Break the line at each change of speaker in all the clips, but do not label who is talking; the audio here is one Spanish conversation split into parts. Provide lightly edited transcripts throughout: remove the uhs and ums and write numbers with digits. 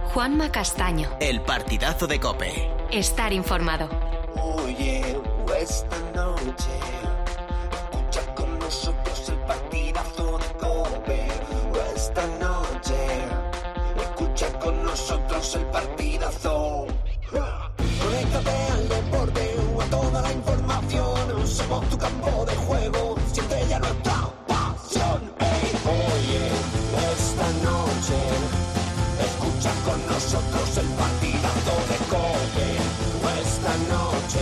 Juanma Castaño.
El partidazo de COPE.
Estar informado.
Oye, esta noche escucha con nosotros el partidazo de COPE. Esta noche escucha con nosotros el partidazo. Conéctate al deporte o a toda la información. Somos tu campo de juego, siente ya nuestra pasión. Oye, esta noche escucha con nosotros el partidazo de COPE. Esta noche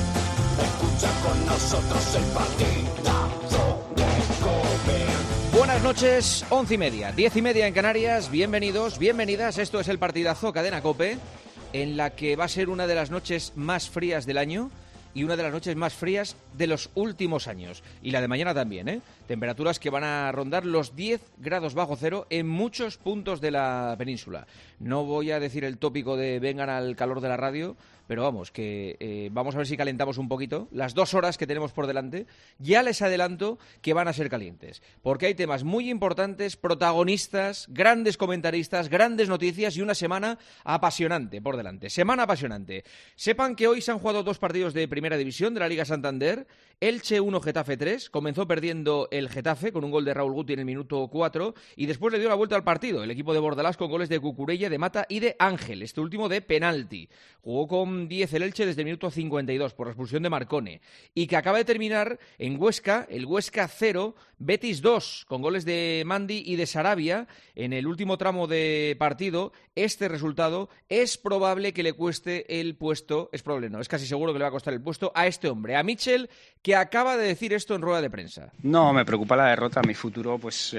escucha con nosotros el partidazo de COPE.
Buenas noches, 11:30, 10:30 en Canarias. Bienvenidos, bienvenidas. Esto es el partidazo Cadena COPE, en la que va a ser una de las noches más frías del año y una de las noches más frías de los últimos años. Y la de mañana también, ¿eh? Temperaturas que van a rondar los 10 grados bajo cero en muchos puntos de la península. No voy a decir el tópico de vengan al calor de la radio, pero vamos, que vamos a ver si calentamos un poquito. Las 2 horas que tenemos por delante, ya les adelanto que van a ser calientes, porque hay temas muy importantes, protagonistas, grandes comentaristas, grandes noticias y una semana apasionante por delante. Semana apasionante. Sepan que hoy se han jugado 2 partidos de Primera División de la Liga Santander. Elche 1, Getafe 3. Comenzó perdiendo el Getafe con un gol de Raúl Guti en el minuto 4 y después le dio la vuelta al partido el equipo de Bordalás con goles de Cucurella, de Mata y de Ángel, este último de penalti. Jugó con 10 el Elche desde el minuto 52 por la expulsión de Marcone, y que acaba de terminar en Huesca, el Huesca 0, Betis 2, con goles de Mandi y de Sarabia en el último tramo de partido. Este resultado es probable que le cueste el puesto, es probable no, es casi seguro que le va a costar el puesto a este hombre, a Mitchell, que acaba de decir esto en rueda de prensa.
No, me preocupa la derrota. Mi futuro, pues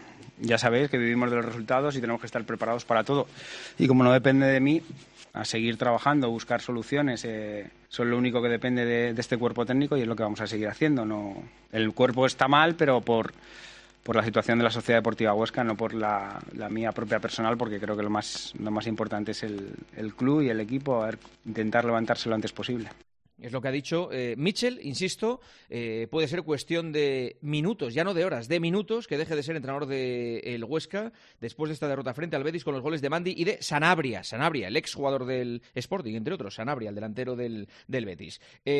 ya sabéis que vivimos de los resultados y tenemos que estar preparados para todo. Y como no depende de mí, a seguir trabajando, buscar soluciones. Son lo único que depende de este cuerpo técnico y es lo que vamos a seguir haciendo. No, el cuerpo está mal, pero por la situación de la Sociedad Deportiva Huesca, no por la mía propia personal, porque creo que lo más importante es el club y el equipo, intentar levantarse lo antes posible.
Es lo que ha dicho Mitchell, insisto, puede ser cuestión de minutos, ya no de horas, de minutos, que deje de ser entrenador del Huesca después de esta derrota frente al Betis con los goles de Mandi y de Sanabria, el exjugador del Sporting, entre otros, Sanabria, el delantero del Betis.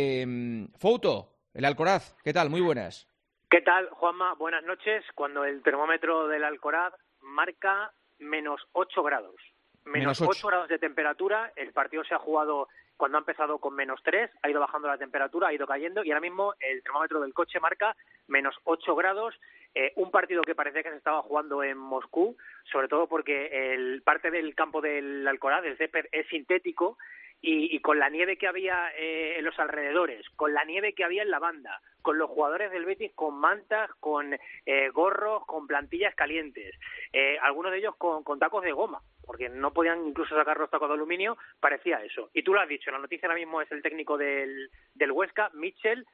Fouto, el Alcoraz, ¿qué tal? Muy buenas.
¿Qué tal, Juanma? Buenas noches. Cuando el termómetro del Alcoraz marca menos 8 grados. Menos 8 grados de temperatura. El partido se ha jugado cuando ha empezado con menos 3, ha ido bajando la temperatura, ha ido cayendo y ahora mismo el termómetro del coche marca menos 8 grados. Un partido que parecía que se estaba jugando en Moscú, sobre todo porque parte del campo del Alcoraz, del césped, es sintético. Y con la nieve que había en los alrededores, con la nieve que había en la banda, con los jugadores del Betis con mantas, con gorros, con plantillas calientes, algunos de ellos con tacos de goma, porque no podían incluso sacar los tacos de aluminio, parecía eso. Y tú lo has dicho, la noticia ahora mismo es el técnico del Huesca, Mitchell.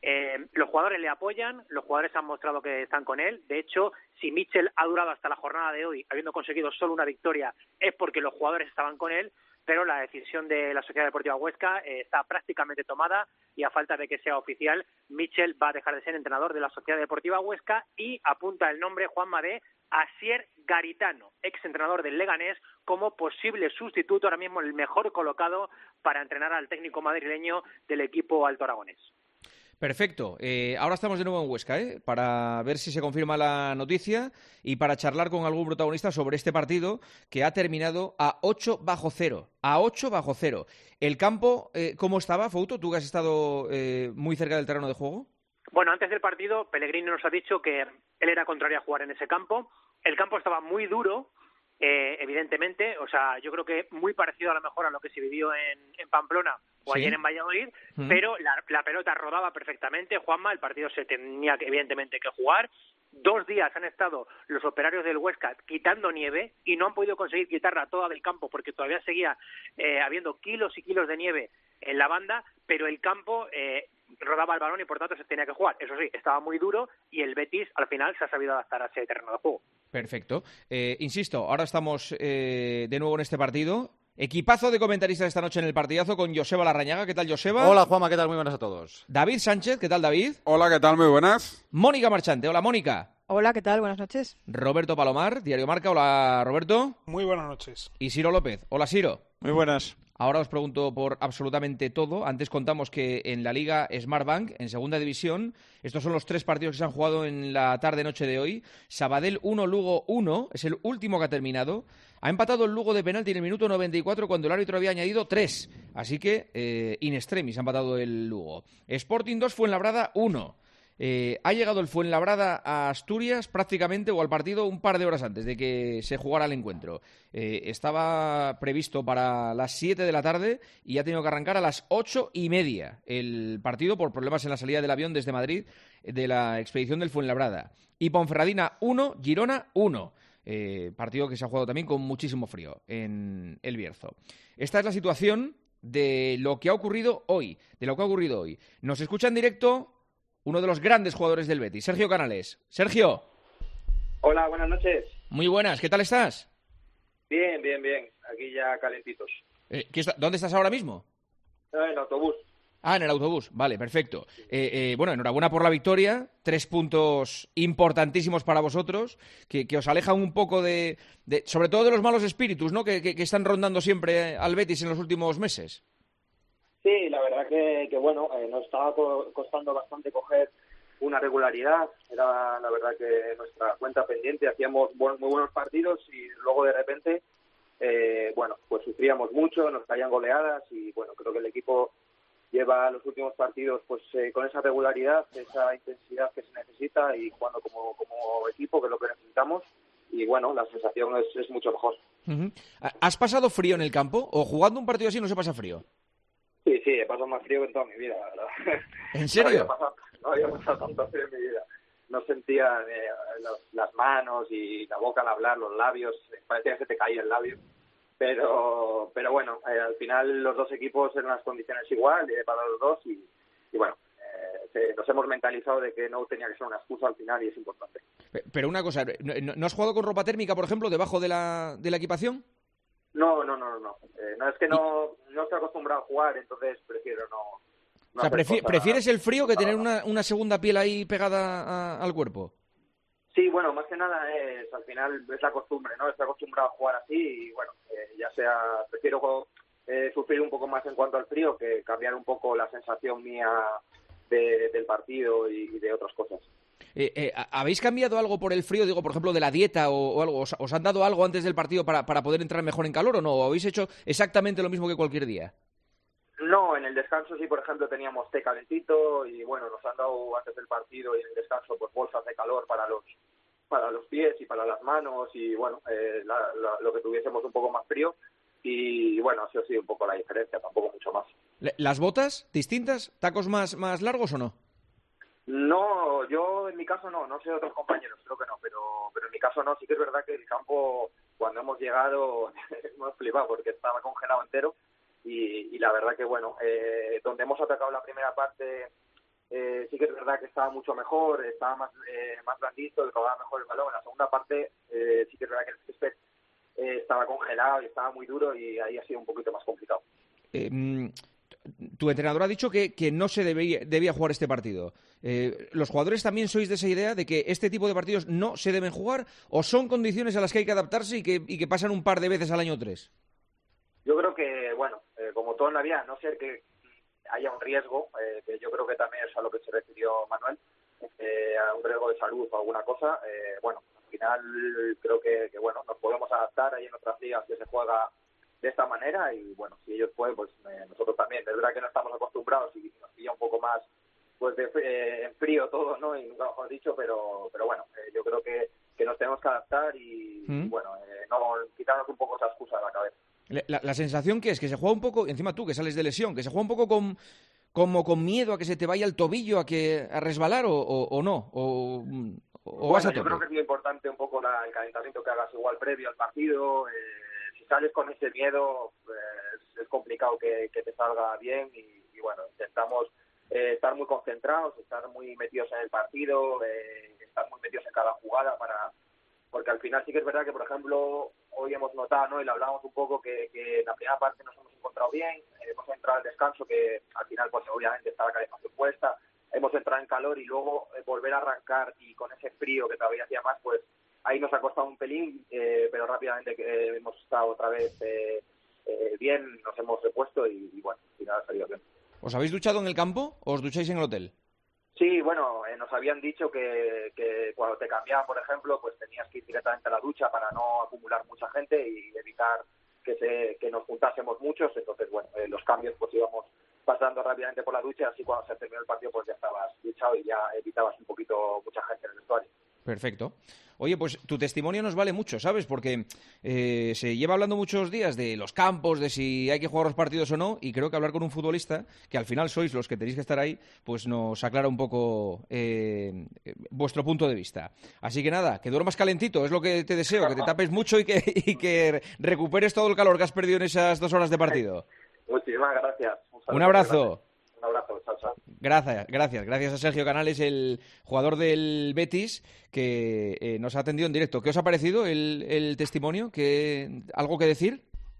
Los jugadores le apoyan, los jugadores han mostrado que están con él. De hecho, si Mitchell ha durado hasta la jornada de hoy, habiendo conseguido solo una victoria, es porque los jugadores estaban con él. Pero la decisión de la Sociedad Deportiva Huesca está prácticamente tomada y a falta de que sea oficial, Mitchell va a dejar de ser entrenador de la Sociedad Deportiva Huesca y apunta el nombre, Juanma, de Asier Garitano, exentrenador del Leganés, como posible sustituto, ahora mismo el mejor colocado para entrenar al técnico madrileño del equipo alto aragonés.
Perfecto. Ahora estamos de nuevo en Huesca, para ver si se confirma la noticia y para charlar con algún protagonista sobre este partido que ha terminado a 8 bajo cero. A 8 bajo cero. ¿El campo cómo estaba, Fouto? ¿Tú que has estado muy cerca del terreno de juego?
Bueno, antes del partido, Pellegrini nos ha dicho que él era contrario a jugar en ese campo. El campo estaba muy duro, evidentemente. O sea, yo creo que muy parecido a lo mejor a lo que se vivió en Pamplona o ayer en Valladolid, pero la pelota rodaba perfectamente, Juanma, el partido se tenía evidentemente que jugar. 2 días han estado los operarios del Huesca quitando nieve y no han podido conseguir quitarla toda del campo porque todavía seguía habiendo kilos y kilos de nieve en la banda, pero el campo rodaba el balón y por tanto se tenía que jugar. Eso sí, estaba muy duro y el Betis al final se ha sabido adaptar a ese terreno de juego.
Perfecto. Insisto, ahora estamos de nuevo en este partido. Equipazo de comentaristas esta noche en el partidazo con Joseba Larrañaga. ¿Qué tal, Joseba?
Hola, Juanma, ¿qué tal? Muy buenas a todos.
David Sánchez, ¿qué tal, David?
Hola, ¿qué tal? Muy buenas.
Mónica Marchante, hola, Mónica.
Hola, ¿qué tal? Buenas noches.
Roberto Palomar, Diario Marca, hola, Roberto.
Muy buenas noches.
Y Siro López, hola, Siro.
Muy buenas.
Ahora os pregunto por absolutamente todo. Antes contamos que en la Liga Smartbank, en Segunda División, estos son los 3 partidos que se han jugado en la tarde-noche de hoy. Sabadell 1, Lugo 1, es el último que ha terminado. Ha empatado el Lugo de penalti en el minuto 94 cuando el árbitro había añadido 3. Así que in extremis ha empatado el Lugo. Sporting 2, Fuenlabrada 1. Ha llegado el Fuenlabrada a Asturias prácticamente o al partido un par de horas antes de que se jugara el encuentro. Estaba previsto para las 7 de la tarde y ha tenido que arrancar a las 8:30 el partido por problemas en la salida del avión desde Madrid de la expedición del Fuenlabrada. Y Ponferradina 1, Girona 1. Partido que se ha jugado también con muchísimo frío en el Bierzo. Esta es la situación de lo que ha ocurrido hoy. Nos escucha en directo uno de los grandes jugadores del Betis, Sergio Canales. Sergio.
Hola, buenas noches.
Muy buenas, ¿qué tal estás?
Bien. Aquí ya calentitos.
¿Dónde estás ahora mismo?
En autobús.
Ah, en el autobús. Vale, perfecto. Bueno, enhorabuena por la victoria. 3 puntos importantísimos para vosotros, que os alejan un poco de sobre todo de los malos espíritus, ¿no? Que están rondando siempre al Betis en los últimos meses.
Sí, la verdad que bueno, nos estaba costando bastante coger una regularidad. Era la verdad que nuestra cuenta pendiente, hacíamos muy buenos partidos y luego de repente, bueno, pues sufríamos mucho, nos caían goleadas y bueno, creo que el equipo lleva los últimos partidos pues con esa regularidad, esa intensidad que se necesita y jugando como equipo, que es lo que necesitamos. Y bueno, la sensación es mucho mejor.
Uh-huh. ¿Has pasado frío en el campo o jugando un partido así no se pasa frío?
Sí, he pasado más frío que en toda mi vida, la verdad.
¿En serio?
No había pasado tanto frío en mi vida. No sentía las manos y la boca al hablar, los labios, parecía que se te caía el labio. Pero bueno, al final los dos equipos en unas condiciones igual para los dos y bueno, nos hemos mentalizado de que no tenía que ser una excusa al final y es importante.
Pero una cosa, ¿no has jugado con ropa térmica, por ejemplo, debajo de la equipación?
No. No es que no estoy acostumbrado a jugar, entonces prefiero no.
O sea, ¿prefieres el frío que tener una segunda piel ahí pegada al cuerpo?
Sí, bueno, más que nada al final es la costumbre, ¿no? Estoy acostumbrado a jugar así y bueno, ya sea, prefiero sufrir un poco más en cuanto al frío que cambiar un poco la sensación mía del partido y de otras cosas.
¿Habéis cambiado algo por el frío? Digo, por ejemplo, de la dieta o algo. ¿Os han dado algo antes del partido para poder entrar mejor en calor o no? ¿O habéis hecho exactamente lo mismo que cualquier día?
No, en el descanso sí, por ejemplo, teníamos té calentito y bueno, nos han dado antes del partido y en el descanso pues bolsas de calor para los pies y para las manos y bueno, lo que tuviésemos un poco más frío y bueno, eso ha sido un poco la diferencia, tampoco mucho más.
¿Las botas distintas? ¿Tacos más largos o no?
No, yo en mi caso no sé de otros compañeros, creo que no, pero en mi caso no, sí que es verdad que el campo cuando hemos llegado hemos flipado porque estaba congelado entero y la verdad que bueno, donde hemos atacado la primera parte sí que es verdad que estaba mucho mejor, estaba más blandito, rodaba mejor el balón. En la segunda parte sí que es verdad que el césped estaba congelado y estaba muy duro y ahí ha sido un poquito más complicado.
Tu entrenador ha dicho que no se debía jugar este partido. ¿Los jugadores también sois de esa idea de que este tipo de partidos no se deben jugar o son condiciones a las que hay que adaptarse y que pasan un par de veces al año 3?
Yo creo que, bueno, como todo en la vida, a no ser que haya un riesgo, que yo creo que también es a lo que se refirió Manuel, a un riesgo de salud o alguna cosa, bueno, al final creo que bueno, nos podemos adaptar. Hay en otras ligas que se juega de esta manera y bueno, si ellos pueden, pues nosotros también. Es verdad que no estamos acostumbrados y nos pilla un poco más pues en frío todo, ¿no? Y nunca mejor dicho, pero bueno, yo creo que nos tenemos que adaptar y bueno, no quitarnos un poco esa excusa de la cabeza.
La sensación que es que se juega un poco, encima tú que sales de lesión, que se juega un poco como con miedo a que se te vaya el tobillo, a resbalar o no, o
bueno,
vas a tope.
Yo creo que es muy importante un poco el calentamiento que hagas igual previo al partido. Si sales con ese miedo, pues, es complicado que te salga bien y bueno, intentamos estar muy concentrados, estar muy metidos en el partido, estar muy metidos en cada jugada porque al final sí que es verdad que, por ejemplo, hoy hemos notado, ¿no? Y lo hablábamos un poco, que en la primera parte nos hemos encontrado bien, hemos entrado al descanso, que al final pues obviamente está la cabeza puesta, hemos entrado en calor y luego volver a arrancar y con ese frío que todavía hacía más, pues ahí nos ha costado un pelín, pero rápidamente hemos estado otra vez bien, nos hemos repuesto y bueno, al final ha salido bien.
¿Os habéis duchado en el campo o os ducháis en el hotel?
Sí, bueno, nos habían dicho que cuando te cambiaban, por ejemplo, pues tenías que ir directamente a la ducha para no acumular mucha gente y evitar que nos juntásemos muchos. Entonces, bueno, los cambios pues íbamos pasando rápidamente por la ducha, así cuando se terminó el partido pues ya estabas duchado y ya evitabas un poquito mucha gente en el vestuario.
Perfecto. Oye, pues tu testimonio nos vale mucho, ¿sabes? Porque se lleva hablando muchos días de los campos, de si hay que jugar los partidos o no, y creo que hablar con un futbolista, que al final sois los que tenéis que estar ahí, pues nos aclara un poco vuestro punto de vista. Así que nada, que duermas calentito, es lo que te deseo, que te tapes mucho y que recuperes todo el calor que has perdido en esas 2 horas de partido.
Muchísimas gracias.
Un abrazo.
Un abrazo, chao, chao.
Gracias a Sergio Canales, el jugador del Betis, que nos ha atendido en directo. ¿Qué os ha parecido el testimonio? ¿Algo que decir?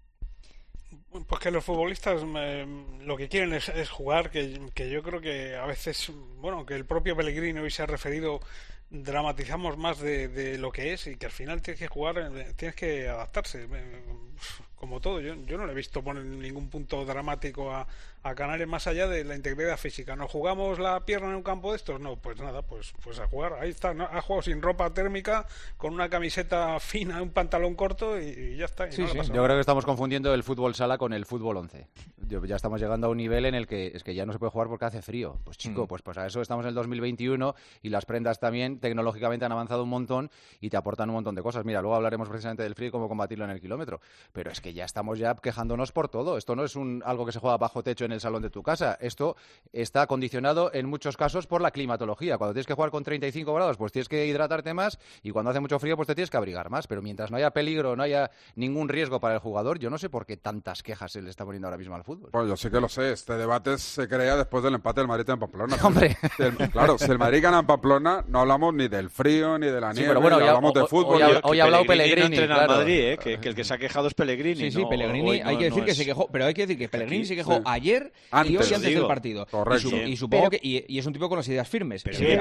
Pues que los futbolistas lo que quieren es jugar, que yo creo que a veces, bueno, que el propio Pellegrini hoy se ha referido, dramatizamos más de lo que es y que al final tienes que jugar, tienes que adaptarse. Como todo, yo no le he visto poner ningún punto dramático a Canales más allá de la integridad física. ¿Nos jugamos la pierna en un campo de estos? No, pues nada, pues a jugar. Ahí está, ¿no? Ha jugado sin ropa térmica, con una camiseta fina, un pantalón corto y ya está.
Sí. Yo creo que estamos confundiendo el fútbol sala con el fútbol 11. Ya estamos llegando a un nivel en el que es que ya no se puede jugar porque hace frío. Pues chico, pues a eso estamos en el 2021 y las prendas también tecnológicamente han avanzado un montón y te aportan un montón de cosas. Mira, luego hablaremos precisamente del frío y cómo combatirlo en el kilómetro. Pero es que ya estamos quejándonos por todo. Esto no es algo que se juega bajo techo en el salón de tu casa. Esto está condicionado en muchos casos por la climatología. Cuando tienes que jugar con 35 grados, pues tienes que hidratarte más y cuando hace mucho frío, pues te tienes que abrigar más. Pero mientras no haya peligro, no haya ningún riesgo para el jugador, yo no sé por qué tantas quejas se le está poniendo ahora mismo al fútbol.
Pues yo sí que lo sé. Este debate se crea después del empate del Madrid en Pamplona.
Hombre.
Claro, si el Madrid gana en Pamplona, no hablamos ni del frío, ni de la nieve,
pero bueno,
hablamos de fútbol.
Hoy ha hablado Pellegrini,
claro. Madrid, que el que se ha quejado es Pellegrini.
Sí, Pellegrini, hay que decir que se quejó, pero hay que decir que Pellegrini se quejó ayer y hoy antes del partido.
Correcto.
Y supongo que y es un tipo con las ideas firmes.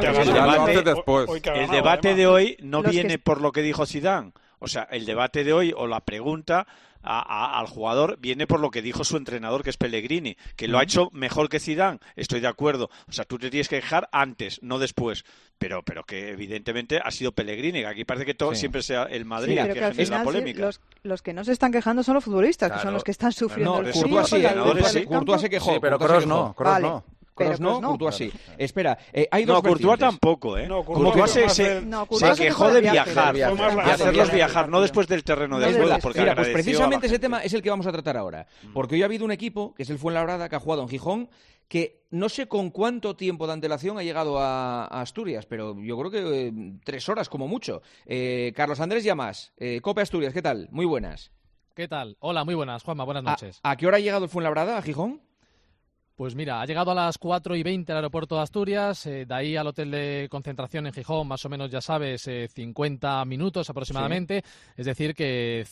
El debate de hoy no viene por lo que dijo Zidane. O sea, el debate de hoy o la pregunta al jugador viene por lo que dijo su entrenador, que es Pellegrini, que lo ha hecho mejor que Zidane. Estoy de acuerdo. O sea, tú te tienes que quejar antes, no después. Pero que evidentemente ha sido Pellegrini, que aquí parece que todo siempre sea el Madrid, que es la polémica.
Los que no se están quejando son los futbolistas, que son los que están sufriendo el frío.
Courtois se quejó.
Sí, pero Kroos no.
Kroos no, Courtois sí. Espera, hay dos vertientes.
Courtois tampoco, ¿eh? Courtois se quejó de viajar, de hacerlos viajar, no después del terreno de juego.
Mira, pues precisamente ese tema es el que vamos a tratar ahora. Porque hoy ha habido un equipo, que es el Fuenlabrada, que ha jugado en Gijón, que no sé con cuánto tiempo de antelación ha llegado a Asturias, pero yo creo que 3 horas como mucho. Carlos Andrés Llamas, COPE Asturias, ¿qué tal? Muy buenas.
¿Qué tal? Hola, muy buenas, Juanma, buenas noches.
¿A qué hora ha llegado el Fuenlabrada a Gijón?
Pues mira, ha llegado a las 4:20 al aeropuerto de Asturias, de ahí al hotel de concentración en Gijón, más o menos, ya sabes, 50 minutos aproximadamente, sí. Es decir que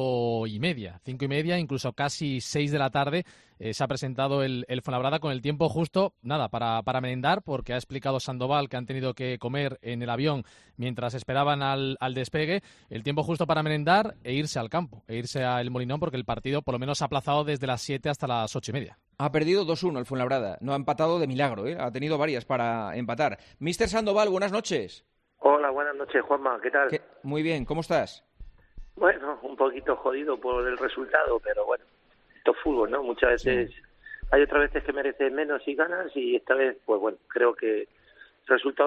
5:30, incluso casi 6 de la tarde, se ha presentado el Fuenlabrada con el tiempo justo, nada, para merendar, porque ha explicado Sandoval que han tenido que comer en el avión mientras esperaban al despegue, el tiempo justo para merendar e irse al campo, e irse al Molinón, porque el partido por lo menos ha aplazado desde las 7 hasta las 8:30.
Ha perdido 2-1 el Fuenlabrada, no ha empatado de milagro, ha tenido varias para empatar. Mister Sandoval, buenas noches.
Hola, buenas noches, Juanma, ¿qué tal?
Muy bien, ¿cómo estás?
Bueno, un poquito jodido por el resultado, pero bueno, esto es fútbol, ¿no? Muchas veces, hay otras veces que mereces menos y ganas, y esta vez, pues bueno, creo que el resultado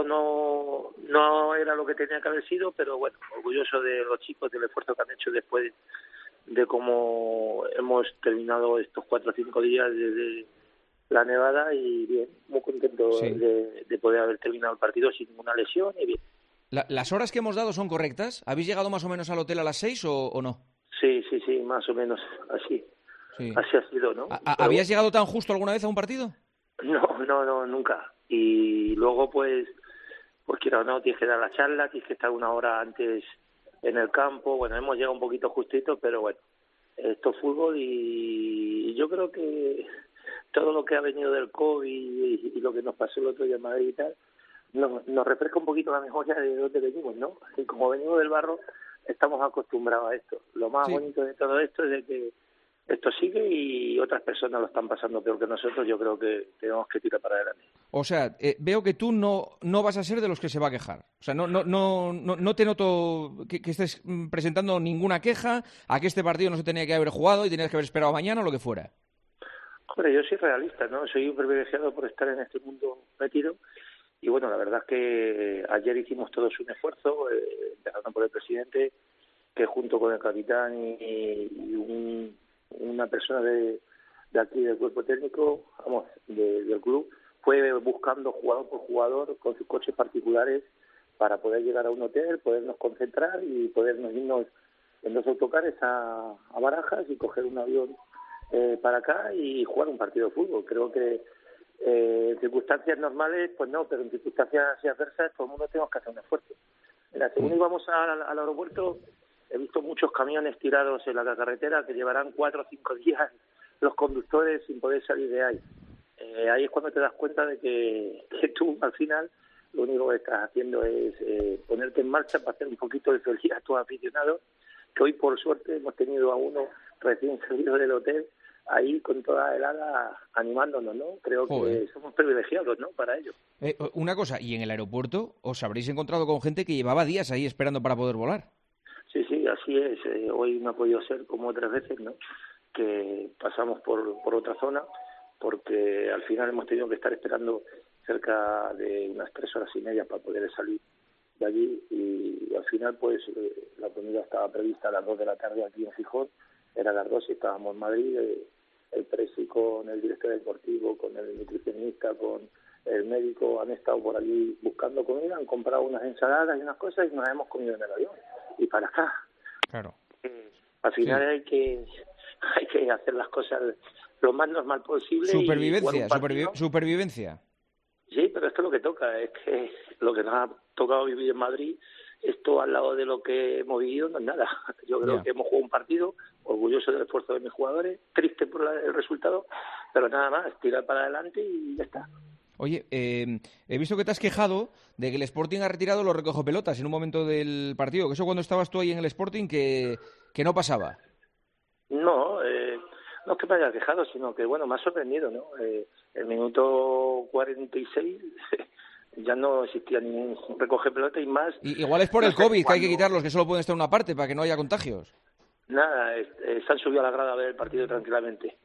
no era lo que tenía que haber sido, pero bueno, orgulloso de los chicos, del esfuerzo que han hecho después de cómo hemos terminado estos 4 o 5 días desde la nevada, y bien, muy contento de poder haber terminado el partido sin ninguna lesión y bien.
¿Las horas que hemos dado son correctas? ¿Habéis llegado más o menos al hotel a las 6 o no?
Sí, más o menos así. Sí. Así ha sido, ¿no?
¿Habías llegado tan justo alguna vez a un partido?
No, nunca. Y luego, pues quiera o no, tienes que dar la charla, tienes que estar 1 hora antes en el campo. Bueno, hemos llegado un poquito justitos, pero bueno, esto es fútbol y yo creo que todo lo que ha venido del COVID y lo que nos pasó el otro día en Madrid y tal, nos refresca un poquito la memoria de dónde venimos, ¿no? Y como venimos del barro, estamos acostumbrados a esto. Lo más bonito de todo esto es de que esto sigue y otras personas lo están pasando peor que nosotros. Yo creo que tenemos que tirar para adelante.
O sea, veo que tú no vas a ser de los que se va a quejar. O sea, no te noto que estés presentando ninguna queja a que este partido no se tenía que haber jugado y tenías que haber esperado mañana o lo que fuera.
Hombre, yo soy realista, ¿no? Soy un privilegiado por estar en este mundo metido. Y bueno, la verdad es que ayer hicimos todos un esfuerzo, empezando por el presidente, que junto con el capitán y una persona de aquí del cuerpo técnico, del club, fue buscando jugador por jugador con sus coches particulares para poder llegar a un hotel, podernos concentrar y podernos irnos en 2 autocares a Barajas y coger un avión para acá y jugar un partido de fútbol. Creo que en circunstancias normales, pues no, pero en circunstancias adversas todo el mundo tenemos que hacer un esfuerzo. Mira, según íbamos al aeropuerto, he visto muchos camiones tirados en la carretera que llevarán 4 o 5 días los conductores sin poder salir de ahí. Ahí es cuando te das cuenta de que tú, al final, lo único que estás haciendo es ponerte en marcha para hacer un poquito de felicidad a tus aficionados, que hoy, por suerte, hemos tenido a uno recién salido del hotel ahí con toda la helada animándonos, ¿no? Creo que somos privilegiados, ¿no?, para ello.
Una cosa, ¿y en el aeropuerto os habréis encontrado con gente que llevaba días ahí esperando para poder volar?
Sí, así es. Hoy no ha podido ser como otras veces, ¿no?, que pasamos por otra zona, porque al final hemos tenido que estar esperando cerca de unas 3 horas y media para poder salir de allí y al final pues la comida estaba prevista a las 2 de la tarde aquí en Gijón, era a las 2 y estábamos en Madrid, el presi con el director deportivo, con el nutricionista, con el médico han estado por allí buscando comida, han comprado unas ensaladas y unas cosas y nos hemos comido en el avión y para acá.
Claro.
Al final hay que hacer las cosas lo más normal posible.
Supervivencia.
Sí, pero esto es lo que toca, es que lo que nos ha tocado vivir en Madrid, esto al lado de lo que hemos vivido no es nada. Yo creo que hemos jugado un partido, orgulloso del esfuerzo de mis jugadores, triste por el resultado, pero nada más, tirar para adelante y ya está.
Oye, he visto que te has quejado de que el Sporting ha retirado los recogepelotas en un momento del partido, que eso cuando estabas tú ahí en el Sporting que no pasaba.
No es que me haya quejado, sino que, bueno, me ha sorprendido, ¿no? El minuto 46 ya no existía ningún recoge pelota y más...
Igual es por el COVID, que hay que quitarlos, que solo pueden estar en una parte para que no haya contagios.
Nada, se han subido a la grada a ver el partido tranquilamente.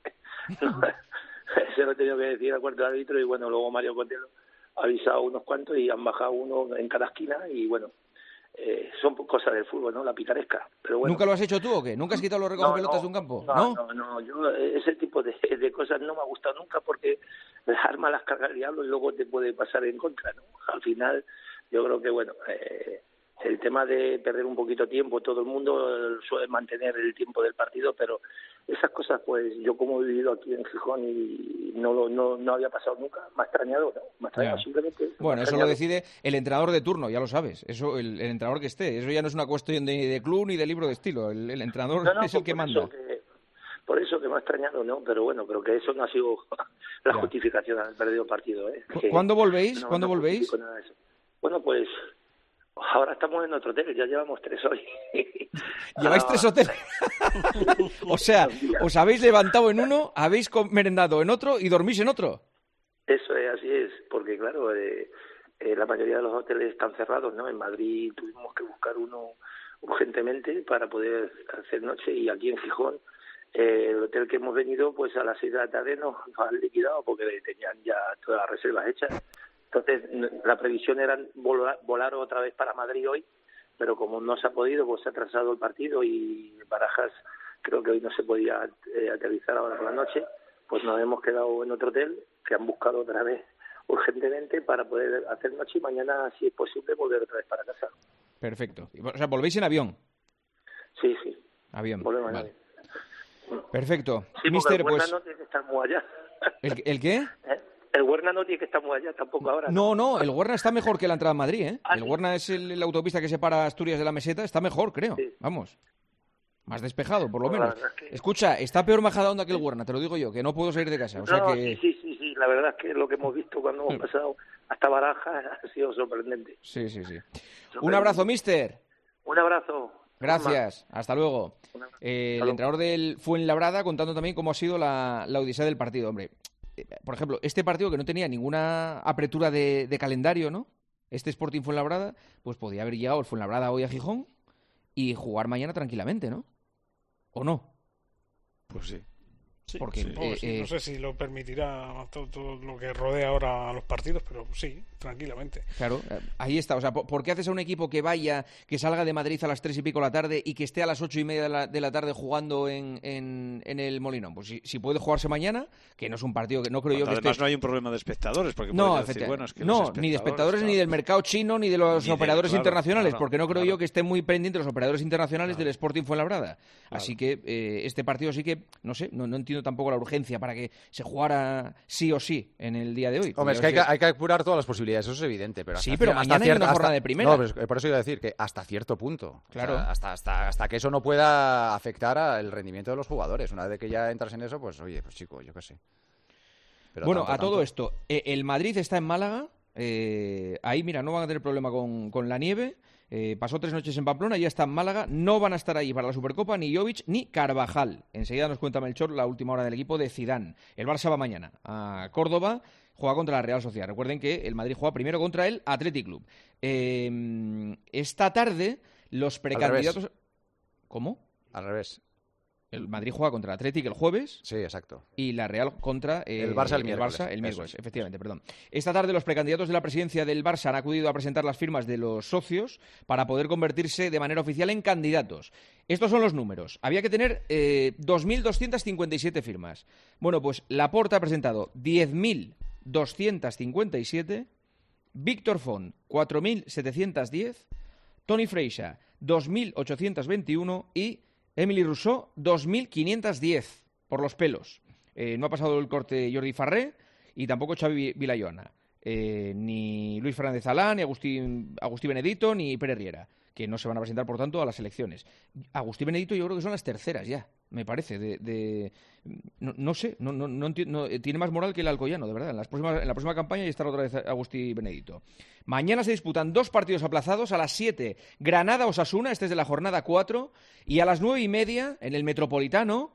Se lo he tenido que decir al cuarto árbitro y, bueno, luego Mario Cotelo ha avisado a unos cuantos y han bajado uno en cada esquina y, bueno... son cosas del fútbol, ¿no? La picaresca. Pero bueno.
¿Nunca lo has hecho tú o qué? ¿Nunca has quitado los recogepelotas de un campo?
No, yo ese tipo de cosas no me ha gustado nunca porque las armas las carga el diablo y luego te puede pasar en contra, ¿no? Al final, yo creo que, bueno, el tema de perder un poquito tiempo, todo el mundo suele mantener el tiempo del partido, pero esas cosas, pues yo como he vivido aquí en Gijón y no había pasado nunca, me ha extrañado, ¿no? Me ha extrañado simplemente.
Bueno, eso lo decide el entrenador de turno, ya lo sabes, eso el entrenador que esté, eso ya no es una cuestión de club ni de libro de estilo, el entrenador es el que manda.
Por eso que me ha extrañado, ¿no? Pero bueno, creo que eso no ha sido la justificación de haber perdido el partido, ¿eh?
¿Cuándo volvéis? ¿Cuándo volvéis?
Bueno, pues ahora estamos en otro hotel, ya llevamos 3 hoy.
¿Lleváis 3 hoteles? O sea, os habéis levantado en uno, habéis merendado en otro y dormís en otro.
Eso es, así es, porque claro, la mayoría de los hoteles están cerrados, ¿no? En Madrid tuvimos que buscar uno urgentemente para poder hacer noche y aquí en Gijón el hotel que hemos venido, pues a las 6 de la tarde nos han liquidado porque tenían ya todas las reservas hechas. Entonces, la previsión era volar otra vez para Madrid hoy, pero como no se ha podido, pues se ha atrasado el partido y Barajas creo que hoy no se podía aterrizar ahora por la noche, pues nos hemos quedado en otro hotel que han buscado otra vez urgentemente para poder hacer noche y mañana, si es posible, volver otra vez para casa.
Perfecto. O sea, ¿volvéis en avión?
Sí.
Avión.
Volvemos en avión.
Perfecto.
Sí,
Mister,
porque
pues...
no tiene que estar muy allá.
¿El qué?
El Huerna no tiene que estar muy allá tampoco ahora.
No, el Huerna está mejor que la entrada a Madrid, ¿eh? El Huerna es la autopista que separa Asturias de la Meseta, está mejor, creo. Sí. Vamos. Más despejado, por lo menos. Escucha, está peor Majadahonda que el Huerna, te lo digo yo, que no puedo salir de casa. O sea que...
Sí, la verdad es que lo que hemos visto cuando hemos pasado hasta Barajas ha sido sorprendente.
Sí. Un abrazo, mister.
Un abrazo.
Gracias, hasta luego. El entrenador del Fuenlabrada contando también cómo ha sido la odisea del partido. Hombre, por ejemplo, este partido que no tenía ninguna apertura de calendario, ¿no? Este Sporting Fuenlabrada, pues podía haber llegado el Fuenlabrada hoy a Gijón y jugar mañana tranquilamente, ¿no? ¿O no?
Pues sí.
Porque,
no sé si lo permitirá todo lo que rodea ahora a los partidos, pero sí, tranquilamente.
Claro, ahí está. O sea, ¿por qué haces a un equipo que vaya, que salga de Madrid a las 3 y pico de la tarde y que esté a las 8 y media de la tarde jugando en el Molinón? Pues si puede jugarse mañana, que no es un partido que no creo yo que
además no hay un problema de espectadores, porque
decir, bueno, es que ni de espectadores, ni del mercado chino, ni de los operadores internacionales, porque no creo yo que estén muy pendientes los operadores internacionales del Sporting Fuenlabrada. Así que este partido sí que, no sé, no entiendo tampoco la urgencia para que se jugara sí o sí en el día de hoy.
Hombre, es que hay que apurar todas las posibilidades, eso es evidente. Pero
sí, pero mañana hay una jornada de primera.
No, pero por eso iba a decir que hasta cierto punto.
Claro.
O sea, hasta que eso no pueda afectar al rendimiento de los jugadores. Una vez que ya entras en eso, pues oye, pues chico, yo qué sé. Pero
bueno, todo esto, el Madrid está en Málaga. Ahí, mira, no van a tener problema con la nieve. Pasó 3 noches en Pamplona, ya está en Málaga. No van a estar allí para la Supercopa ni Jovic ni Carvajal. Enseguida nos cuenta Melchor la última hora del equipo de Zidane. El Barça va mañana a Córdoba, juega contra la Real Sociedad. Recuerden que el Madrid juega primero contra el Athletic Club. Esta tarde los precandidatos... ¿Cómo?
Al revés.
El Madrid juega contra el Athletic el jueves.
Sí, exacto.
Y la Real contra
el Barça el miércoles.
Efectivamente, perdón. Esta tarde los precandidatos de la presidencia del Barça han acudido a presentar las firmas de los socios para poder convertirse de manera oficial en candidatos. Estos son los números. Había que tener 2.257 firmas. Bueno, pues Laporta ha presentado 10.257, Víctor Font 4.710, Toni Freixa 2.821 y Emily Rousseau, 2.510 por los pelos. No ha pasado el corte Jordi Farré y tampoco Xavi Vilayona. Ni Luis Fernández Alá, ni Agustí Benedito, ni Pere Riera, que no se van a presentar, por tanto, a las elecciones. Agustí Benedito yo creo que son las terceras ya, me parece. No sé, no entiendo, tiene más moral que el Alcoyano, de verdad. En la próxima campaña ya estará otra vez Agustí Benedito. Mañana se disputan 2 partidos aplazados. A las 7, Granada-Osasuna, este es de la jornada 4, y a las 9:30, en el Metropolitano,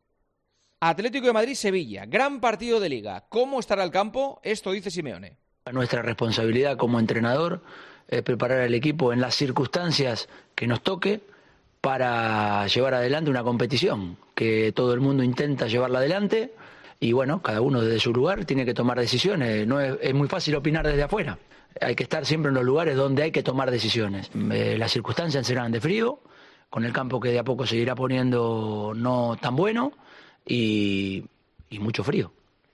Atlético de Madrid-Sevilla. Gran partido de Liga. ¿Cómo estará el campo? Esto dice Simeone.
Nuestra responsabilidad como entrenador es preparar al equipo en las circunstancias que nos toque para llevar adelante una competición, que todo el mundo intenta llevarla adelante y bueno, cada uno desde su lugar tiene que tomar decisiones. No es muy fácil opinar desde afuera. Hay que estar siempre en los lugares donde hay que tomar decisiones. Las circunstancias serán de frío, con el campo que de a poco se irá poniendo no tan bueno y mucho frío,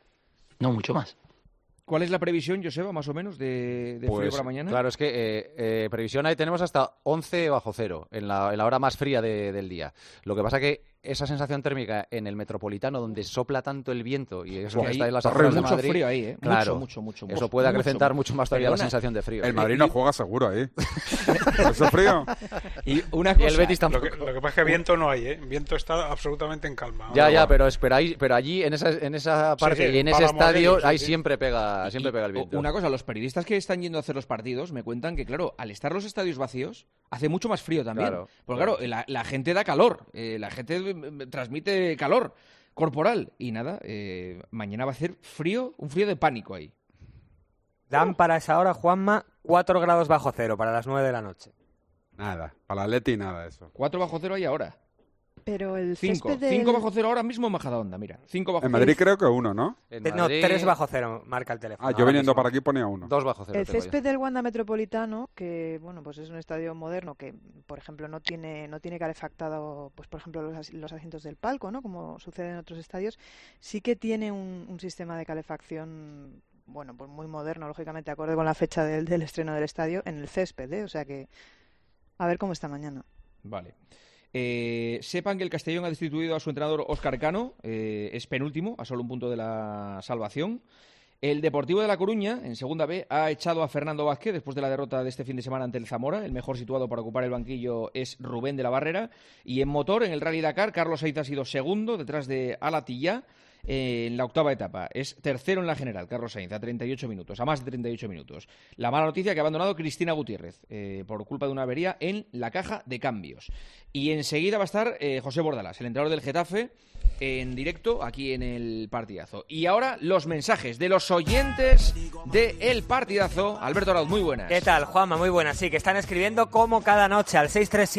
no mucho más.
¿Cuál es la previsión, Joseba, más o menos, de frío para mañana?
Claro, es que previsión ahí tenemos hasta 11 bajo cero, en la hora más fría del día. Lo que pasa que esa sensación térmica en el Metropolitano, donde sopla tanto el viento, y eso que está en las afueras de Madrid...
mucho frío ahí, ¿eh?
Claro,
mucho.
Eso puede acrecentar mucho más todavía la sensación de frío.
El Madrid no juega seguro ahí. ¿Eso es frío?
Y una cosa...
Y el Betis tampoco. Lo que pasa es que viento no hay, ¿eh? Viento está absolutamente en calma.
Ya, pero allí, en esa parte y en ese estadio, ahí siempre pega el viento.
Una cosa, los periodistas que están yendo a hacer los partidos me cuentan que, claro, al estar los estadios vacíos, hace mucho más frío también. Porque, claro, la gente da calor, la gente transmite calor corporal. Y nada, mañana va a hacer frío, un frío de pánico ahí.
Dan para esa hora, Juanma, 4 grados bajo cero para las 9 de la noche.
Nada, para el Atleti nada de eso.
4 bajo cero hay ahora.
Pero el
5 bajo cero ahora mismo en Majadahonda, mira. 5 bajo
en Madrid creo que 1, ¿no?
No, 3 bajo cero marca el teléfono.
Yo viniendo para aquí ponía 1.
2 bajo cero.
El césped del Wanda Metropolitano, que bueno, pues es un estadio moderno que, por ejemplo, no tiene calefactado, pues por ejemplo, los asientos del palco, ¿no? Como sucede en otros estadios, sí que tiene un sistema de calefacción, bueno, pues muy moderno, lógicamente, acorde con la fecha del estreno del estadio, en el césped, ¿eh? O sea que, a ver cómo está mañana.
Vale. Sepan que el Castellón ha destituido a su entrenador Óscar Cano, es penúltimo, a solo un punto de la salvación. El Deportivo de La Coruña, en Segunda B, ha echado a Fernando Vázquez después de la derrota de este fin de semana ante el Zamora. El mejor situado para ocupar el banquillo es Rubén de la Barrera. Y en motor, en el Rally Dakar, Carlos Sainz ha sido segundo, detrás de Alatilla, en la octava etapa. Es tercero en la general, Carlos Sainz, a 38 minutos, a más de 38 minutos. La mala noticia que ha abandonado Cristina Gutiérrez por culpa de una avería en la caja de cambios. Y enseguida va a estar José Bordalás, el entrenador del Getafe, en directo aquí en el partidazo. Y ahora los mensajes de los oyentes del partidazo. Alberto Arauz, muy buenas.
¿Qué tal, Juanma? Muy buenas. Sí, que están escribiendo como cada noche al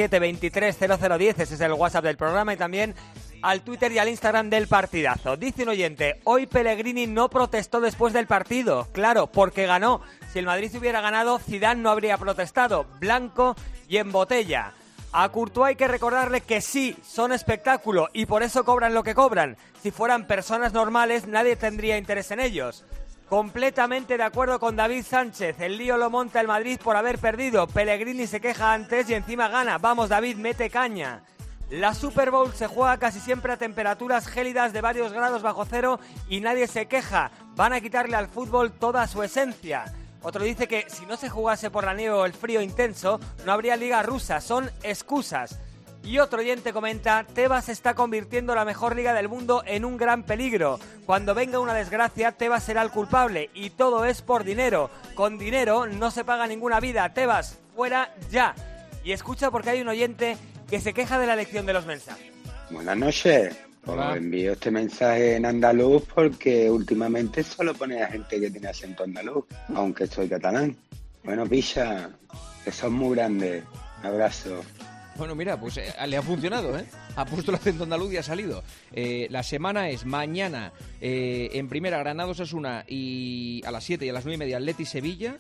637-230010. Ese es el WhatsApp del programa, y también al Twitter y al Instagram del partidazo. Dice un oyente: hoy Pellegrini no protestó después del partido. Claro, porque ganó. Si el Madrid hubiera ganado, Zidane no habría protestado. Blanco y en botella. A Courtois hay que recordarle que sí, son espectáculo y por eso cobran lo que cobran. Si fueran personas normales, nadie tendría interés en ellos. Completamente de acuerdo con David Sánchez. El lío lo monta el Madrid por haber perdido. Pellegrini se queja antes y encima gana. Vamos, David, mete caña. La Super Bowl se juega casi siempre a temperaturas gélidas de varios grados bajo cero y nadie se queja. Van a quitarle al fútbol toda su esencia. Otro dice que si no se jugase por la nieve o el frío intenso, no habría liga rusa, son excusas. Y otro oyente comenta: Tebas está convirtiendo la mejor liga del mundo en un gran peligro. Cuando venga una desgracia, Tebas será el culpable y todo es por dinero. Con dinero no se paga ninguna vida. Tebas, fuera ya. Y escucha, porque hay un oyente que se queja de la elección de los mensajes.
Buenas noches. Os envío este mensaje en andaluz porque últimamente solo pone a gente que tiene acento andaluz, aunque soy catalán. Bueno, picha, que son muy grandes. Un abrazo.
Bueno, mira, pues le ha funcionado, ¿eh? Ha puesto el acento andaluz y ha salido. La semana es mañana en primera Granada Osasuna y a las 7 y a las 9:30 Atleti Sevilla.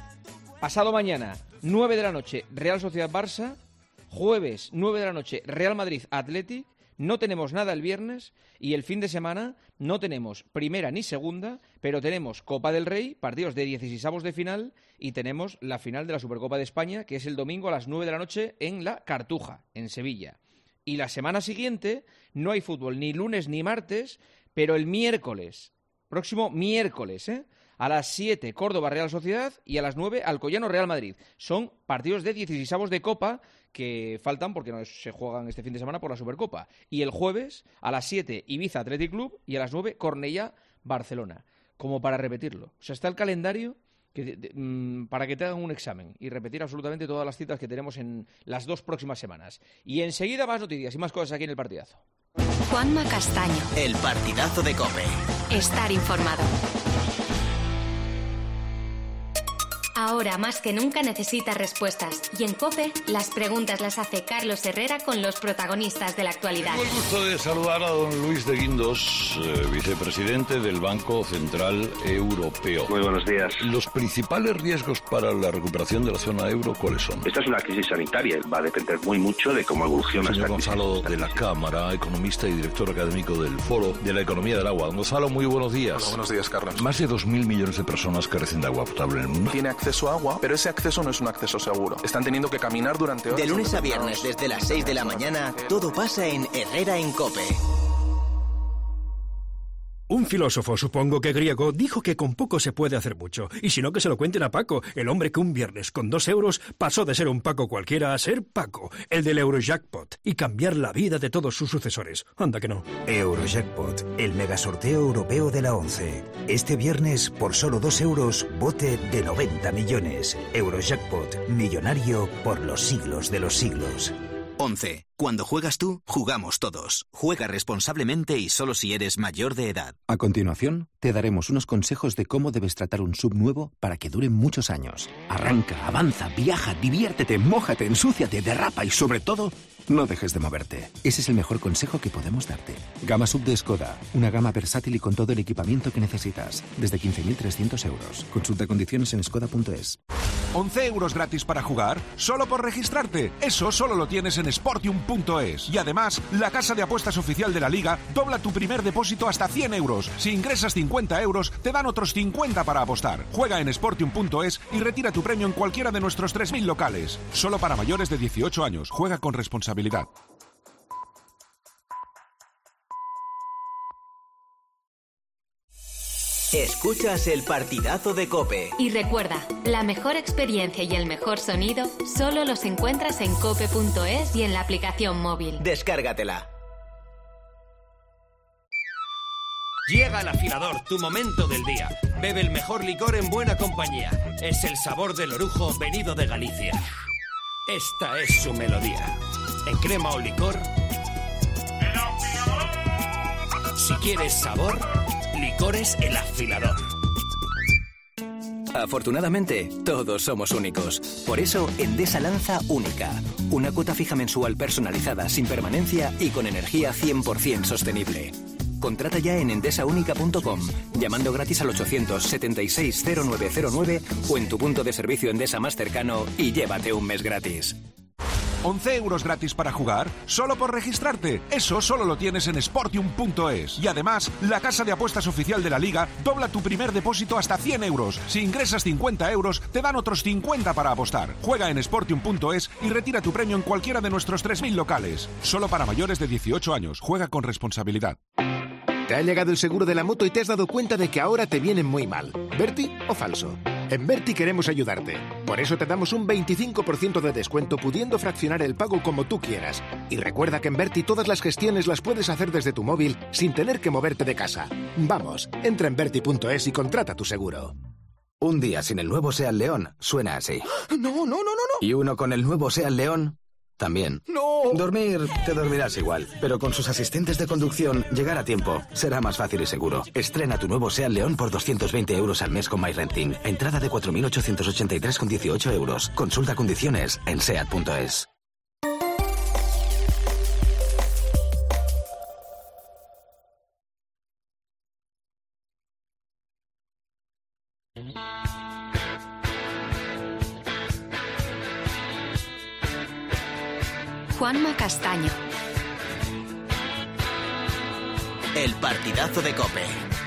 Pasado mañana, 9 de la noche, Real Sociedad Barça. Jueves, 9 de la noche, Real Madrid Athletic. No tenemos nada el viernes y el fin de semana no tenemos primera ni segunda, pero tenemos Copa del Rey, partidos de 16avos de final y tenemos la final de la Supercopa de España, que es el domingo a las 9 de la noche en la Cartuja, en Sevilla. Y la semana siguiente no hay fútbol ni lunes ni martes, pero el miércoles, próximo miércoles, a las 7 Córdoba Real Sociedad y a las 9 Alcoyano Real Madrid. Son partidos de 16avos de Copa que faltan porque no se juegan este fin de semana por la Supercopa. Y el jueves a las 7 Ibiza Athletic Club y a las 9 Cornellá Barcelona. Como para repetirlo. O sea, está el calendario para que te hagan un examen y repetir absolutamente todas las citas que tenemos en las 2 próximas semanas. Y enseguida más noticias y más cosas aquí en el partidazo.
Juanma Castaño.
El partidazo de COPE.
Estar informado. Ahora más que nunca necesitas respuestas. Y en COPE, las preguntas las hace Carlos Herrera con los protagonistas de la actualidad.
Tengo el gusto de saludar a don Luis de Guindos, vicepresidente del Banco Central Europeo.
Muy buenos días.
¿Los principales riesgos para la recuperación de la zona euro cuáles son?
Esta es una crisis sanitaria. Va a depender muy mucho de cómo evoluciona esta crisis.
Señor Gonzalo de la Cámara, economista y director académico del Foro de la Economía del Agua. Don Gonzalo, muy buenos días.
Hola, buenos días, Carlos.
Más de 2.000 millones de personas carecen de agua potable en el mundo.
Tiene acceso a agua, pero ese acceso no es un acceso seguro. Están teniendo que caminar durante horas.
De lunes a viernes, desde las 6 de la mañana, todo pasa en Herrera en COPE.
Un filósofo, supongo que griego, dijo que con poco se puede hacer mucho. Y si no, que se lo cuenten a Paco, el hombre que un viernes con 2 euros pasó de ser un Paco cualquiera a ser Paco, el del Eurojackpot, y cambiar la vida de todos sus sucesores. Anda que no.
Eurojackpot, el megasorteo europeo de la 11. Este viernes, por solo 2 euros, bote de 90 millones. Eurojackpot, millonario por los siglos de los siglos.
11. Cuando juegas tú, jugamos todos. Juega responsablemente y solo si eres mayor de edad.
A continuación, te daremos unos consejos de cómo debes tratar un SUV nuevo para que dure muchos años. Arranca, avanza, viaja, diviértete, mójate, ensúciate, derrapa y sobre todo, no dejes de moverte. Ese es el mejor consejo que podemos darte. Gama SUV de Skoda. Una gama versátil y con todo el equipamiento que necesitas. Desde 15.300 euros. Consulta condiciones en skoda.es.
11 euros gratis para jugar, solo por registrarte. Eso solo lo tienes en Sportium.es. Y además, la casa de apuestas oficial de la Liga dobla tu primer depósito hasta 100 euros. Si ingresas 50 euros, te dan otros 50 para apostar. Juega en Sportium.es y retira tu premio en cualquiera de nuestros 3.000 locales. Solo para mayores de 18 años. Juega con responsabilidad.
Escuchas el partidazo de COPE.
Y recuerda, la mejor experiencia y el mejor sonido solo los encuentras en cope.es y en la aplicación móvil.
Descárgatela.
Llega al afilador, tu momento del día. Bebe el mejor licor en buena compañía. Es el sabor del orujo venido de Galicia. Esta es su melodía. En crema o licor. Si quieres sabor, Licores El Afilador.
Afortunadamente, todos somos únicos. Por eso, Endesa lanza Única. Una cuota fija mensual personalizada, sin permanencia y con energía 100% sostenible. Contrata ya en endesaunica.com, llamando gratis al 876-0909 o en tu punto de servicio Endesa más cercano y llévate un mes gratis.
11 euros gratis para jugar, solo por registrarte. Eso solo lo tienes en sportium.es. Y además, la casa de apuestas oficial de la Liga dobla tu primer depósito hasta 100 euros. Si ingresas 50 euros, te dan otros 50 para apostar. Juega en sportium.es y retira tu premio en cualquiera de nuestros 3.000 locales. Solo para mayores de 18 años. Juega con responsabilidad.
Te ha llegado el seguro de la moto y te has dado cuenta de que ahora te vienen muy mal. ¿Verti o falso? En Verti queremos ayudarte. Por eso te damos un 25% de descuento pudiendo fraccionar el pago como tú quieras. Y recuerda que en Verti todas las gestiones las puedes hacer desde tu móvil sin tener que moverte de casa. Vamos, entra en verti.es y contrata tu seguro.
Un día sin el nuevo Seat León suena así.
No.
Y uno con el nuevo Seat León también.
¡No!
Dormir, te dormirás igual, pero con sus asistentes de conducción, llegar a tiempo será más fácil y seguro. Estrena tu nuevo Seat León por 220 euros al mes con MyRenting. Entrada de 4.883,18 euros. Consulta condiciones en seat.es.
Juanma Castaño.
El partidazo de COPE.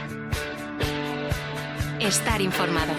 Estar informado.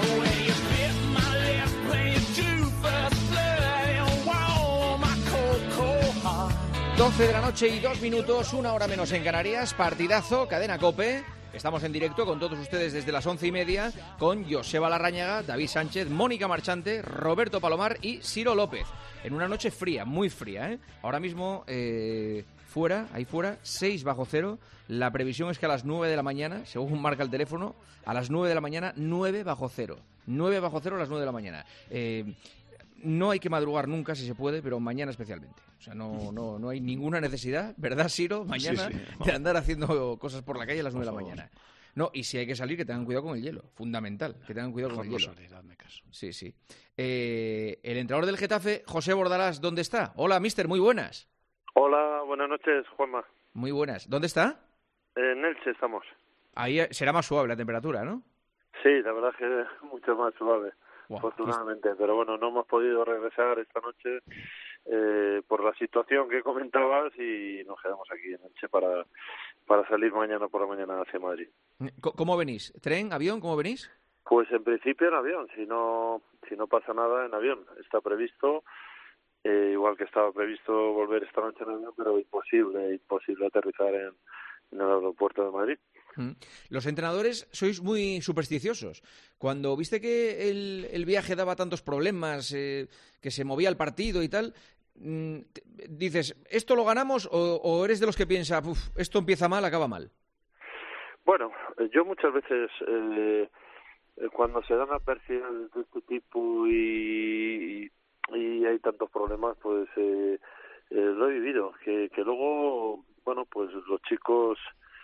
12 de la noche y 2 minutos, 1 hora menos en Canarias. Partidazo, cadena COPE. Estamos en directo con todos ustedes desde las 11:30 con Joseba Larrañaga, David Sánchez, Mónica Marchante, Roberto Palomar y Ciro López. En una noche fría, muy fría, ¿eh? Ahora mismo, ahí fuera, 6 bajo cero. La previsión es que a las 9 de la mañana, según marca el teléfono, a las 9 de la mañana, 9 bajo cero. 9 bajo cero a las 9 de la mañana. No hay que madrugar nunca si se puede, pero mañana especialmente. O sea, no hay ninguna necesidad, ¿verdad, Ciro? Mañana de andar haciendo cosas por la calle a las 9 de la mañana. No, y si hay que salir, que tengan cuidado con el hielo. Fundamental, que tengan cuidado con el hielo. Sí. El entrenador del Getafe, José Bordalás, ¿dónde está? Hola, mister, muy buenas.
Hola, buenas noches, Juanma.
Muy buenas. ¿Dónde está?
En Elche estamos.
Ahí será más suave la temperatura, ¿no?
Sí, la verdad que es mucho más suave, afortunadamente. Pero bueno, no hemos podido regresar esta noche por la situación que comentabas y nos quedamos aquí en Elche para salir mañana por la mañana hacia Madrid.
¿Cómo venís? ¿Tren, avión? ¿Cómo venís?
Pues en principio en avión, si no pasa nada en avión. Está previsto, igual que estaba previsto volver esta noche en avión, pero imposible aterrizar en el aeropuerto de Madrid.
Los entrenadores sois muy supersticiosos. Cuando viste que el viaje daba tantos problemas, que se movía el partido y tal, dices, ¿esto lo ganamos o eres de los que piensa, esto empieza mal, acaba mal?
Bueno, yo muchas veces cuando se dan adversidades de este tipo y hay tantos problemas, pues lo he vivido, que luego, bueno, pues los chicos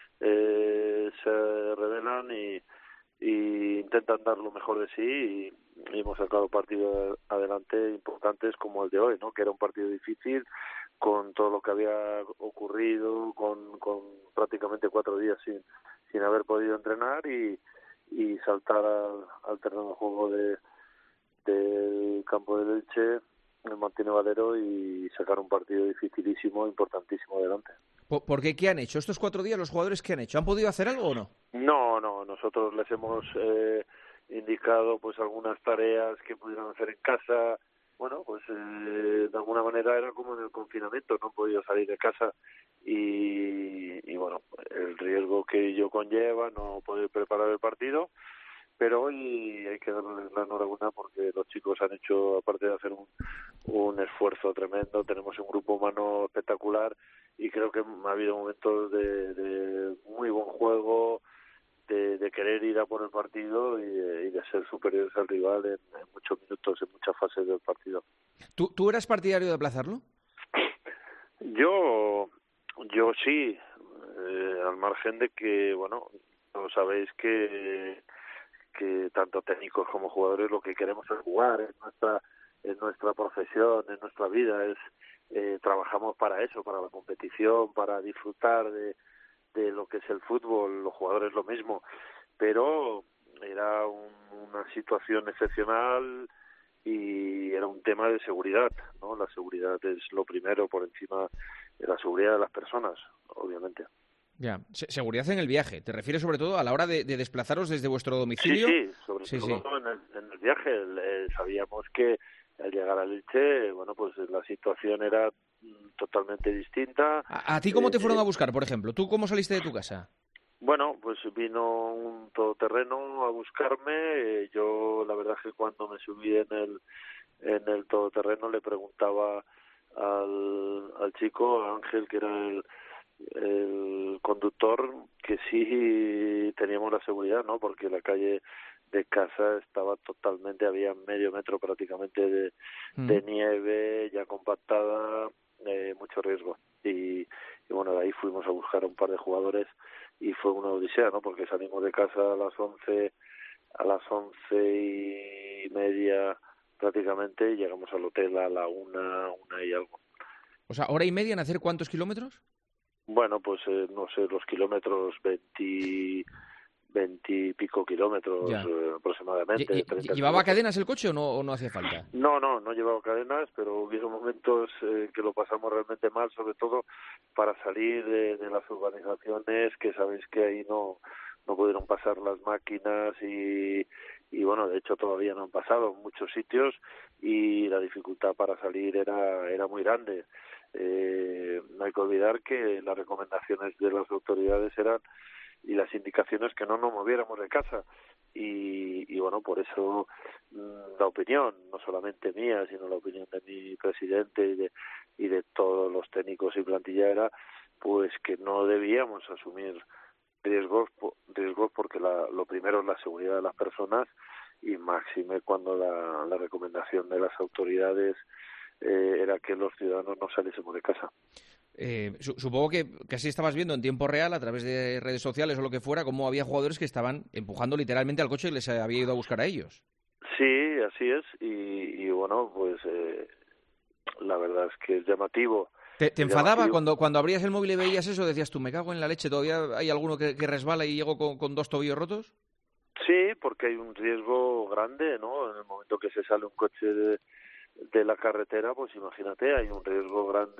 se rebelan y intentan dar lo mejor de sí y hemos sacado partidos adelante importantes como el de hoy, ¿no? Que era un partido difícil con todo lo que había ocurrido, con prácticamente 4 días sin haber podido entrenar y saltar al terreno de juego del campo del Elche, el Martínez Valero, y sacar un partido dificilísimo, importantísimo adelante.
¿Por qué? ¿Qué han hecho? ¿Estos 4 días los jugadores qué han hecho? ¿Han podido hacer algo o no?
No, nosotros les hemos indicado pues algunas tareas que pudieran hacer en casa. Bueno, pues de alguna manera era como en el confinamiento, no han podido salir de casa y bueno, el riesgo que ello conlleva no poder preparar el partido, pero hoy hay que darles la enhorabuena porque los chicos han hecho, aparte de hacer un esfuerzo tremendo, tenemos un grupo humano espectacular y creo que ha habido momentos de muy buen juego, de querer ir a por el partido y de ser superiores al rival en muchos minutos, en muchas fases del partido.
¿Tú eras partidario de aplazarlo?
Yo sí, al margen de que, bueno, lo sabéis que tanto técnicos como jugadores lo que queremos es jugar, es nuestra profesión, es nuestra vida, trabajamos para eso, para la competición, para disfrutar de lo que es el fútbol, los jugadores lo mismo, pero era una situación excepcional y era un tema de seguridad, ¿no? La seguridad es lo primero por encima de la seguridad de las personas, obviamente.
Ya, seguridad en el viaje. ¿Te refieres sobre todo a la hora de desplazaros desde vuestro domicilio?
Sí, sobre todo en el viaje. Sabíamos que al llegar a Elche, bueno, pues la situación era totalmente distinta.
¿A ti cómo te fueron a buscar, por ejemplo? ¿Tú cómo saliste de tu casa?
Bueno, pues vino un todoterreno a buscarme. Yo, la verdad es que cuando me subí en el todoterreno le preguntaba al chico, a Ángel, que era el conductor, que sí teníamos la seguridad, ¿no? Porque la calle de casa estaba totalmente, había medio metro prácticamente de nieve ya compactada, mucho riesgo. Y bueno, de ahí fuimos a buscar a un par de jugadores y fue una odisea, ¿no? Porque salimos de casa a las 11:30 prácticamente, y llegamos al hotel a la una y algo.
O sea, ¿hora y media en hacer cuántos kilómetros?
Bueno, pues no sé, los kilómetros, 20 y pico kilómetros aproximadamente.
¿Llevaba cadenas el coche o no hacía falta?
No llevaba cadenas, pero hubo momentos que lo pasamos realmente mal, sobre todo para salir de las urbanizaciones, que sabéis que ahí no pudieron pasar las máquinas y bueno, de hecho todavía no han pasado en muchos sitios y la dificultad para salir era muy grande. No hay que olvidar que las recomendaciones de las autoridades eran y las indicaciones que no nos moviéramos de casa y bueno, por eso la opinión, no solamente mía, sino la opinión de mi presidente y de todos los técnicos y plantilla era pues que no debíamos asumir riesgos porque lo primero es la seguridad de las personas y máxime cuando la recomendación de las autoridades era que los ciudadanos no saliésemos de casa.
Supongo que así estabas viendo en tiempo real, a través de redes sociales o lo que fuera, cómo había jugadores que estaban empujando literalmente al coche y les había ido a buscar a ellos.
Sí, así es. Y bueno, pues la verdad es que es llamativo.
¿Te enfadaba cuando abrías el móvil y veías eso? Decías tú, me cago en la leche, ¿todavía hay alguno que resbala y llego con 2 tobillos rotos?
Sí, porque hay un riesgo grande, ¿no? En el momento que se sale un coche de la carretera, pues imagínate, hay un riesgo grande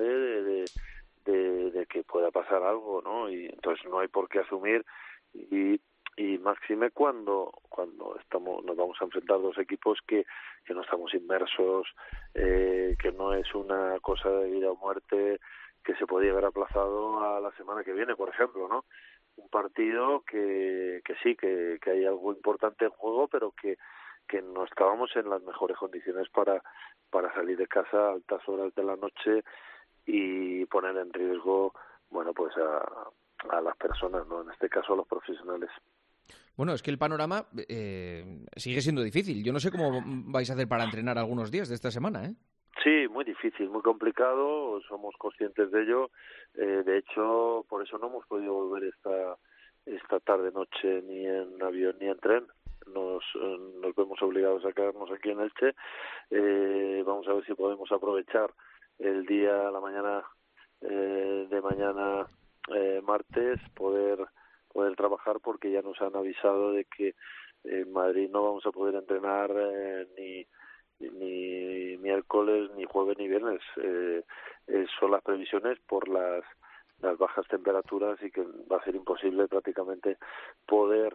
de que pueda pasar algo, ¿no? Y entonces no hay por qué asumir y máxime cuando nos vamos a enfrentar dos equipos que no estamos inmersos, que no es una cosa de vida o muerte que se podía haber aplazado a la semana que viene, por ejemplo, ¿no? Un partido que sí, que hay algo importante en juego, pero que no estábamos en las mejores condiciones para salir de casa a altas horas de la noche y poner en riesgo, bueno, pues a las personas, ¿no? En este caso a los profesionales.
Bueno, es que el panorama sigue siendo difícil. Yo no sé cómo vais a hacer para entrenar algunos días de esta semana, ¿eh?
Sí, muy difícil, muy complicado, somos conscientes de ello. De hecho, por eso no hemos podido volver esta tarde-noche ni en avión ni en tren. Nos vemos obligados a quedarnos aquí en Elche. Vamos a ver si podemos aprovechar el día, la mañana de mañana martes, poder trabajar, porque ya nos han avisado de que en Madrid no vamos a poder entrenar ni miércoles, ni jueves, ni viernes. Son las previsiones por las bajas temperaturas y que va a ser imposible prácticamente poder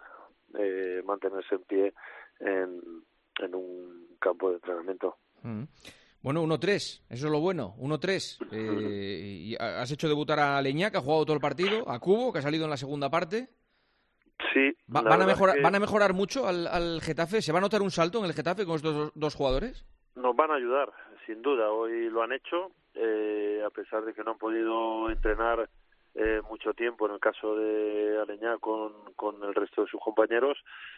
mantenerse en pie en un campo de entrenamiento.
Bueno, 1-3, eso es lo bueno, 1-3. Y has hecho debutar a Aleñá, que ha jugado todo el partido, a Cubo, que ha salido en la segunda parte.
Sí.
¿Van a mejorar mucho al Getafe? ¿Se va a notar un salto en el Getafe con estos dos jugadores?
Nos van a ayudar, sin duda. Hoy lo han hecho, a pesar de que no han podido entrenar mucho tiempo, en el caso de Aleñá, con el resto de sus compañeros.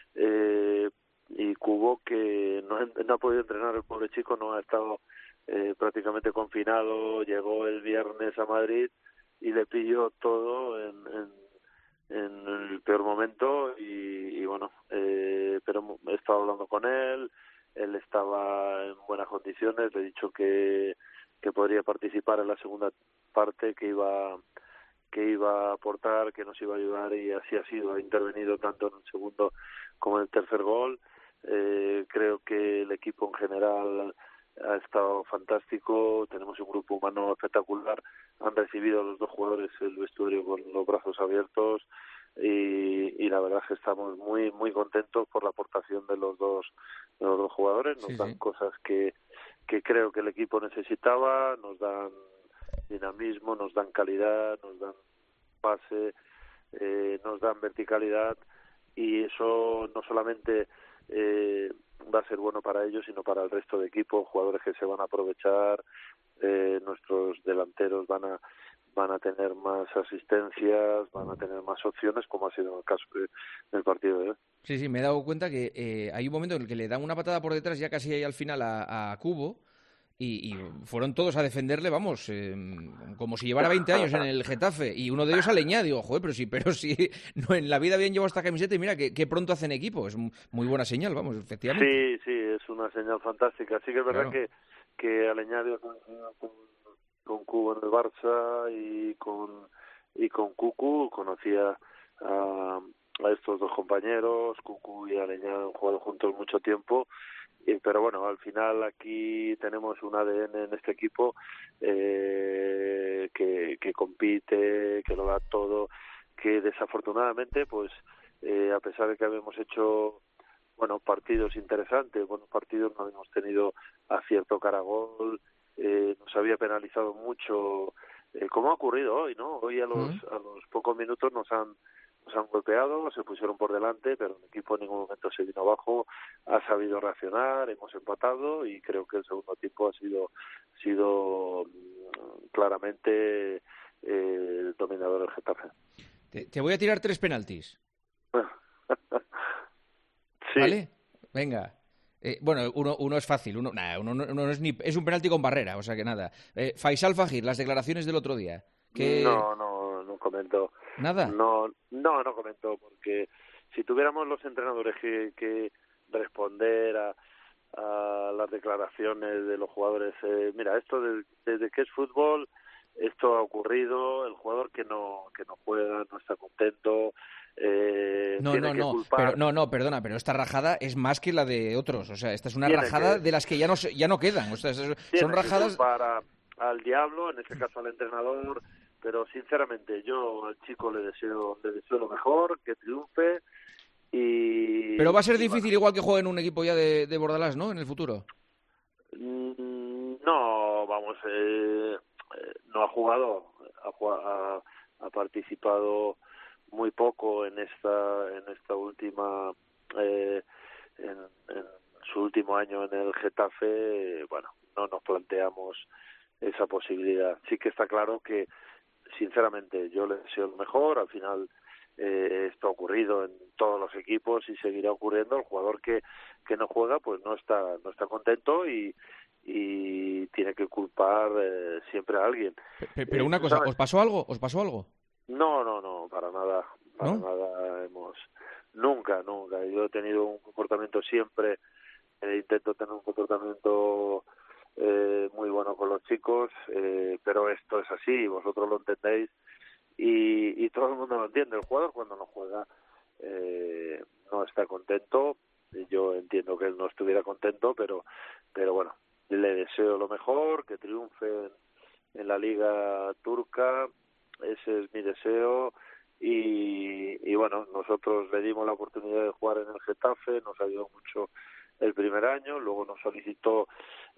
Y Cubo, que no ha podido entrenar, el pobre chico, no ha estado prácticamente confinado, llegó el viernes a Madrid y le pilló todo en el peor momento y bueno, pero he estado hablando con él estaba en buenas condiciones, le he dicho que podría participar en la segunda parte, que iba a aportar, que nos iba a ayudar, y así ha sido. Ha intervenido tanto en el segundo como en el tercer gol. Creo que el equipo en general ha estado fantástico, tenemos un grupo humano espectacular, han recibido a los dos jugadores el vestuario con los brazos abiertos y la verdad es que estamos muy muy contentos por la aportación de los dos jugadores. Nos dan cosas que creo que el equipo necesitaba, nos dan dinamismo, nos dan calidad, nos dan pase, nos dan verticalidad, y eso no solamente va a ser bueno para ellos, sino para el resto de equipo, jugadores que se van a aprovechar, nuestros delanteros van a tener más asistencias, van a tener más opciones, como ha sido en el caso del partido de hoy.
Sí, me he dado cuenta que hay un momento en el que le dan una patada por detrás, ya casi ahí al final a Cubo, y fueron todos a defenderle, vamos, como si llevara 20 años en el Getafe, y uno de ellos Aleñá. Digo, joder, pero si no, en la vida habían llevado esta camiseta, y mira qué pronto hacen equipo. Es muy buena señal, vamos, efectivamente.
Sí, es una señal fantástica. Sí que es verdad que Aleñá dio con Cubo en el Barça y con Cucu. Conocía a estos dos compañeros. Cucu y Aleñá han jugado juntos mucho tiempo. Pero bueno, al final aquí tenemos un ADN en este equipo que compite, que lo da todo, que desafortunadamente, pues a pesar de que habíamos hecho partidos interesantes, buenos partidos, no habíamos tenido acierto cara a gol, nos había penalizado mucho, como ha ocurrido hoy, ¿no? Hoy a los pocos minutos nos han golpeado, se pusieron por delante, pero el equipo en ningún momento se vino abajo, ha sabido reaccionar, hemos empatado, y creo que el segundo tiempo ha sido claramente el dominador del Getafe.
Te voy a tirar 3 penaltis.
Sí.
¿Vale? Venga. Uno es fácil, uno no es es un penalti con barrera, o sea que nada. Faisal Fajir, las declaraciones del otro día.
No comento.
¿Nada?
No comento, porque si tuviéramos los entrenadores que responder a las declaraciones de los jugadores, mira, esto desde que es fútbol, esto ha ocurrido, el jugador que no juega no está contento,
perdona, pero esta rajada es más que la de otros, o sea, esta es una rajada de las que ya no quedan, o sea, son rajadas
para al diablo, en este caso al entrenador. Pero sinceramente yo al chico le deseo lo mejor, que triunfe.
Pero va a ser difícil, igual que juegue en un equipo ya de Bordalás, ¿no? En el futuro.
No, vamos, no ha jugado, ha participado muy poco en esta última, en su último año en el Getafe. Bueno, no nos planteamos esa posibilidad. Sí que está claro que, sinceramente, yo le deseo lo mejor. Al final esto ha ocurrido en todos los equipos y seguirá ocurriendo. El jugador que no juega pues no está contento y tiene que culpar siempre a alguien.
Pero una cosa, ¿os pasó algo?
No, para nada. Nunca. Yo he tenido un comportamiento siempre, intento tener un comportamiento muy bueno con los chicos, pero esto es así, vosotros lo entendéis y todo el mundo lo entiende. El jugador cuando no juega no está contento. Yo entiendo que él no estuviera contento, pero bueno, le deseo lo mejor, que triunfe en la liga turca, ese es mi deseo. Y bueno, nosotros le dimos la oportunidad de jugar en el Getafe, nos ayudó mucho el primer año, luego nos solicitó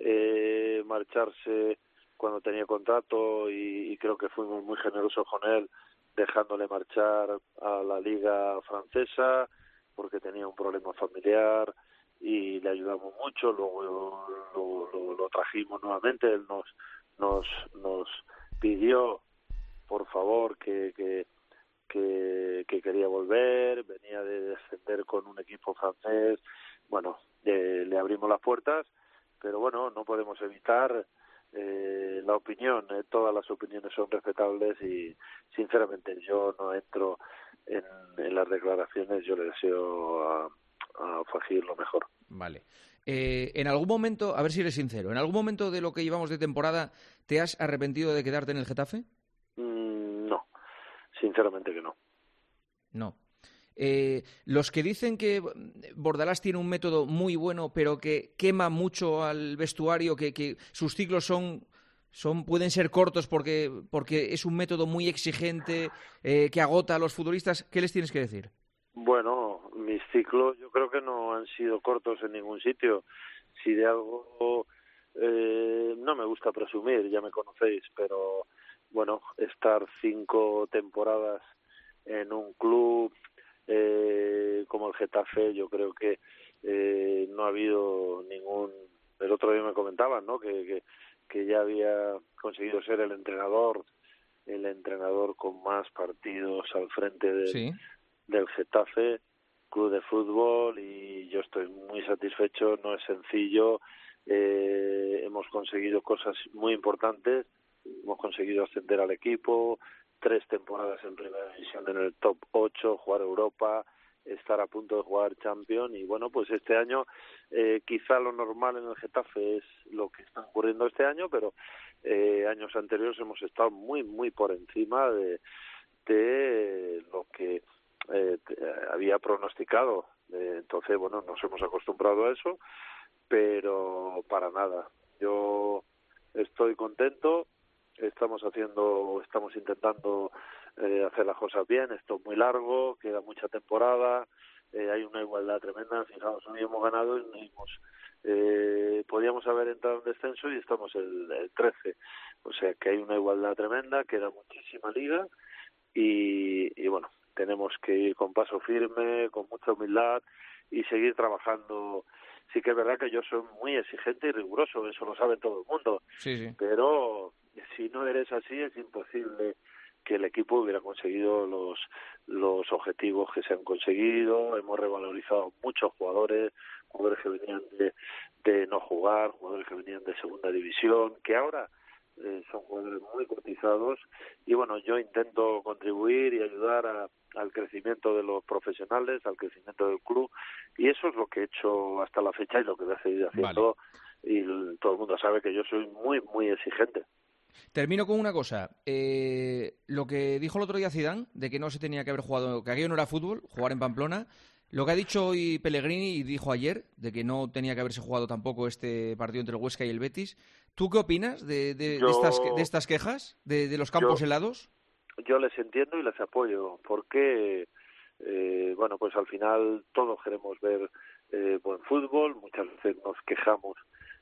marcharse cuando tenía contrato y creo que fuimos muy generosos con él, dejándole marchar a la liga francesa porque tenía un problema familiar y le ayudamos mucho. Luego lo trajimos nuevamente. Él nos pidió por favor que quería volver, venía de descender con un equipo francés. Bueno, le abrimos las puertas, pero bueno, no podemos evitar la opinión. Todas las opiniones son respetables y sinceramente yo no entro en las declaraciones. Yo le deseo a Fagir lo mejor.
Vale. En algún momento, a ver si eres sincero, ¿en algún momento de lo que llevamos de temporada te has arrepentido de quedarte en el Getafe?
No, sinceramente que no.
No. Los que dicen que Bordalás tiene un método muy bueno, pero que quema mucho al vestuario, que sus ciclos pueden ser cortos porque es un método muy exigente, que agota a los futbolistas, ¿qué les tienes que decir?
Bueno, mis ciclos yo creo que no han sido cortos en ningún sitio. Si de algo no me gusta presumir, ya me conocéis, pero bueno, estar 5 temporadas en un club como el Getafe, yo creo que no ha habido ningún... El otro día me comentaban, ¿no?, que ya había conseguido ser el entrenador con más partidos al frente del Getafe, club de fútbol, y yo estoy muy satisfecho. No es sencillo, hemos conseguido cosas muy importantes, hemos conseguido ascender al equipo, 3 temporadas en primera división en el top 8, jugar Europa, estar a punto de jugar Champions, y bueno, pues este año quizá lo normal en el Getafe es lo que está ocurriendo este año, pero años anteriores hemos estado muy, muy por encima de lo que había pronosticado. Entonces, bueno, nos hemos acostumbrado a eso, pero para nada. Yo estoy contento. Estamos intentando hacer las cosas bien. Esto es muy largo, queda mucha temporada, hay una igualdad tremenda. Fijaos, hoy hemos ganado y podíamos haber entrado en descenso y estamos el 13. O sea que hay una igualdad tremenda, queda muchísima liga y bueno, tenemos que ir con paso firme, con mucha humildad y seguir trabajando. Sí que es verdad que yo soy muy exigente y riguroso, eso lo sabe todo el mundo.
Sí.
Pero si no eres así, es imposible que el equipo hubiera conseguido los objetivos que se han conseguido. Hemos revalorizado muchos jugadores que venían de no jugar, jugadores que venían de segunda división, que ahora son jugadores muy cotizados. Y bueno, yo intento contribuir y ayudar al crecimiento de los profesionales, al crecimiento del club, y eso es lo que he hecho hasta la fecha y lo que voy a seguir haciendo. Vale. Y todo el mundo sabe que yo soy muy, muy exigente.
Termino con una cosa. Lo que dijo el otro día Zidane, de que no se tenía que haber jugado, que aquello no era fútbol, jugar en Pamplona. Lo que ha dicho hoy Pellegrini y dijo ayer, de que no tenía que haberse jugado tampoco este partido entre el Huesca y el Betis. ¿Tú qué opinas de estas quejas, de los campos helados?
Yo les entiendo y les apoyo, porque bueno, pues al final todos queremos ver buen fútbol. Muchas veces nos quejamos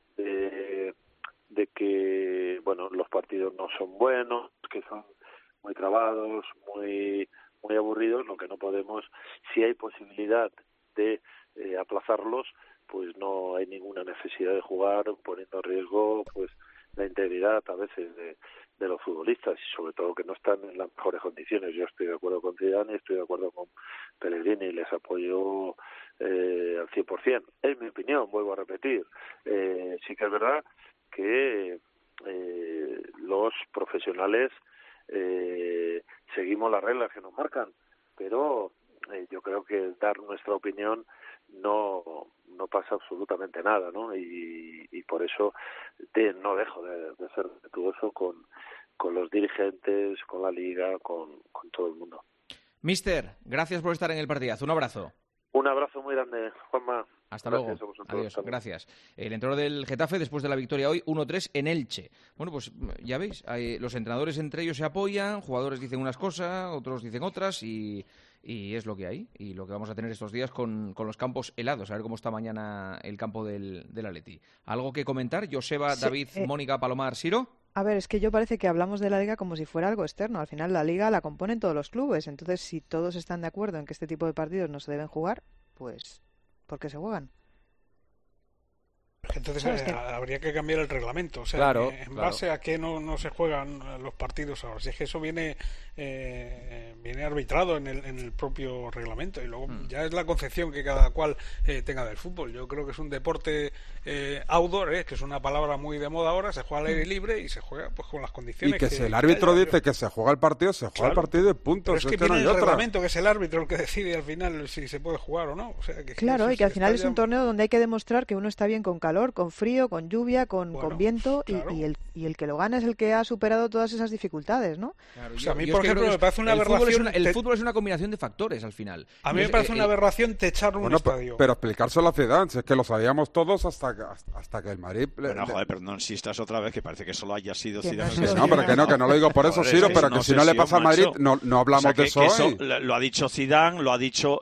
de que bueno, los partidos no son buenos, que son muy trabados, muy aburridos. Lo que no podemos, si hay posibilidad de aplazarlos, pues no hay ninguna necesidad de jugar poniendo en riesgo pues la integridad a veces de los futbolistas, y sobre todo que no están en las mejores condiciones. Yo estoy de acuerdo con Zidane y estoy de acuerdo con Pellegrini y les apoyo al 100%. Es mi opinión, vuelvo a repetir. Sí que es verdad que los profesionales seguimos las reglas que nos marcan, pero yo creo que dar nuestra opinión no pasa absolutamente nada, ¿no? Y por eso no dejo de ser respetuoso con los dirigentes, con la liga, con todo el mundo.
Mister, gracias por estar en el partidazo. Un abrazo.
Un abrazo muy grande, Juanma.
Hasta
Gracias
luego.
a vosotros.
Adiós. Gracias. El entrenador del Getafe, después de la victoria hoy, 1-3 en Elche. Bueno, pues ya veis, los entrenadores entre ellos se apoyan, jugadores dicen unas cosas, otros dicen otras y es lo que hay. Y lo que vamos a tener estos días con los campos helados. A ver cómo está mañana el campo del Atleti. ¿Algo que comentar? Joseba,
Sí,
David, Mónica, Palomar, Siro.
A ver, es que yo parece que hablamos de la Liga como si fuera algo externo. Al final la Liga la componen todos los clubes. Entonces, si todos están de acuerdo en que este tipo de partidos no se deben jugar, pues ¿por qué se juegan?
Entonces habría que cambiar el reglamento. O sea,
claro,
en base a qué no se juegan los partidos ahora. Si es que eso viene arbitrado en el propio reglamento. Y luego ya es la concepción que cada cual tenga del fútbol. Yo creo que es un deporte outdoor, que es una palabra muy de moda ahora. Se juega al aire libre y se juega pues con las condiciones.
Y que si el árbitro dice que se juega el partido, se juega el partido y punto.
Pero es que viene el reglamento, que es el árbitro el que decide al final si se puede jugar o no. O sea,
claro, y que al final es un torneo donde hay que demostrar que uno está bien con calor, con frío, con lluvia, con viento, claro. y el que lo gana es el que ha superado todas esas dificultades, ¿no?
Claro,
o sea, a mí, por ejemplo, me parece una aberración...
El fútbol es una combinación de factores, al final.
A mí me parece una aberración techar un estadio.
Pero explicárselo a Zidane, si es que lo sabíamos todos hasta que el Madrid...
Bueno, joder, pero no insistas otra vez, que parece que solo haya sido Zidane.
No, pero que no lo digo por eso, Siro, pero que si no le pasa a Madrid, no hablamos de eso hoy.
Lo ha dicho Zidane, lo ha dicho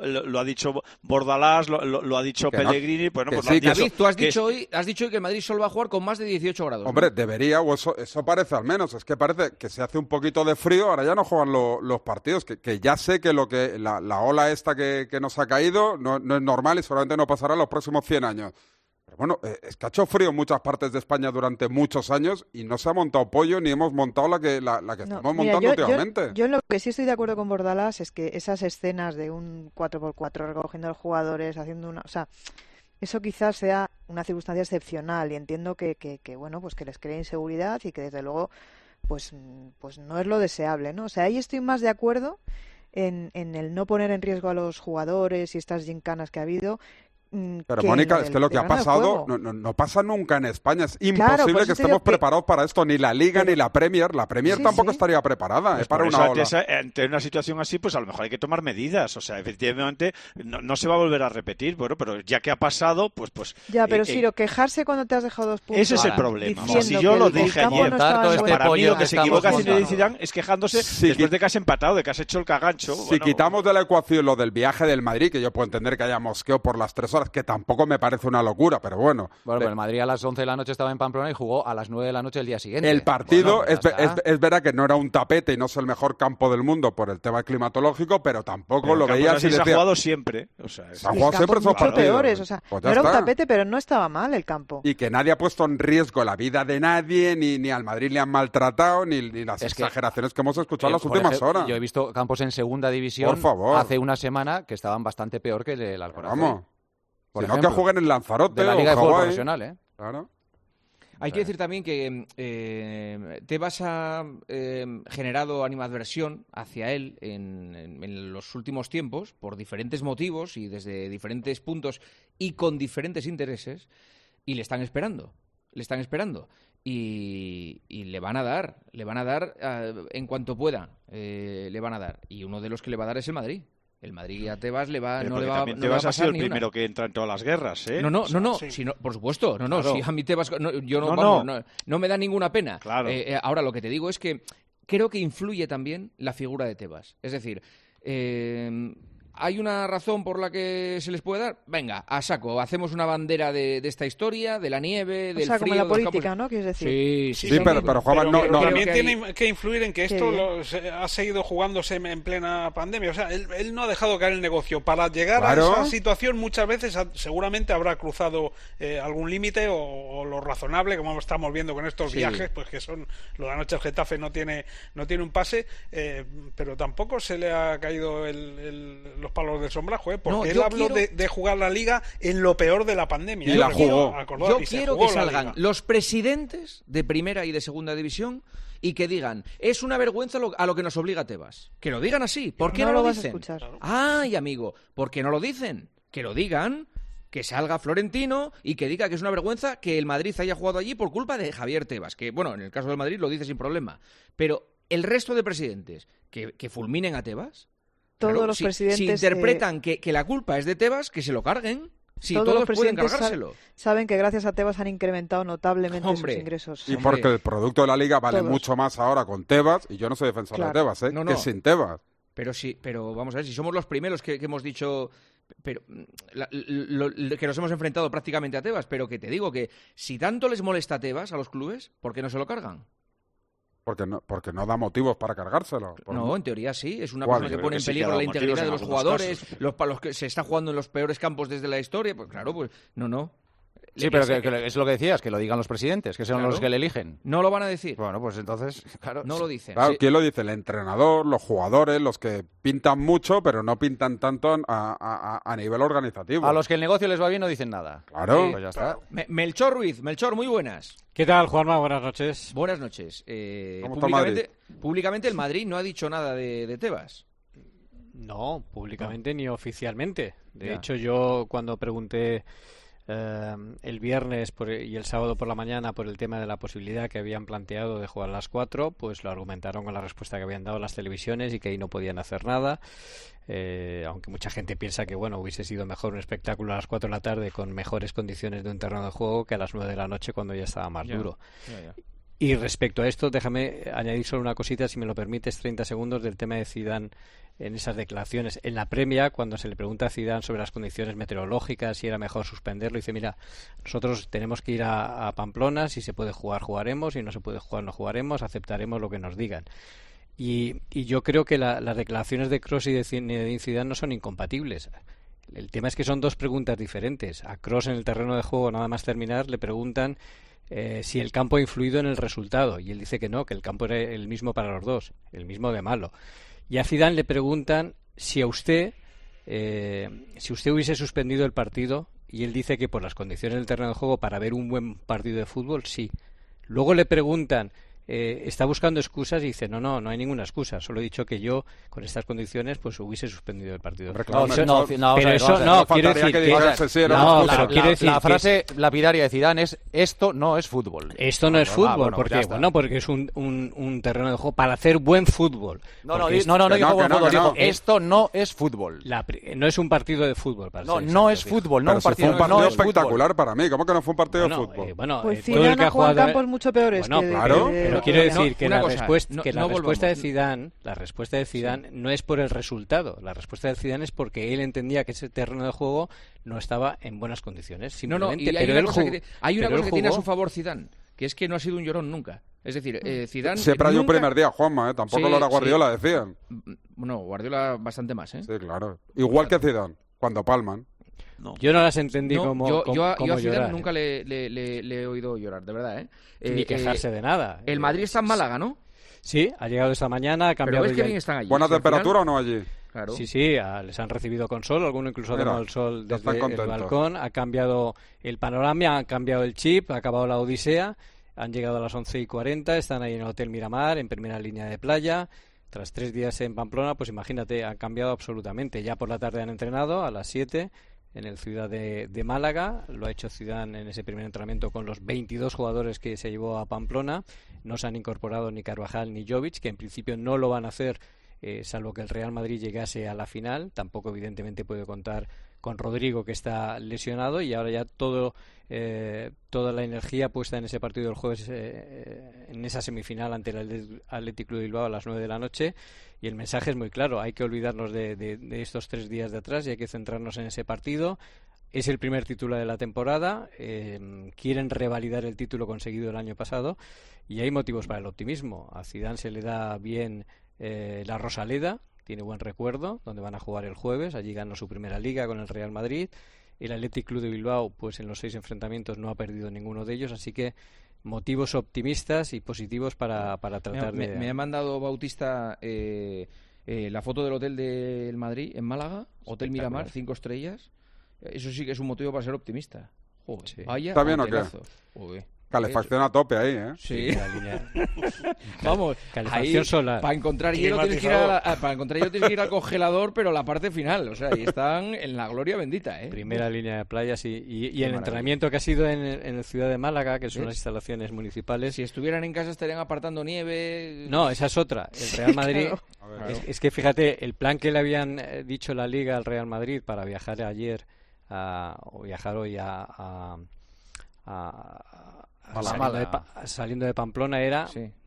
Bordalás, lo ha dicho Pellegrini, bueno, pues
sí, David, tú has dicho hoy que el Madrid solo va a jugar con más de 18 grados.
Hombre, debería, o eso parece al menos. Es que parece que se hace un poquito de frío, ahora ya no juegan los partidos, que ya sé que la ola esta que nos ha caído no es normal y seguramente no pasará en los próximos 100 años. Pero bueno, es que ha hecho frío en muchas partes de España durante muchos años y no se ha montado pollo ni hemos montado la que estamos montando últimamente.
Yo en lo que sí estoy de acuerdo con Bordalás es que esas escenas de un 4x4 recogiendo a los jugadores, haciendo una... O sea, eso quizás sea una circunstancia excepcional y entiendo que bueno, pues que les cree inseguridad y que desde luego pues no es lo deseable, ¿no? O sea, ahí estoy más de acuerdo en el no poner en riesgo a los jugadores y estas gincanas que ha habido.
Pero Mónica, es que lo que ha pasado no pasa nunca en España. Es imposible que estemos preparados para esto, ni la Liga ni la Premier. La Premier tampoco estaría preparada
pues
para una ola.
Ante una situación así, pues a lo mejor hay que tomar medidas. O sea, efectivamente, no se va a volver a repetir. Bueno, pero ya que ha pasado, pues...
Ya, pero Siro, quejarse cuando te has dejado 2 puntos...
Ese es el problema. Si yo lo dije ayer, para mí lo que se equivoca Zinedine Zidane es quejándose después de que has empatado, de que has hecho el cagancho.
Si quitamos de la ecuación lo del viaje del Madrid, que yo puedo entender que haya mosqueo por las 3 horas, que tampoco me parece una locura, pero bueno.
Bueno, pero el Madrid a las 11 de la noche estaba en Pamplona y jugó a las 9 de la noche el día siguiente.
El partido, es verdad que no era un tapete y no es el mejor campo del mundo por el tema climatológico, pero tampoco lo veías y decía...
Se ha jugado siempre. O sea,
se ha jugado siempre esos partidos.
Peores, o sea, pues no era un tapete, pero no estaba mal el campo.
Y que nadie ha puesto en riesgo la vida de nadie, ni al Madrid le han maltratado, ni las exageraciones que hemos escuchado en las últimas horas.
Yo he visto campos en segunda división
por favor,
hace una semana que estaban bastante peor que el Alcoraz.
Vamos. Si no, que jueguen en Lanzarote
de la Liga de Fútbol Profesional, ¿eh?
Claro.
Hay que decir también que Tebas ha generado animadversión hacia él en los últimos tiempos por diferentes motivos y desde diferentes puntos y con diferentes intereses y le están esperando. Y le van a dar en cuanto pueda, le van a dar. Y uno de los que le va a dar es el Madrid. El Madrid a Tebas no le va a pasar.
Tebas ha sido el primero que entra en todas las guerras, ¿eh?
No, sí. Si no, por supuesto. No, claro. Si a mí Tebas no me da ninguna pena.
Claro.
Ahora lo que te digo es que creo que influye también la figura de Tebas. Es decir, ¿hay una razón por la que se les puede dar? Venga, a saco. Hacemos una bandera de esta historia, de la nieve, del frío.
Como la política, ¿no? ¿Quieres decir?
Sí, pero Juan, no.
También tiene que influir en que esto ha seguido jugándose en plena pandemia. O sea, él no ha dejado caer el negocio. Para llegar a esa situación muchas veces seguramente habrá cruzado algún límite o lo razonable, como estamos viendo con estos viajes, pues que son... Lo de anoche el Getafe no tiene un pase, pero tampoco se le ha caído los palos del sombrajo, porque él habló de jugar la Liga en lo peor de la pandemia.
Y la jugó.
Yo quiero que salgan los presidentes de primera y de segunda división y que digan, es una vergüenza a lo que nos obliga Tebas. Que lo digan así. ¿Por qué no lo dicen? Ay, amigo, ¿por qué no lo dicen? Que lo digan, que salga Florentino y que diga que es una vergüenza que el Madrid haya jugado allí por culpa de Javier Tebas. Que, bueno, en el caso del Madrid lo dice sin problema. Pero el resto de presidentes que fulminen a Tebas,
todos los presidentes...
Si interpretan que la culpa es de Tebas, que se lo carguen. Si todos pueden cargárselo.
Saben que gracias a Tebas han incrementado notablemente sus ingresos.
Y porque el producto de la Liga vale mucho más ahora con Tebas, y yo no soy defensor de Tebas, que sin Tebas.
Pero vamos a ver, si somos los primeros que hemos dicho... que nos hemos enfrentado prácticamente a Tebas, pero que te digo que si tanto les molesta a Tebas, a los clubes, ¿por qué no se lo cargan?
Porque no da motivos para cargárselo.
No, en teoría sí. Es una persona que pone en peligro la integridad de los jugadores, para los que se está jugando en los peores campos desde la historia. Pues claro, pues no.
Sí, pero que es lo que decías, que lo digan los presidentes, que son los que le eligen.
No lo van a decir.
Bueno, pues entonces, claro.
No lo dicen.
Claro, ¿quién lo dice? El entrenador, los jugadores, los que pintan mucho, pero no pintan tanto a nivel organizativo.
A los que el negocio les va bien no dicen nada.
Claro.
Pues ya está.
Melchor Ruiz. Melchor, muy buenas.
¿Qué tal, Juanma? Buenas noches.
Buenas noches. Públicamente el Madrid no ha dicho nada de Tebas.
No, públicamente ni oficialmente. De hecho, yo cuando pregunté el viernes y el sábado por la mañana por el tema de la posibilidad que habían planteado de jugar a las 4, pues lo argumentaron con la respuesta que habían dado las televisiones y que ahí no podían hacer nada. Aunque mucha gente piensa que hubiese sido mejor un espectáculo a las 4 de la tarde con mejores condiciones de un terreno de juego que a las 9 de la noche cuando ya estaba más duro. Y respecto a esto, déjame añadir solo una cosita, si me lo permites, 30 segundos del tema de Zidane en esas declaraciones. En la Premier, cuando se le pregunta a Zidane sobre las condiciones meteorológicas, si era mejor suspenderlo, dice, mira, nosotros tenemos que ir a Pamplona, si se puede jugar, jugaremos, si no se puede jugar, no jugaremos, aceptaremos lo que nos digan. Y yo creo que las declaraciones de Kroos y de Zidane no son incompatibles. El tema es que son dos preguntas diferentes. A Kroos en el terreno de juego, nada más terminar, le preguntan si el campo ha influido en el resultado, y él dice que no, que el campo era el mismo para los dos, el mismo de malo. Y a Zidane le preguntan si usted hubiese suspendido el partido, y él dice que por las condiciones del terreno de juego, para ver un buen partido de fútbol, sí. Luego le preguntan, está buscando excusas, y dice, no hay ninguna excusa, solo he dicho que yo con estas condiciones pues hubiese suspendido el partido.
La frase lapidaria de Zidane es: esto no es fútbol.
Esto no es fútbol, ¿por qué? Porque es un terreno de juego para hacer buen fútbol.
No digo buen fútbol, digo esto no es fútbol.
No es un partido de fútbol.
No es fútbol, no un partido.
Fue un partido espectacular para mí. ¿Cómo que no fue un partido de fútbol?
Pues Zidane ha jugado en campos mucho peores.
Claro.
Pero quiero decir que la respuesta de Zidane no es por el resultado. La respuesta de Zidane es porque él entendía que ese terreno de juego no estaba en buenas condiciones.
Hay una cosa que tiene a su favor Zidane, que es que no ha sido un llorón nunca. Es decir, Zidane
siempre hay un primer día, Juanma, tampoco lo era Guardiola, decían.
Bueno, Guardiola bastante más,
Sí, claro. Igual que Zidane, cuando palman.
No. Yo no las entendí como
yo a Zidane
llorar,
nunca le he oído llorar, de verdad,
ni quejarse de nada.
El Madrid está en Málaga, ¿no?
Sí, ha llegado esta mañana, ha cambiado.
Pero ves que bien están allí.
¿Buena temperatura o no allí?
Claro.
Sí, les han recibido con sol, alguno incluso ha tomado el sol desde el balcón, ha cambiado el panorama, ha cambiado el chip, ha acabado la odisea, han llegado a las 11:40, están ahí en el Hotel Miramar, en primera línea de playa. Tras 3 días en Pamplona, pues imagínate, han cambiado absolutamente. Ya por la tarde han entrenado a las 7 en el Ciudad de Málaga. Lo ha hecho Zidane en ese primer entrenamiento con los 22 jugadores que se llevó a Pamplona. No se han incorporado ni Carvajal ni Jovic, que en principio no lo van a hacer salvo que el Real Madrid llegase a la final. Tampoco evidentemente puede contar con Rodrigo, que está lesionado, y ahora ya toda la energía puesta en ese partido del jueves, en esa semifinal ante el Athletic Club de Bilbao a las 9 de la noche. Y el mensaje es muy claro: hay que olvidarnos de estos 3 días de atrás y hay que centrarnos en ese partido. Es el primer título de la temporada, quieren revalidar el título conseguido el año pasado, y hay motivos para el optimismo. A Zidane se le da bien la Rosaleda, tiene buen recuerdo, donde van a jugar el jueves. Allí ganó su primera liga con el Real Madrid. El Athletic Club de Bilbao, pues en los 6 enfrentamientos no ha perdido ninguno de ellos, así que motivos optimistas y positivos para tratar de...
Me ha mandado Bautista la foto del hotel del Madrid en Málaga, Hotel Miramar, 5 estrellas. Eso sí que es un motivo para ser optimista. Joder,
sí.
Vaya,
¿está bien o qué?
Joder.
Calefacción a tope ahí, ¿eh?
Sí. Vamos,
calefacción
ahí,
solar.
Para encontrar hielo tienes que ir al congelador, pero la parte final. O sea, ahí están en la gloria bendita, ¿eh?
Primera línea de playa, sí. Y el entrenamiento que ha sido en el Ciudad de Málaga, que son las instalaciones municipales.
Si estuvieran en casa estarían apartando nieve.
No, esa es otra. El Real Madrid...
Claro.
Es que fíjate, el plan que le habían dicho la Liga al Real Madrid para viajar ayer o viajar hoy saliendo de Pamplona era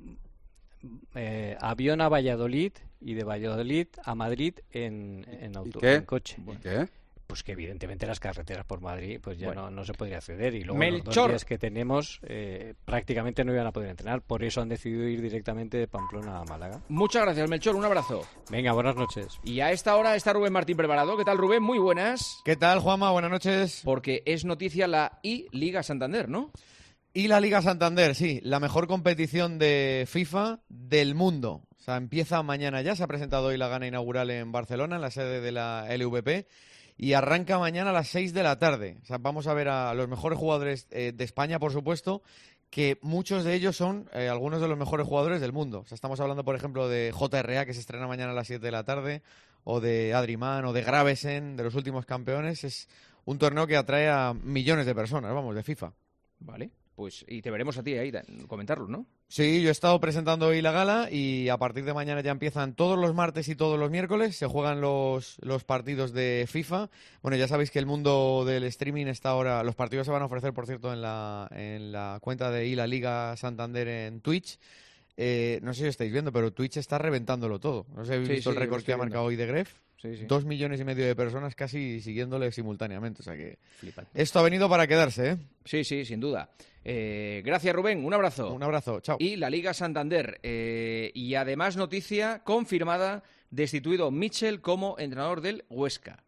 avión a Valladolid y de Valladolid a Madrid en coche.
¿Qué?
Pues que evidentemente las carreteras por Madrid pues ya no se podría acceder, y luego
Melchor.
los 2 días que tenemos prácticamente no iban a poder entrenar, por eso han decidido ir directamente de Pamplona a Málaga.
Muchas gracias, Melchor, un abrazo.
Venga, buenas noches.
Y a esta hora está Rubén Martín preparado. ¿Qué tal, Rubén? Muy buenas.
¿Qué tal, Juanma? Buenas noches.
Porque es noticia la Liga Santander, ¿no?
Y la Liga Santander, sí, la mejor competición de FIFA del mundo. O sea, empieza mañana ya, se ha presentado hoy la gala inaugural en Barcelona, en la sede de la LVP, y arranca mañana a las 6 de la tarde. O sea, vamos a ver a los mejores jugadores de España, por supuesto, que muchos de ellos son algunos de los mejores jugadores del mundo. O sea, estamos hablando, por ejemplo, de JRA, que se estrena mañana a las 7 de la tarde, o de Adriman, o de Gravesen, de los últimos campeones. Es un torneo que atrae a millones de personas, vamos, de FIFA.
Vale. Pues, y te veremos a ti ahí comentarlo, ¿no?
Sí, yo he estado presentando hoy la gala y a partir de mañana ya empiezan todos los martes y todos los miércoles. Se juegan los partidos de FIFA. Bueno, ya sabéis que el mundo del streaming está ahora... Los partidos se van a ofrecer, por cierto, en la cuenta de la Liga Santander en Twitch. No sé si estáis viendo, pero Twitch está reventándolo todo. No sé si habéis visto el récord que ha marcado hoy de Gref. 2,5 millones de personas casi siguiéndole simultáneamente. O sea que esto ha venido para quedarse, ¿eh?
Sí, sin duda. Gracias, Rubén. Un abrazo.
Un abrazo. Chao.
Y la Liga Santander. Y además noticia confirmada, destituido Mitchell como entrenador del Huesca.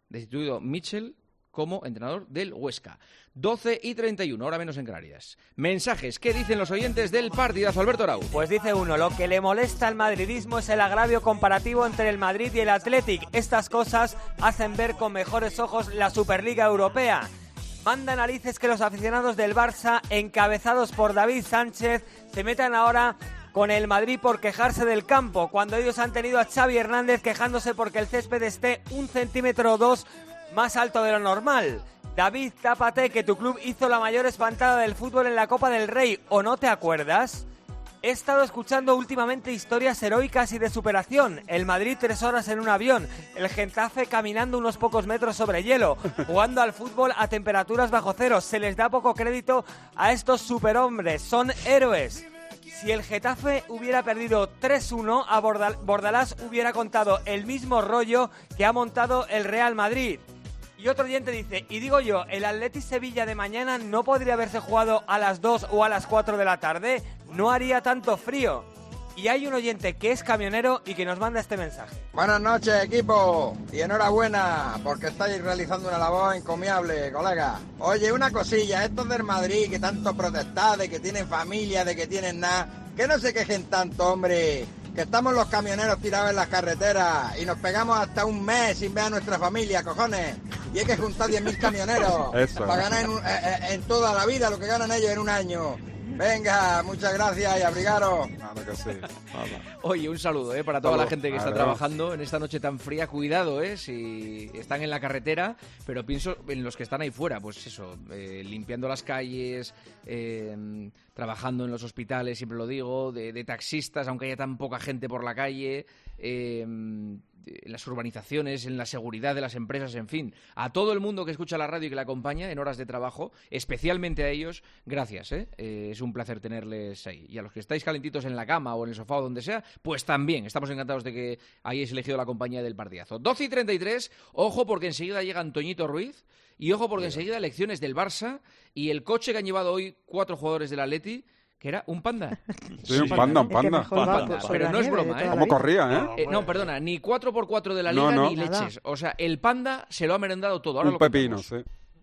12:31, hora menos en Canarias. Mensajes, ¿qué dicen los oyentes del partidazo, Alberto Arau?
Pues dice uno, lo que le molesta al madridismo es el agravio comparativo entre el Madrid y el Athletic. Estas cosas hacen ver con mejores ojos la Superliga Europea. Manda narices que los aficionados del Barça, encabezados por David Sánchez, se metan ahora con el Madrid por quejarse del campo, cuando ellos han tenido a Xavi Hernández quejándose porque el césped esté 1 centímetro o 2 más alto de lo normal. David, tápate, que tu club hizo la mayor espantada del fútbol en la Copa del Rey, ¿o no te acuerdas? He estado escuchando últimamente historias heroicas y de superación. El Madrid 3 horas en un avión, el Getafe caminando unos pocos metros sobre hielo, jugando al fútbol a temperaturas bajo cero. Se les da poco crédito a estos superhombres, son héroes. Si el Getafe hubiera perdido 3-1, a Bordalás hubiera contado el mismo rollo que ha montado el Real Madrid. Y otro oyente dice, y digo yo, ¿el Atleti Sevilla de mañana no podría haberse jugado a las 2 o a las 4 de la tarde? No haría tanto frío. Y hay un oyente que es camionero y que nos manda este mensaje.
Buenas noches, equipo, y enhorabuena, porque estáis realizando una labor encomiable, colega. Oye, una cosilla, estos del Madrid que tanto protestad, de que tienen familia, de que tienen nada, que no se quejen tanto, hombre, que estamos los camioneros tirados en las carreteras y nos pegamos hasta un mes sin ver a nuestra familia, cojones. Y hay que juntar 10.000 camioneros para ganar en toda la vida lo que ganan ellos en un año. Venga, muchas gracias y abrigaros.
Claro que sí.
Oye, un saludo para toda la gente que está trabajando en esta noche tan fría. Cuidado, si están en la carretera, pero pienso en los que están ahí fuera, pues eso, limpiando las calles, trabajando en los hospitales, siempre lo digo, de taxistas, aunque haya tan poca gente por la calle, en las urbanizaciones, en la seguridad de las empresas, en fin, a todo el mundo que escucha la radio y que la acompaña en horas de trabajo, especialmente a ellos, gracias, es un placer tenerles ahí. Y a los que estáis calentitos en la cama o en el sofá o donde sea, pues también, estamos encantados de que hayáis elegido la compañía del partidazo. 12:33, ojo porque enseguida llega Antoñito Ruiz, y ojo porque enseguida elecciones del Barça, y el coche que han llevado hoy 4 jugadores del Atleti, que era un Panda.
Sí, un Panda.
Pero no es broma,
¿Cómo corría,
no, perdona, ni 4x4 de la Liga ni leches. O sea, el Panda se lo ha merendado todo. Ahora
un pepino, sí.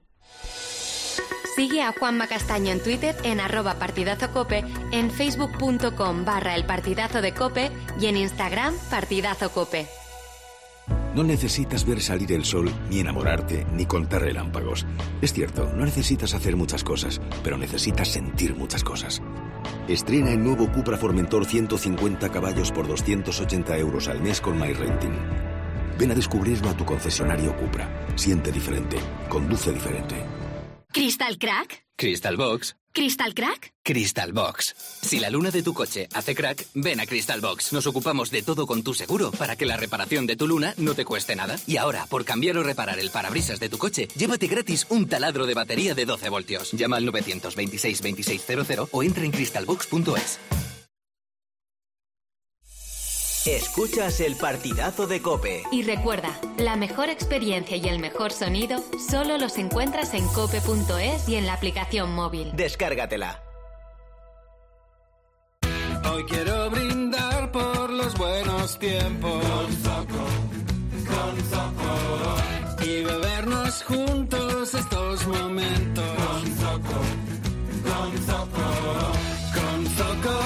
Sigue a Juanma Castaño en Twitter en @partidazocope, en facebook.com/elpartidazo de Cope y en Instagram partidazocope.
No necesitas ver salir el sol, ni enamorarte, ni contar relámpagos. Es cierto, no necesitas hacer muchas cosas, pero necesitas sentir muchas cosas. Estrena el nuevo Cupra Formentor 150 caballos por 280 euros al mes con MyRenting. Ven a descubrirlo a tu concesionario Cupra. Siente diferente, conduce diferente.
¿Crystal Crack?
Crystal Box.
¿Crystal Crack?
Crystal Box. Si la luna de tu coche hace crack, ven a Crystal Box. Nos ocupamos de todo con tu seguro para que la reparación de tu luna no te cueste nada. Y ahora, por cambiar o reparar el parabrisas de tu coche, llévate gratis un taladro de batería de 12 voltios. Llama al 926 2600 o entra en crystalbox.es.
Escuchas el partidazo de COPE.
Y recuerda, la mejor experiencia y el mejor sonido solo los encuentras en cope.es y en la aplicación móvil.
Descárgatela.
Hoy quiero brindar por los buenos tiempos. Con Zoco. Y bebernos juntos estos momentos. Con Zoco. Con Zoco.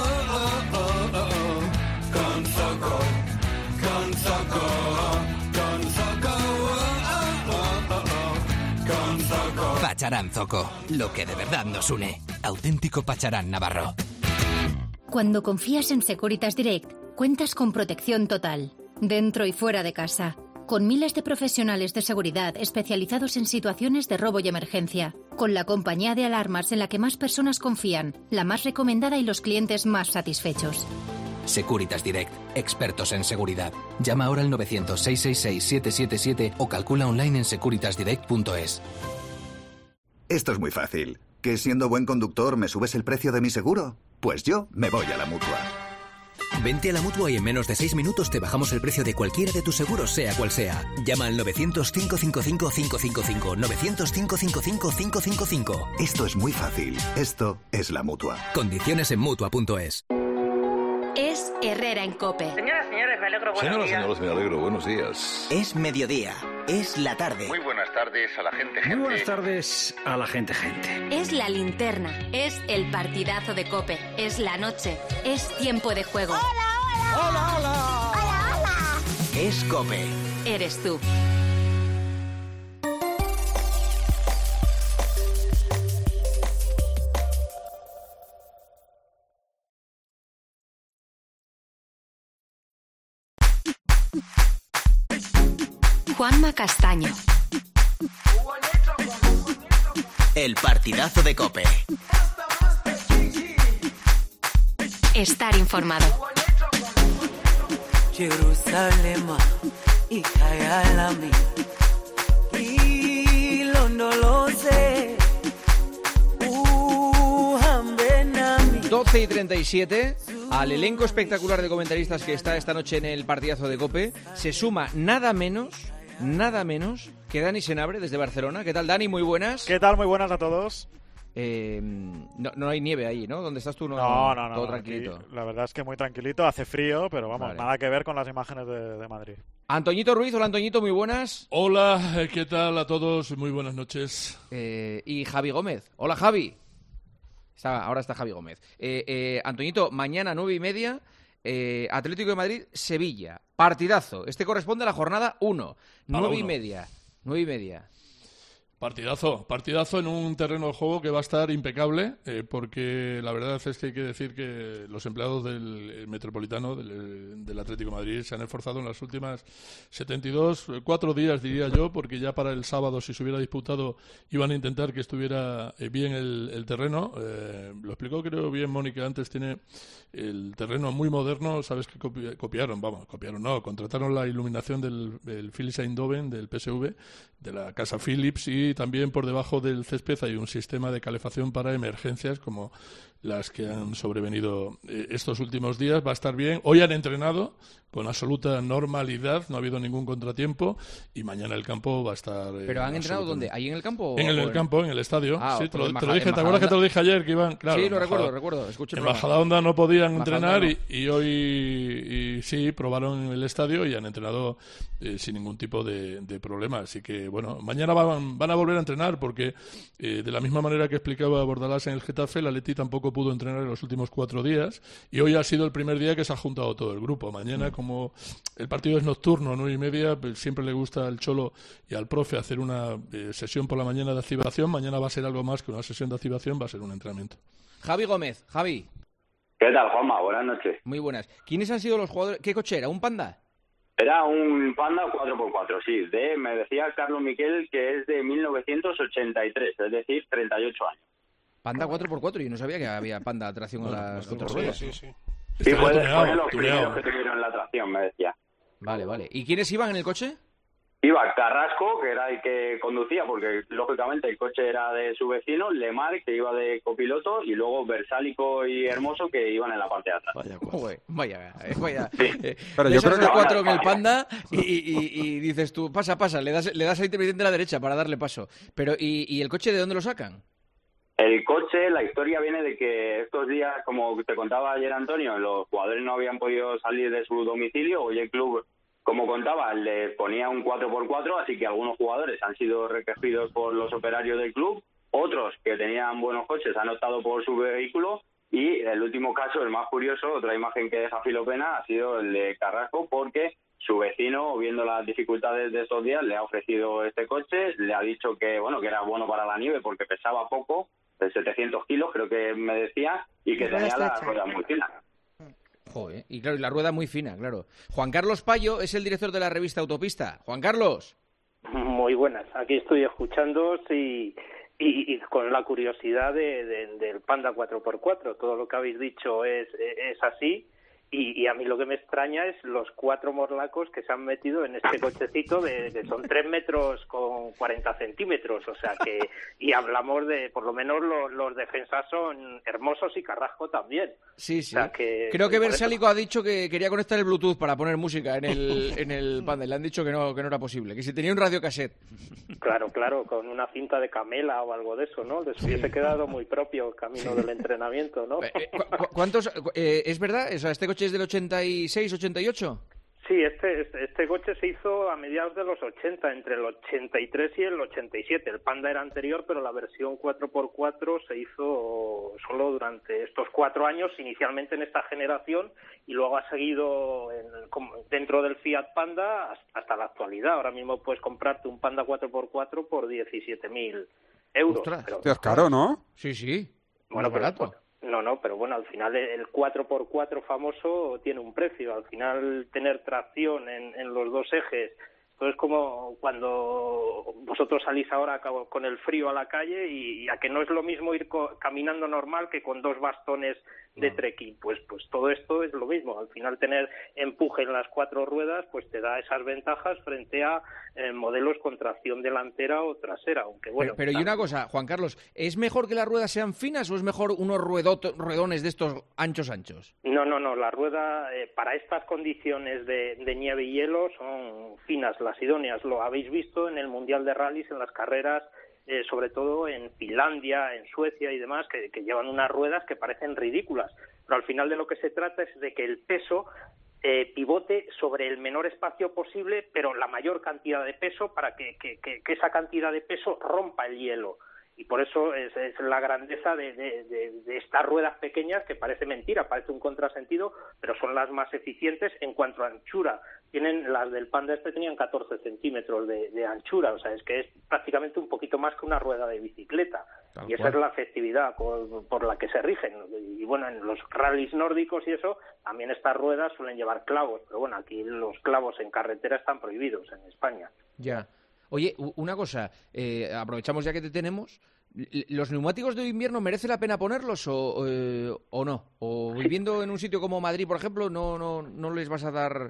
Pacharán Zoco, lo que de verdad nos une. Auténtico Pacharán Navarro.
Cuando confías en Securitas Direct, cuentas con protección total, dentro y fuera de casa, con miles de profesionales de seguridad especializados en situaciones de robo y emergencia, con la compañía de alarmas en la que más personas confían, la más recomendada y los clientes más satisfechos.
Securitas Direct, expertos en seguridad. Llama ahora al 900-666-777 o calcula online en securitasdirect.es.
Esto es muy fácil. ¿Que siendo buen conductor me subes el precio de mi seguro? Pues yo me voy a la Mutua.
Vente a la Mutua y en menos de 6 minutos te bajamos el precio de cualquiera de tus seguros, sea cual sea. Llama al 900-555-555. 900-555-555.
Esto es muy fácil. Esto es la Mutua.
Condiciones en Mutua.es.
Es Herrera en COPE.
Señoras, señores, me alegro, buenos días.
Señoras, me alegro, buenos días.
Es mediodía. Es la tarde.
Muy buenas tardes a la gente.
Muy buenas tardes a la gente.
Es la linterna. Es el partidazo de COPE. Es la noche. Es tiempo de juego.
¡Hola! Es COPE.
Eres tú. Juanma Castaño.
El partidazo de COPE.
Estar informado.
Jerusalem y Kayalami y Londolose
12:37. Al elenco espectacular de comentaristas que está esta noche en el partidazo de COPE se suma nada menos que Dani Senabre desde Barcelona. ¿Qué tal, Dani? Muy buenas.
¿Qué tal? Muy buenas a todos.
No hay nieve ahí, ¿no? ¿Dónde estás tú?
No.
Todo tranquilito.
Aquí, la verdad es que muy tranquilito, hace frío, pero vamos,
vale.
Nada que ver con las imágenes de Madrid.
Antoñito Ruiz, hola Antoñito, muy buenas.
Hola, ¿qué tal a todos? Muy buenas noches.
Y Javi Gómez. Hola, Javi. Ahora está Javi Gómez. Antoñito, mañana 9:30, Atlético de Madrid, Sevilla. Partidazo. Este corresponde a la jornada 1. 9:30.
Partidazo en un terreno de juego que va a estar impecable, porque la verdad es que hay que decir que los empleados del Metropolitano, del Atlético de Madrid, se han esforzado en las últimas 4 días, diría yo, porque ya para el sábado, si se hubiera disputado, iban a intentar que estuviera bien el terreno. Lo explicó, creo, bien Mónica antes. Tiene el terreno muy moderno. Sabes que contrataron la iluminación del Philips Eindhoven, del PSV, de la casa Philips, y también por debajo del césped hay un sistema de calefacción para emergencias como las que han sobrevenido estos últimos días. Va a estar bien. Hoy han entrenado con absoluta normalidad, no ha habido ningún contratiempo, y mañana el campo va a estar...
¿Pero han entrenado dónde? ¿Ahí en el campo?
En el campo, en el estadio. Sí, te lo dije. ¿Te acuerdas que te lo dije ayer? Que iban, claro,
sí, lo recuerdo. Escucho
en Majadahonda no podían entrenar, y hoy sí probaron en el estadio y han entrenado sin ningún tipo de problema. Así que, bueno, mañana van a volver a entrenar, porque de la misma manera que explicaba Bordalás en el Getafe, el Atleti tampoco pudo entrenar en los últimos 4 días, y hoy ha sido el primer día que se ha juntado todo el grupo. Mañana, como el partido es nocturno, 9:30, pues siempre le gusta al Cholo y al profe hacer una sesión por la mañana de activación. Mañana va a ser algo más que una sesión de activación, va a ser un entrenamiento.
Javi Gómez. Javi.
¿Qué tal, Juanma? Buenas noches.
Muy buenas. ¿Quiénes han sido los jugadores? ¿Qué coche era? ¿Un Panda?
Era un Panda 4x4, sí. Me decía Carlos Miquel que es de 1983, es decir, 38 años.
Panda 4x4, yo no sabía que había Panda tracción a las 4 ruedas.
Sí.
Sí, fue los primeros que tuvieron la tracción, me decía.
Vale. ¿Y quiénes iban en el coche?
Iba Carrasco, que era el que conducía, porque lógicamente el coche era de su vecino, Lemar, que iba de copiloto, y luego Versálico y Hermoso, que iban en la parte de atrás.
Vaya.
Sí.
Pero yo creo que
4 en el Panda y dices tú, pasa, le das al intermitente de la derecha para darle paso. Pero ¿y el coche de dónde lo sacan?
El coche, la historia viene de que estos días, como te contaba ayer Antonio, los jugadores no habían podido salir de su domicilio. Hoy el club, como contaba, le ponía un 4x4, así que algunos jugadores han sido requeridos por los operarios del club, otros que tenían buenos coches han optado por su vehículo, y el último caso, el más curioso, otra imagen que deja filo pena, ha sido el de Carrasco, porque su vecino, viendo las dificultades de estos días, le ha ofrecido este coche, le ha dicho que era bueno para la nieve porque pesaba poco, de 700 kilos creo que me decía, y que tenía la rueda muy fina.
Joder, y claro, y la rueda muy fina, claro. Juan Carlos Payo es el director de la revista Autopista. Juan Carlos.
Muy buenas, aquí estoy escuchándoos y con la curiosidad del Panda 4x4. Todo lo que habéis dicho es así. Y a mí lo que me extraña es los 4 morlacos que se han metido en este cochecito de son 3 metros con 40 centímetros, o sea que, y hablamos de, por lo menos los defensas son Hermosos y Carrasco también.
Sí.
O sea
Creo que Versálico ha dicho que quería conectar el Bluetooth para poner música en el Panda, y le han dicho que no era posible, que si tenía un radiocassette.
Claro, con una cinta de camela o algo de eso, ¿no? Les hubiese quedado muy propio camino del entrenamiento, ¿no?
¿Cuántos? ¿Es verdad? O sea, ¿este coche es del 86, 88?
Sí, este coche se hizo a mediados de los 80, entre el 83 y el 87. El Panda era anterior, pero la versión 4x4 se hizo solo durante estos 4 años, inicialmente en esta generación, y luego ha seguido dentro del Fiat Panda hasta la actualidad. Ahora mismo puedes comprarte un Panda 4x4 por 17.000 euros.
Pero, es caro, ¿no?
Sí.
Bueno, barato. No, pero bueno, al final el 4x4 famoso tiene un precio. Al final tener tracción en los dos ejes, esto es como cuando vosotros salís ahora con el frío a la calle y a que no es lo mismo ir caminando normal que con 2 bastones de trekking. Pues todo esto es lo mismo. Al final tener empuje en las 4 ruedas pues te da esas ventajas frente a modelos con tracción delantera o trasera, aunque bueno.
Pero y una cosa, Juan Carlos, ¿es mejor que las ruedas sean finas o es mejor unos ruedones de estos anchos?
No, la rueda para estas condiciones de nieve y hielo son finas, las idóneas. Lo habéis visto en el Mundial de Rallys, en las carreras, sobre todo en Finlandia, en Suecia y demás, que llevan unas ruedas que parecen ridículas. Pero al final de lo que se trata es de que el peso pivote sobre el menor espacio posible, pero la mayor cantidad de peso para que esa cantidad de peso rompa el hielo. Y por eso es la grandeza de estas ruedas pequeñas, que parece mentira, parece un contrasentido, pero son las más eficientes en cuanto a anchura. Las del Panda tenían 14 centímetros de anchura, o sea, es que es prácticamente un poquito más que una rueda de bicicleta. Y esa es la efectividad por la que se rigen. Y bueno, en los rallies nórdicos y eso, también estas ruedas suelen llevar clavos, pero bueno, aquí los clavos en carretera están prohibidos en España.
Ya. Oye, una cosa, aprovechamos ya que te tenemos. ¿Los neumáticos de invierno merece la pena ponerlos o no? ¿O viviendo en un sitio como Madrid, por ejemplo, no les vas a dar...?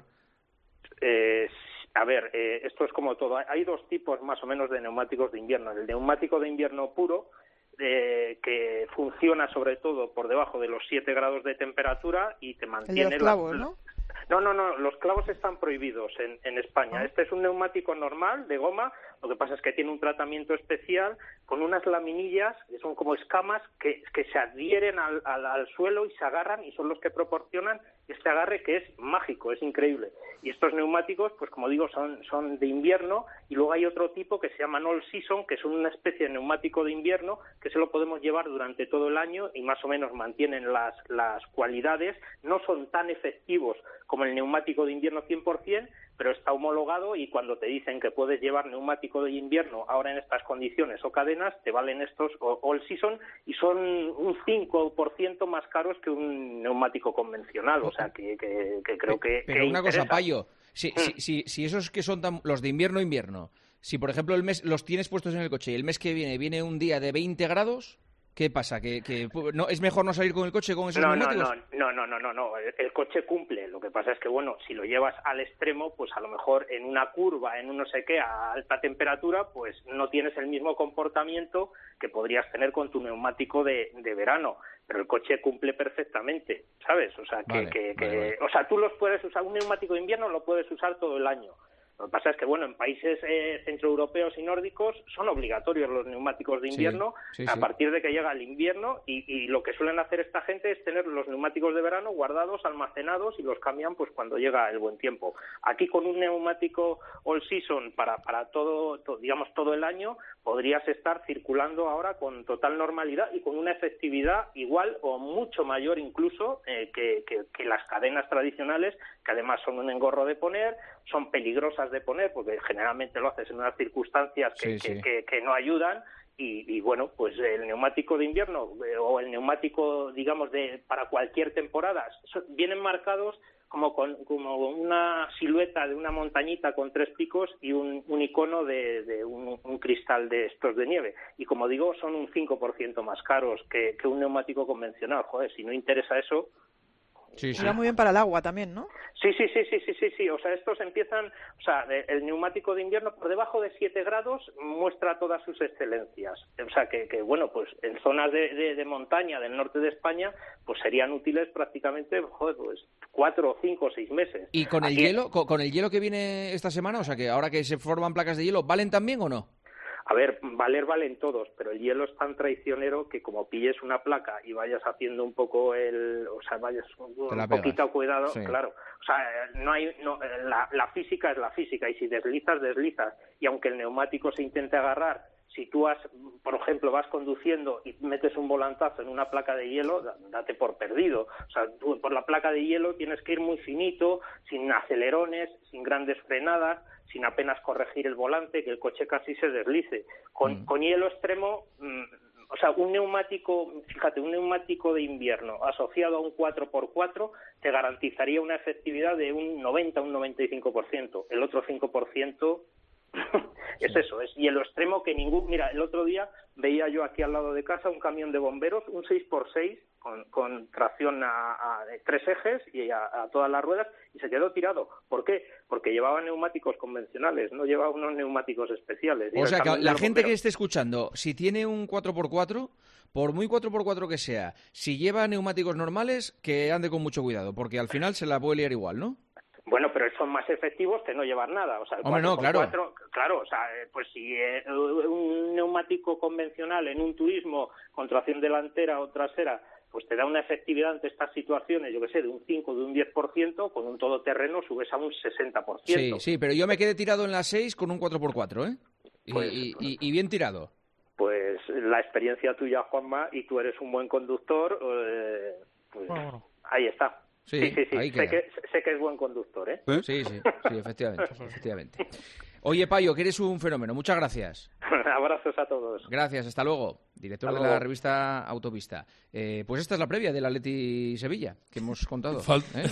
A ver, esto es como todo. Hay 2 tipos más o menos de neumáticos de invierno. El neumático de invierno puro, que funciona sobre todo por debajo de los 7 grados de temperatura y te mantiene...
El de los clavos, ¿no?
No, los clavos están prohibidos en España. Este es un neumático normal, de goma, lo que pasa es que tiene un tratamiento especial con unas laminillas, que son como escamas, que se adhieren al suelo y se agarran, y son los que proporcionan este agarre que es mágico, es increíble. Y estos neumáticos, pues como digo, son de invierno, y luego hay otro tipo que se llaman All Season, que son una especie de neumático de invierno, que se lo podemos llevar durante todo el año y más o menos mantienen las cualidades. No son tan efectivos como el neumático de invierno 100%, pero está homologado, y cuando te dicen que puedes llevar neumático de invierno ahora en estas condiciones o cadenas, te valen estos All Season, y son un 5% más caros que un neumático convencional, o sea que creo que...
Pero una cosa, Payo, si esos que son los de invierno, si por ejemplo el mes los tienes puestos en el coche y el mes que viene un día de 20 grados, ¿Qué pasa? ¿Que no, es mejor no salir con el coche con esos neumáticos?
No. El coche cumple. Lo que pasa es que, bueno, si lo llevas al extremo, pues a lo mejor en una curva, en un no sé qué, a alta temperatura, pues no tienes el mismo comportamiento que podrías tener con tu neumático de verano. Pero el coche cumple perfectamente, ¿sabes? O sea, vale. O sea, tú los puedes usar, un neumático de invierno lo puedes usar todo el año. Lo que pasa es que, bueno, en países centroeuropeos y nórdicos son obligatorios los neumáticos de invierno a partir de que llega el invierno y lo que suelen hacer esta gente es tener los neumáticos de verano guardados, almacenados y los cambian pues cuando llega el buen tiempo. Aquí con un neumático all season para todo, digamos, todo el año podrías estar circulando ahora con total normalidad y con una efectividad igual o mucho mayor incluso que las cadenas tradicionales, que además son un engorro de poner, son peligrosas de poner porque generalmente lo haces en unas circunstancias que no ayudan y bueno, pues el neumático de invierno o el neumático, digamos, para cualquier temporada vienen marcados como una silueta de una montañita con 3 picos y un icono de un cristal de estos de nieve. Y como digo, son un 5% más caros que un neumático convencional. Joder, si no interesa eso...
Sí. Va muy bien para el agua también, ¿no?
Sí. O sea, estos empiezan... O sea, el neumático de invierno por debajo de 7 grados muestra todas sus excelencias. O sea, que bueno, pues en zonas de montaña del norte de España, pues serían útiles prácticamente, pues 4, 5, 6 meses.
¿Y con el hielo, con el hielo que viene esta semana? O sea, que ahora que se forman placas de hielo, ¿valen también o no?
A ver, valen todos, pero el hielo es tan traicionero que como pilles una placa y vayas haciendo un poco vayas un poquito cuidado, sí. Claro. O sea, la física es la física y si deslizas. Y aunque el neumático se intente agarrar, si tú por ejemplo, vas conduciendo y metes un volantazo en una placa de hielo, date por perdido. O sea, tú por la placa de hielo tienes que ir muy finito, sin acelerones, sin grandes frenadas, sin apenas corregir el volante, que el coche casi se deslice. Con hielo extremo, o sea, un neumático de invierno asociado a un 4x4 te garantizaría una efectividad de un 90, un 95%. El otro 5% es eso, es hielo extremo que Mira, el otro día veía yo aquí al lado de casa un camión de bomberos, un 6x6 con tracción a 3 ejes y a todas las ruedas y se quedó tirado. ¿Por qué? Porque llevaba neumáticos convencionales, no llevaba unos neumáticos especiales.
O sea, que la gente que esté escuchando, si tiene un 4x4, por muy 4x4 que sea, si lleva neumáticos normales, que ande con mucho cuidado, porque al final se la puede liar igual, ¿no?
Bueno, pero son más efectivos que no llevar nada. O sea,
hombre, no, claro.
Claro, o sea, pues si un neumático convencional en un turismo con tracción delantera o trasera, pues te da una efectividad ante estas situaciones, yo que sé, de un 5, de un 10%, con un todoterreno subes a un 60%.
Sí, pero yo me quedé tirado en la 6 con un 4x4, ¿eh? Pues, y bien tirado.
Pues la experiencia tuya, Juanma, y tú eres un buen conductor, pues ahí está. Sí, sé que es buen conductor, ¿eh?
Sí, efectivamente. Oye, Payo, que eres un fenómeno. Muchas gracias.
Abrazos a todos.
Gracias, hasta luego. Director de la revista Autopista. Pues esta es la previa del Atleti Sevilla, que hemos contado.
Faltan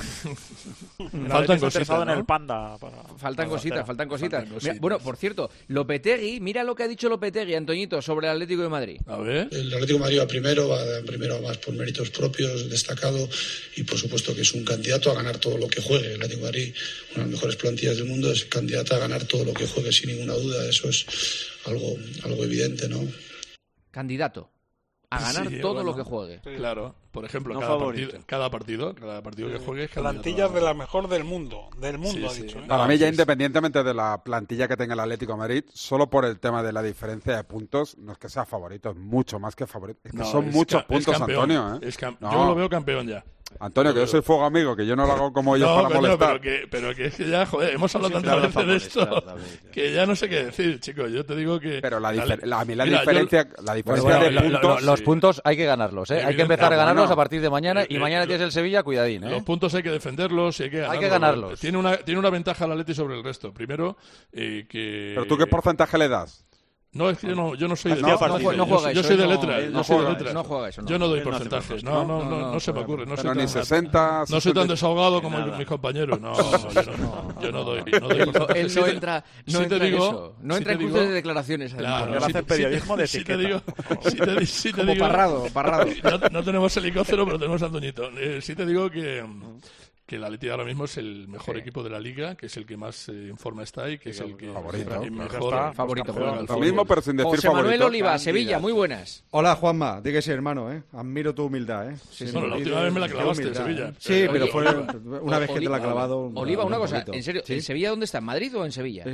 cositas, ¿no? En el Panda.
Faltan cositas. Mira, bueno, por cierto, Lopetegui, mira lo que ha dicho Lopetegui, Antoñito, sobre el Atlético de Madrid.
A ver.
El Atlético de Madrid va primero más por méritos propios, destacado, y por supuesto que es un candidato a ganar todo lo que juegue. El Atlético de Madrid, una de las mejores plantillas del mundo, es candidato a ganar todo lo que juegue, sin ninguna duda. Eso es algo evidente, ¿no?
Candidato a ganar todo lo que juegue.
Sí. Claro, por ejemplo, cada partido que juegue es
plantilla de la mejor del mundo, ha dicho.
Para mí ya independientemente de la plantilla que tenga el Atlético de Madrid, solo por el tema de la diferencia de puntos, no es que sea favorito, es mucho más que favorito. Es que son muchos puntos,
campeón,
Antonio.
Yo lo veo campeón ya.
Antonio, que yo soy fuego amigo, que yo no lo hago como ellos para molestar.
Pero que es que ya, joder, hemos hablado tantas veces de esto, que ya no sé qué decir, chicos. Yo te digo que...
Pero la diferencia de puntos...
Los puntos hay que ganarlos, ¿eh? Hay que empezar a ganarlos a partir de mañana, y mañana tienes el Sevilla, cuidadín, ¿eh?
Los puntos hay que defenderlos y hay que ganarlos. Tiene una ventaja el Atleti sobre el resto. Primero, que...
¿Pero tú qué porcentaje le das?
No, es que yo no soy de
no juega
yo
eso,
soy de letras.
No juega eso.
Yo no doy porcentajes. No se me ocurre. No
ni 60.
No soy tan desahogado como mis compañeeros. No, yo no doy porcentajes.
Él no entra en cruces de declaraciones.
Claro,
hace periodismo de etiqueta.
Como Parrado.
No tenemos helicóptero, pero tenemos Antoñito. Sí te digo que el Atleti ahora mismo es el mejor equipo de la Liga, que es el que más en forma está y que es el que
favorito.
Lo mismo, pero sin decir
José
favorito.
Manuel Oliva, Sevilla, muy buenas.
Hola, Juanma, dígase hermano, Admiro tu humildad,
Sí, bueno, la última vez me la clavaste en Sevilla.
Sí, pero fue una vez que te la ha clavado.
Oliva, una cosa, en serio, ¿en Sevilla dónde está? ¿En Madrid o en Sevilla?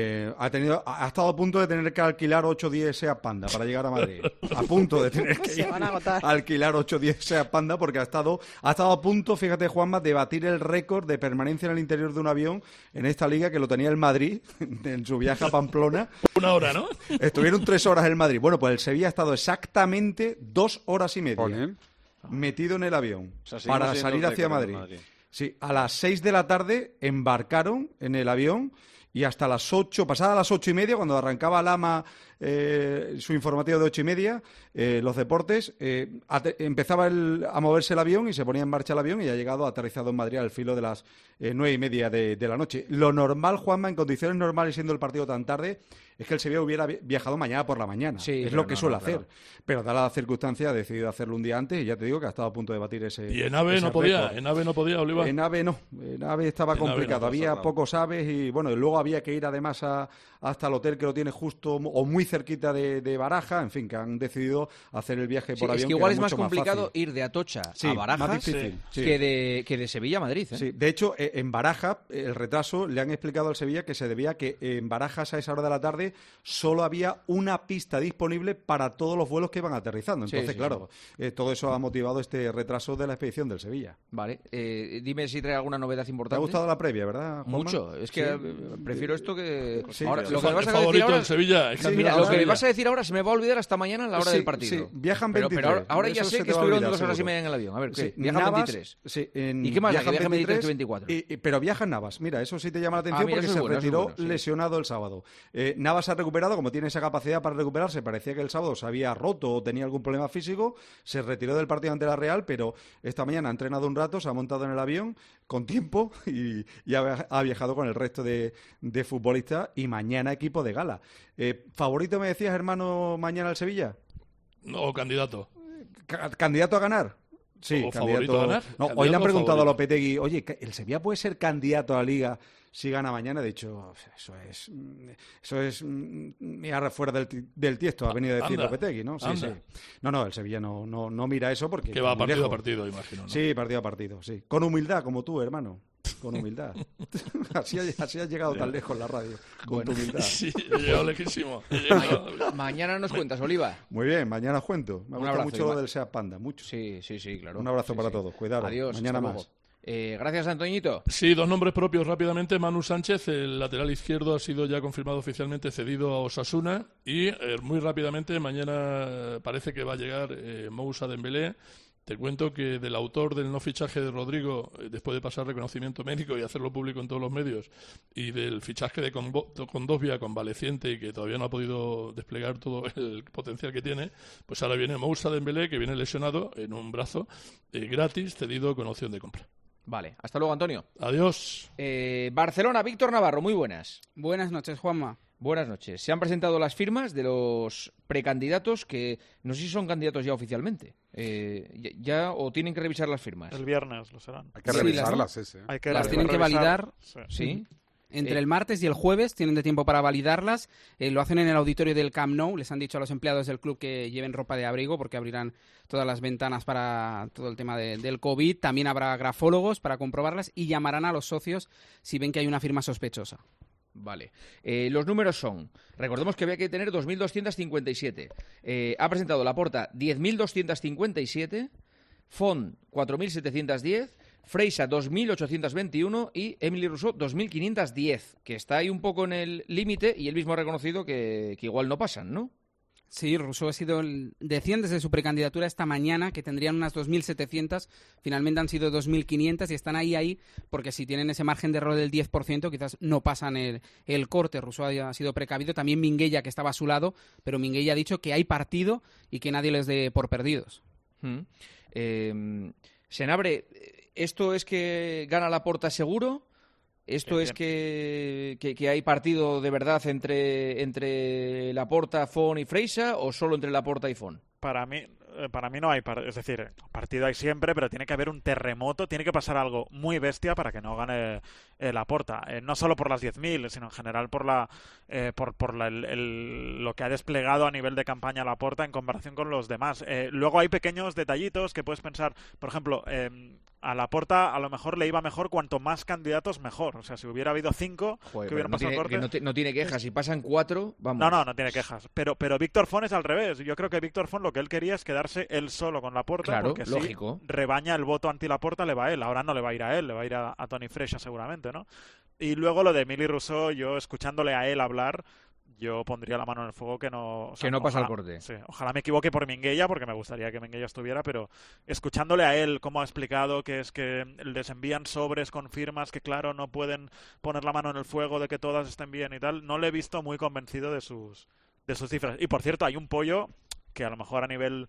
Ha estado a punto de tener que alquilar 8 o 10 Seat Panda para llegar a Madrid. A punto de tener que alquilar 8 o 10 Seat Panda porque ha estado a punto, fíjate, Juanma, de batir el récord de permanencia en el interior de un avión en esta liga, que lo tenía el Madrid en su viaje a Pamplona.
Una hora, ¿no?
Estuvieron 3 horas en Madrid. Bueno, pues el Sevilla ha estado exactamente 2 horas y media metido en el avión para salir hacia Madrid. Sí, a las 6 de la tarde embarcaron en el avión y hasta las 8, pasadas las 8 y media, cuando arrancaba Lama su informativo de 8 y media, los deportes, empezaba a moverse el avión y se ponía en marcha el avión y ha llegado aterrizado en Madrid al filo de las 9 y media de la noche. Lo normal, Juanma, en condiciones normales, siendo el partido tan tarde, es que el Sevilla hubiera viajado mañana por la mañana. Sí, es lo que suele hacer. Pero dada la circunstancia ha decidido hacerlo un día antes y ya te digo que ha estado a punto de batir ese.
Y en AVE no podía, Oliva.
En AVE no, en AVE estaba complicado. Había pocos AVEs y bueno, luego había que ir además hasta el hotel que lo tiene justo o muy cerquita de Baraja, en fin, que han decidido hacer el viaje por avión.
Es que igual es más complicado ir de Atocha a Barajas
más difícil,
que de Sevilla a Madrid.
Sí, de hecho, en Baraja, el retraso, le han explicado al Sevilla que se debía a que en Barajas a esa hora de la tarde solo había una pista disponible para todos los vuelos que iban aterrizando. Entonces, todo eso ha motivado este retraso de la expedición del Sevilla.
Vale, dime si trae alguna novedad importante.
¿Te ha gustado la previa, verdad, Juanma?
Mucho, es que prefiero esto que...
Sí,
ahora,
lo que me vas a decir ahora, Sevilla,
mira, lo que me vas a decir ahora se me va a olvidar hasta mañana a la hora del partido.
Sí, viajan 23.
Pero ahora ya sé que estuvieron 2 horas y media en el avión. A ver, ¿qué? Viajan 23.
Sí,
¿Y qué más? Viajan 23 que 24.
Pero viajan Navas. Mira, eso sí te llama la atención porque se retiró lesionado el sábado. Navas ha recuperado, como tiene esa capacidad para recuperarse, parecía que el sábado se había roto o tenía algún problema físico, se retiró del partido ante la Real, pero esta mañana ha entrenado un rato, se ha montado en el avión con tiempo y ha viajado con el resto de futbolistas y mañana equipo de gala. ¿Favorito me decías, hermano, mañana al Sevilla?
No, candidato.
¿Candidato a ganar? Sí,
¿O favorito a ganar?
No, hoy le han preguntado a Lopetegui, oye, ¿el Sevilla puede ser candidato a la Liga si gana mañana? De hecho, eso es mirar fuera del tiesto, ha venido a decir Lopetegui, ¿no? Sí. No, el Sevilla no mira eso porque...
Que va partido a partido, imagino, ¿no?
Sí, partido a partido, sí. Con humildad, como tú, hermano. Con humildad. Así has llegado tan lejos la radio. Con tu humildad.
Sí, he llegado lejísimo.
Mañana nos cuentas, Oliva.
Muy bien, mañana os cuento. Me gusta mucho lo del Seat Panda, mucho.
Sí, claro.
Un abrazo para todos. Cuidado.
Adiós.
Mañana más.
Gracias, Antoñito.
Sí, 2 nombres propios rápidamente. Manu Sánchez, el lateral izquierdo, ha sido ya confirmado oficialmente cedido a Osasuna. Y muy rápidamente, mañana parece que va a llegar Moussa Dembélé. Te cuento que del autor del no fichaje de Rodrigo, después de pasar reconocimiento médico y hacerlo público en todos los medios, y del fichaje de Condovia, convaleciente y que todavía no ha podido desplegar todo el potencial que tiene, pues ahora viene Moussa Dembélé, que viene lesionado en un brazo, gratis, cedido con opción de compra.
Vale, hasta luego, Antonio.
Adiós.
Barcelona, Víctor Navarro, muy buenas.
Buenas noches, Juanma.
Buenas noches. Se han presentado las firmas de los precandidatos que no sé si son candidatos ya oficialmente. ¿Ya o tienen que revisar las firmas?
El viernes lo serán.
Hay que revisarlas,
las tienen que validar.
Sí.
Entre el martes y el jueves tienen de tiempo para validarlas. Lo hacen en el auditorio del Camp Nou. Les han dicho a los empleados del club que lleven ropa de abrigo porque abrirán todas las ventanas para todo el tema del COVID. También habrá grafólogos para comprobarlas y llamarán a los socios si ven que hay una firma sospechosa.
Vale. Los números son... Recordemos que había que tener 2.257. Ha presentado Laporta 10.257, Font 4.710, Freisa 2.821 y Emily Rousseau 2.510, que está ahí un poco en el límite y él mismo ha reconocido que igual no pasan, ¿no?
Sí, Rousseau decían desde su precandidatura esta mañana que tendrían unas 2.700, finalmente han sido 2.500 y están ahí, porque si tienen ese margen de error del 10%, quizás no pasan el corte. Rousseau ha sido precavido, también Minguella, que estaba a su lado, pero Minguella ha dicho que hay partido y que nadie les dé por perdidos.
Senabre, ¿esto es que gana Laporta seguro? ¿Esto es que hay partido de verdad entre Laporta, Font y Freixa o solo entre Laporta y Font?
Para mí no hay, es decir, partido hay siempre, pero tiene que haber un terremoto, tiene que pasar algo muy bestia para que no gane Laporta. No solo por las 10.000, sino en general por lo que ha desplegado a nivel de campaña Laporta en comparación con los demás. Luego hay pequeños detallitos que puedes pensar, por ejemplo, a Laporta a lo mejor le iba mejor cuanto más candidatos mejor. O sea, si hubiera habido 5, que hubieran pasado el corte.
No tiene quejas. Si pasan 4, vamos.
No tiene quejas. Pero Víctor Font es al revés. Yo creo que Víctor Font lo que él quería es quedarse él solo con Laporta.
Claro,
porque
lógico.
Si rebaña el voto anti-Laporta, le va a él. Ahora no le va a ir a él, le va a ir a Toni Freixa seguramente, ¿no? Y luego lo de Emili Rousseau, yo escuchándole a él hablar, yo pondría la mano en el fuego que no...
que no pasa el corte.
Sí, ojalá me equivoque por Minguella, porque me gustaría que Minguella estuviera, pero escuchándole a él cómo ha explicado que es que les envían sobres con firmas que, claro, no pueden poner la mano en el fuego de que todas estén bien y tal, no le he visto muy convencido de sus cifras. Y, por cierto, hay un pollo que a lo mejor a nivel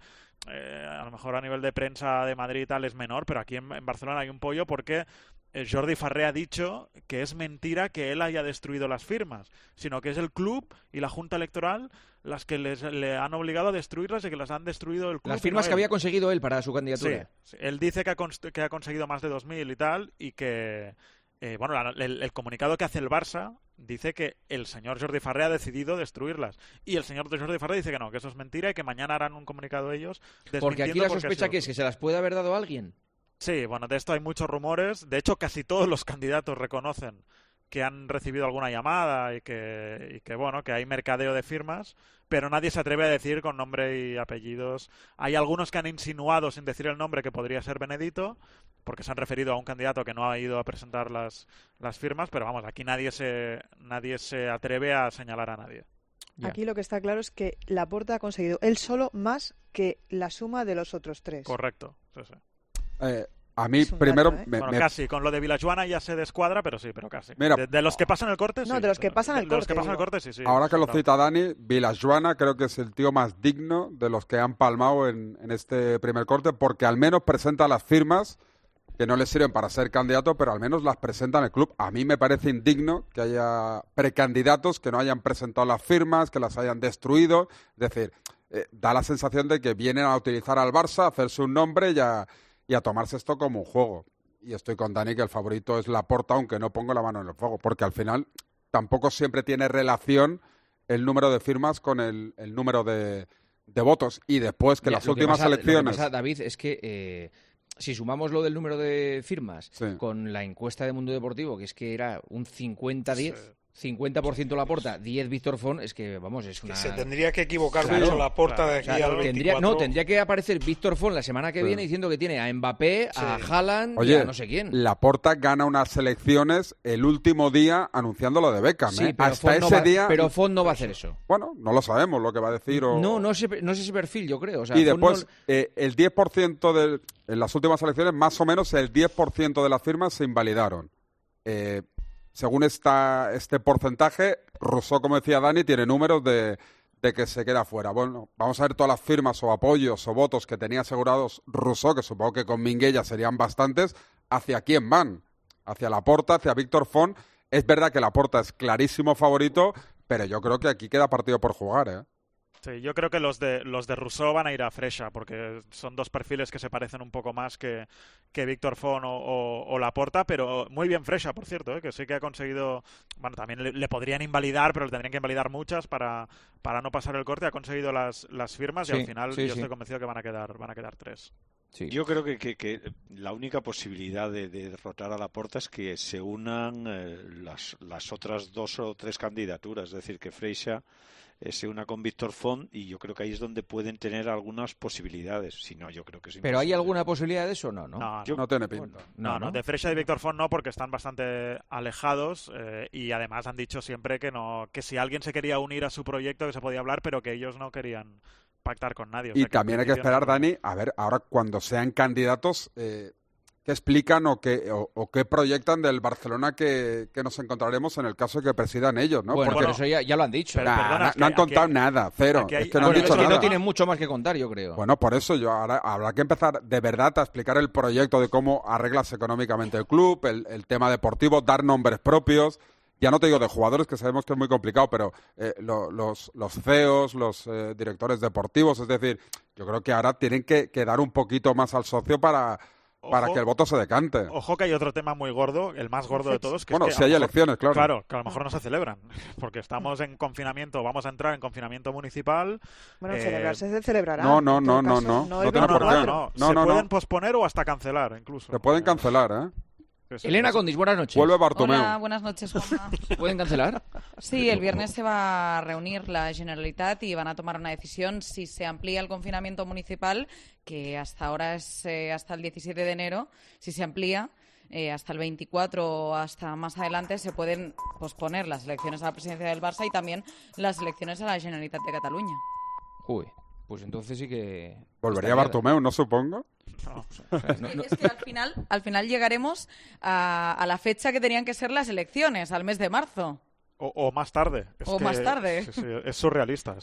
de prensa de Madrid y tal es menor, pero aquí en Barcelona hay un pollo porque Jordi Farré ha dicho que es mentira que él haya destruido las firmas, sino que es el club y la Junta Electoral las que le han obligado a destruirlas y que las han destruido el club.
Las firmas que había conseguido él para su candidatura.
Sí. Él dice que ha conseguido más de 2.000 y tal, y que el comunicado que hace el Barça dice que el señor Jordi Farré ha decidido destruirlas. Y el señor Jordi Farré dice que no, que eso es mentira y que mañana harán un comunicado ellos desmintiendo.
Porque aquí la sospecha que es que se las puede haber dado a alguien.
Sí, bueno, de esto hay muchos rumores. De hecho, casi todos los candidatos reconocen que han recibido alguna llamada y que hay mercadeo de firmas, pero nadie se atreve a decir con nombre y apellidos. Hay algunos que han insinuado sin decir el nombre que podría ser Benedito, porque se han referido a un candidato que no ha ido a presentar las firmas, pero vamos, aquí nadie se atreve a señalar a nadie.
Aquí lo que está claro es que Laporta ha conseguido él solo más que la suma de los otros 3.
Correcto, sí.
A mí primero...
Casi, con lo de Vilajuana ya se descuadra, pero casi.
Mira,
de los que pasan el corte, sí.
No, de los que pasan el corte.
De los que pasan el corte, sí.
Ahora que lo cita Dani, Vilajuana creo que es el tío más digno de los que han palmado en este primer corte, porque al menos presenta las firmas que no le sirven para ser candidato, pero al menos las presenta en el club. A mí me parece indigno que haya precandidatos que no hayan presentado las firmas, que las hayan destruido. Es decir, da la sensación de que vienen a utilizar al Barça, a hacerse un nombre y a tomarse esto como un juego. Y estoy con Dani que el favorito es Laporta, aunque no pongo la mano en el fuego, porque al final tampoco siempre tiene relación el número de firmas con el número de votos. Y después que las últimas elecciones...
Lo que pasa, David, es que si sumamos lo del número de firmas con la encuesta de Mundo Deportivo, que es que era un 50-10... 50% Laporta, 10 Víctor Font, es que, vamos, es una...
Que se tendría que equivocar mucho Laporta de aquí al 24.
Tendría que aparecer Víctor Font la semana que viene diciendo que tiene a Mbappé, a Haaland y a no sé quién.
Laporta gana unas elecciones el último día anunciando lo de Beckham,
sí, pero hasta ese día... Pero Font no va a hacer eso.
Bueno, no lo sabemos lo que va a decir o...
No es ese perfil, yo creo. O sea,
y después, el 10% en las últimas elecciones, más o menos el 10% de las firmas se invalidaron. Según este porcentaje, Rousseau, como decía Dani, tiene números de que se queda fuera. Bueno, vamos a ver todas las firmas o apoyos o votos que tenía asegurados Rousseau, que supongo que con Minguella serían bastantes. ¿Hacia quién van? Hacia Laporta, hacia Víctor Font. Es verdad que Laporta es clarísimo favorito, pero yo creo que aquí queda partido por jugar, ¿eh?
Sí, yo creo que los de Rousseau van a ir a Freixa, porque son dos perfiles que se parecen un poco más que Víctor Font o Laporta, pero muy bien Freixa, por cierto, que sí que ha conseguido, bueno, también le podrían invalidar, pero le tendrían que invalidar muchas para no pasar el corte, ha conseguido las firmas y al final yo estoy convencido que van a quedar 3.
Sí.
Yo creo que la única posibilidad de derrotar a Laporta es que se unan las otras 2 o 3 candidaturas, es decir, que Freixa se una con Víctor Font, y yo creo que ahí es donde pueden tener algunas posibilidades. Si no, yo creo que es imposible.
¿Pero hay alguna posibilidad de eso? No.
No tiene pinta.
No, de Freixa y Víctor Font no, porque están bastante alejados, y además han dicho siempre que si alguien se quería unir a su proyecto que se podía hablar, pero que ellos no querían pactar con nadie.
Y también hay que esperar, Dani, a ver, ahora cuando sean candidatos, qué explican o qué proyectan del Barcelona que nos encontraremos en el caso de que presidan ellos, ¿no?
Bueno, porque eso ya lo han dicho.
No han contado nada, cero. Es que no han dicho nada.
No tienen mucho más que contar, yo creo.
Bueno, por eso ahora habrá que empezar de verdad a explicar el proyecto de cómo arreglas económicamente el club, el tema deportivo, dar nombres propios. Ya no te digo de jugadores, que sabemos que es muy complicado, pero los CEOs, los directores deportivos, es decir, yo creo que ahora tienen que dar un poquito más al socio para que el voto se decante.
Ojo que hay otro tema muy gordo, el más gordo de todos. Que
bueno,
es que
si hay elecciones, claro.
Claro, que a lo mejor no se celebran, porque estamos en confinamiento, vamos a entrar en confinamiento municipal.
Bueno, celebrarse se celebrará.
No
tiene por qué. Se pueden posponer o hasta cancelar, incluso.
Se pueden cancelar, ¿eh?
Elena Condis, buenas noches.
Vuelve Bartomeu.
Hola, buenas noches, Juanma.
¿Pueden cancelar?
Sí, el viernes se va a reunir la Generalitat y van a tomar una decisión si se amplía el confinamiento municipal, que hasta ahora es hasta el 17 de enero, si se amplía hasta el 24 o hasta más adelante, se pueden posponer las elecciones a la presidencia del Barça y también las elecciones a la Generalitat de Cataluña.
Uy, pues entonces sí que...
¿Volvería Bartomeu, no supongo?
No.
Es que al final llegaremos a la fecha que tenían que ser las elecciones, al mes de marzo.
O más tarde.
Más tarde.
Sí, es surrealista.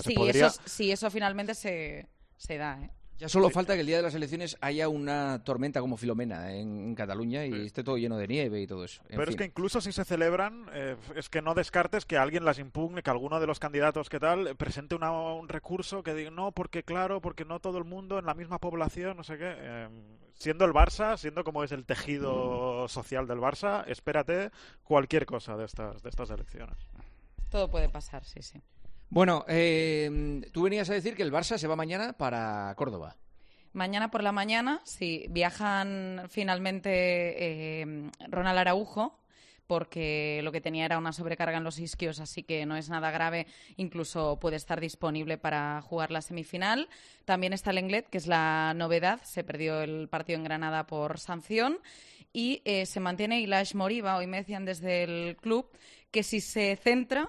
Sí, eso finalmente se da, ¿eh?
Ya solo falta que el día de las elecciones haya una tormenta como Filomena en Cataluña y esté todo lleno de nieve y todo eso.
Pero es que incluso si se celebran, es que no descartes que alguien las impugne, que alguno de los candidatos que tal presente un recurso que diga no, porque no todo el mundo en la misma población, no sé qué. Siendo el Barça, siendo como es el tejido social del Barça, espérate cualquier cosa de estas elecciones.
Todo puede pasar, sí.
Bueno, tú venías a decir que el Barça se va mañana para Córdoba.
Mañana por la mañana, sí, viajan finalmente Ronald Araujo, porque lo que tenía era una sobrecarga en los isquios, así que no es nada grave, incluso puede estar disponible para jugar la semifinal. También está Lenglet, que es la novedad, se perdió el partido en Granada por sanción, y se mantiene Ilaix Moriba. Hoy me decían desde el club que si se centra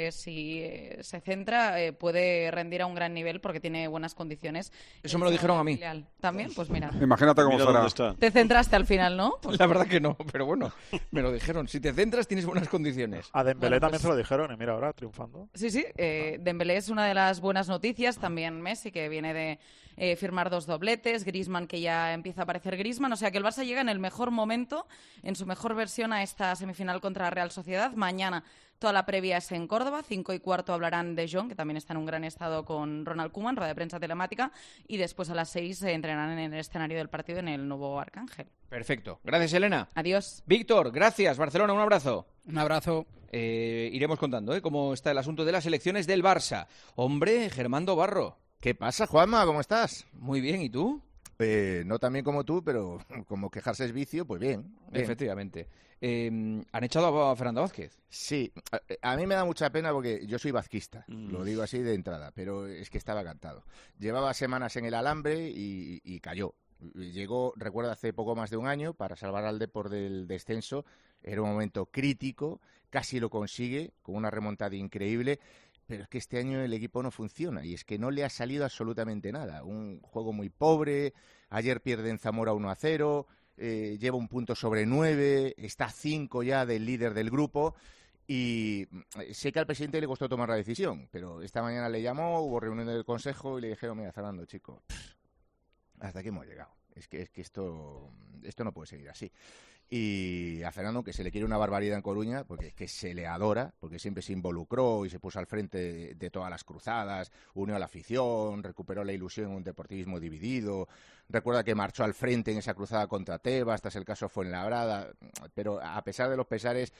puede rendir a un gran nivel porque tiene buenas condiciones.
Eso me lo dijeron a mí.
¿También? Pues mira.
Imagínate cómo será.
Te centraste al final, ¿no? Pues
la verdad que no, pero bueno, me lo dijeron. Si te centras tienes buenas condiciones.
A Dembélé también se lo dijeron y mira ahora triunfando.
Sí, Dembélé es una de las buenas noticias. También Messi, que viene de firmar 2 dobletes. Griezmann, que ya empieza a aparecer Griezmann. O sea que el Barça llega en el mejor momento, en su mejor versión, a esta semifinal contra la Real Sociedad. Mañana toda la previa es en Córdoba. 5:15 hablarán de Jong, que también está en un gran estado, con Ronald Koeman, rueda de prensa telemática. Y después a las 6 entrenarán en el escenario del partido en el nuevo Arcángel.
Perfecto. Gracias, Elena.
Adiós.
Víctor, gracias. Barcelona, un abrazo.
Un abrazo.
Iremos contando cómo está el asunto de las elecciones del Barça. Hombre, Germando Barro.
¿Qué pasa, Juanma? ¿Cómo estás?
Muy bien, ¿y tú?
No tan bien como tú, pero como quejarse es vicio, pues bien.
Efectivamente. ¿Han echado a Fernando Vázquez?
Sí, a mí me da mucha pena porque yo soy vazquista, lo digo así de entrada, pero es que estaba cantado. Llevaba semanas en el alambre y cayó. Llegó, recuerdo, hace poco más de un año para salvar al Depor del descenso. Era un momento crítico, casi lo consigue, con una remontada increíble. Pero es que este año el equipo no funciona y es que no le ha salido absolutamente nada. Un juego muy pobre, ayer pierde en Zamora 1-0, lleva 1 punto sobre 9, está a 5 ya del líder del grupo y sé que al presidente le costó tomar la decisión, pero esta mañana le llamó, hubo reunión del consejo y le dijeron, mira, Fernando, chico, hasta aquí hemos llegado. Es que esto no puede seguir así. Y a Fernando, que se le quiere una barbaridad en Coruña, porque es que se le adora, porque siempre se involucró y se puso al frente de todas las cruzadas, unió a la afición, recuperó la ilusión en un deportivismo dividido. Recuerda que marchó al frente en esa cruzada contra Tebas, tras el caso Fuenlabrada, pero a pesar de los pesares,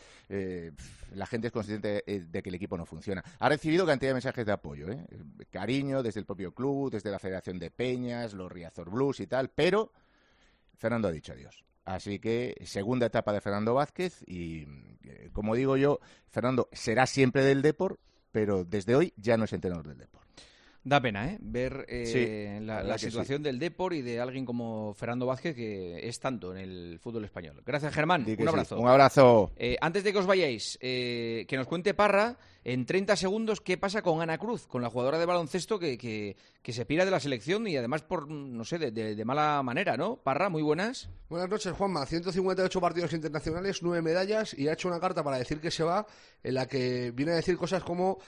la gente es consciente de que el equipo no funciona. Ha recibido cantidad de mensajes de apoyo, cariño desde el propio club, desde la Federación de Peñas, los Riazor Blues y tal, pero Fernando ha dicho adiós. Así que segunda etapa de Fernando Vázquez y, como digo yo, Fernando será siempre del Depor, pero desde hoy ya no es entrenador del Depor.
Da pena, ver
sí,
la situación del Depor y de alguien como Fernando Vázquez, que es tanto en el fútbol español. Gracias, Germán. Un abrazo.
Sí. Un abrazo.
Antes de que os vayáis, que nos cuente Parra, en 30 segundos, qué pasa con Ana Cruz, con la jugadora de baloncesto que se pira de la selección y además por, no sé, de mala manera, ¿no? Parra, muy buenas.
Buenas noches, Juanma. 158 partidos internacionales, 9 medallas, y ha hecho una carta para decir que se va, en la que viene a decir cosas como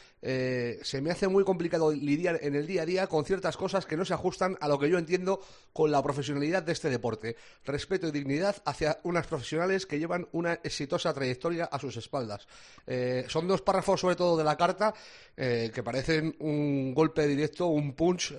se me hace muy complicado lidiar en el día a día con ciertas cosas que no se ajustan a lo que yo entiendo con la profesionalidad de este deporte. Respeto y dignidad hacia unas profesionales que llevan una exitosa trayectoria a sus espaldas. Son 2 párrafos, sobre todo de la carta, que parecen un golpe directo, un punch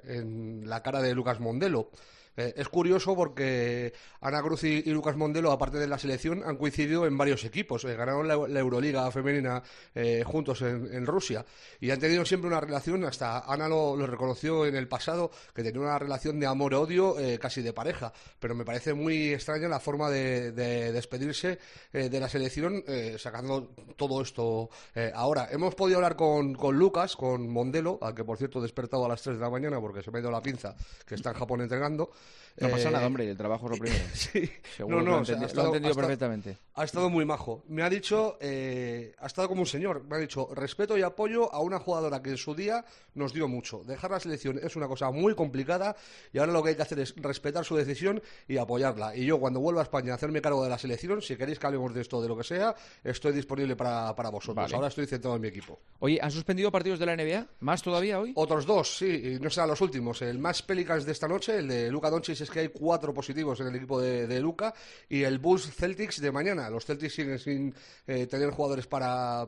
en la cara de Lucas Mondelo. Es curioso porque Ana Cruz y Lucas Mondelo, aparte de la selección, han coincidido en varios equipos. Ganaron la Euroliga femenina juntos en Rusia y han tenido siempre una relación, hasta Ana lo reconoció en el pasado, que tenía una relación de amor-odio, casi de pareja. Pero me parece muy extraña la forma de despedirse de la selección, sacando todo esto ahora. Hemos podido hablar con Lucas, con Mondelo, al que por cierto he despertado a las 3 de la mañana porque se me ha ido la pinza, que está en Japón entrenando.
No pasa nada, hombre, el trabajo es lo primero.
Sí.
Seguro que lo ha entendido perfectamente.
Ha estado muy majo. Me ha dicho, ha estado como un señor, me ha dicho respeto y apoyo a una jugadora que en su día nos dio mucho. Dejar la selección es una cosa muy complicada y ahora lo que hay que hacer es respetar su decisión y apoyarla. Y yo, cuando vuelva a España a hacerme cargo de la selección, si queréis que hablemos de esto, de lo que sea, estoy disponible para vosotros. Vale. Ahora estoy centrado en mi equipo.
Oye, ¿han suspendido partidos de la NBA? ¿Más todavía hoy?
Otros 2, sí, y no serán los últimos. El más Pelicans de esta noche, el de Luka Doncic, es que hay 4 positivos en el equipo de Luka, y el Bulls Celtics de mañana. Los Celtics siguen sin tener jugadores para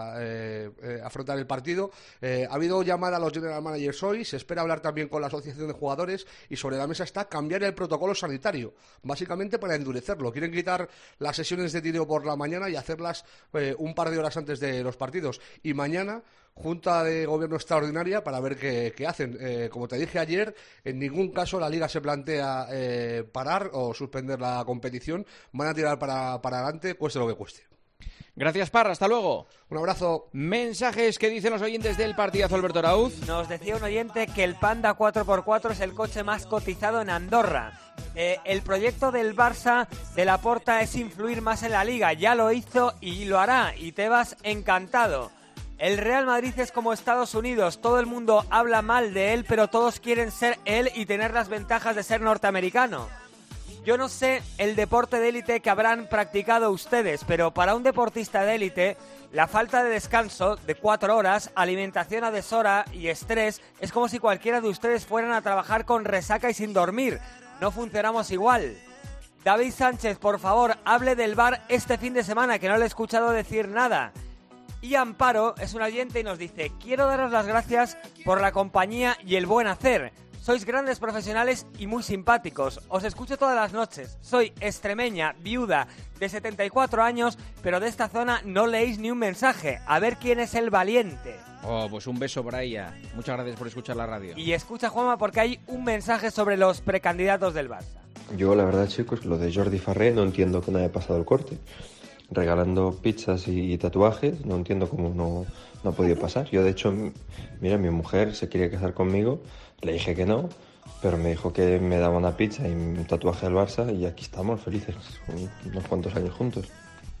afrontar el partido. Ha habido llamada a los general managers hoy, se espera hablar también con la asociación de jugadores, y sobre la mesa está cambiar el protocolo sanitario, básicamente para endurecerlo. Quieren quitar las sesiones de tiro por la mañana y hacerlas un par de horas antes de los partidos. Y mañana, junta de gobierno extraordinaria para ver qué hacen. Como te dije ayer, en ningún caso la Liga se plantea parar o suspender la competición. Van a tirar para adelante, cueste lo que cueste.
Gracias, Parra. Hasta luego.
Un abrazo.
Mensajes que dicen los oyentes del partidazo, Alberto Arauz.
Nos decía un oyente que el Panda 4x4 es el coche más cotizado en Andorra. El proyecto del Barça de Laporta es influir más en la Liga. Ya lo hizo y lo hará. Y Tebas encantado. El Real Madrid es como Estados Unidos. Todo el mundo habla mal de él, pero todos quieren ser él y tener las ventajas de ser norteamericano. Yo no sé el deporte de élite que habrán practicado ustedes, pero para un deportista de élite, la falta de descanso de 4 horas, alimentación a deshora y estrés es como si cualquiera de ustedes fueran a trabajar con resaca y sin dormir. No funcionamos igual. David Sánchez, por favor, hable del VAR este fin de semana, que no le he escuchado decir nada. Y Amparo es un oyente y nos dice: quiero daros las gracias por la compañía y el buen hacer. Sois grandes profesionales y muy simpáticos. Os escucho todas las noches. Soy extremeña, viuda, de 74 años, pero de esta zona no leéis ni un mensaje. A ver quién es el valiente.
Oh, pues un beso para ella. Muchas gracias por escuchar la radio.
Y escucha, Juanma, porque hay un mensaje sobre los precandidatos del Barça.
Yo, la verdad, chicos, lo de Jordi Farré no entiendo que no haya pasado el corte. Regalando pizzas y tatuajes, no entiendo cómo no ha podido pasar. Yo, de hecho, mira, mi mujer se quiere casar conmigo, le dije que no, pero me dijo que me daba una pizza y un tatuaje del Barça y aquí estamos felices, unos cuantos años juntos.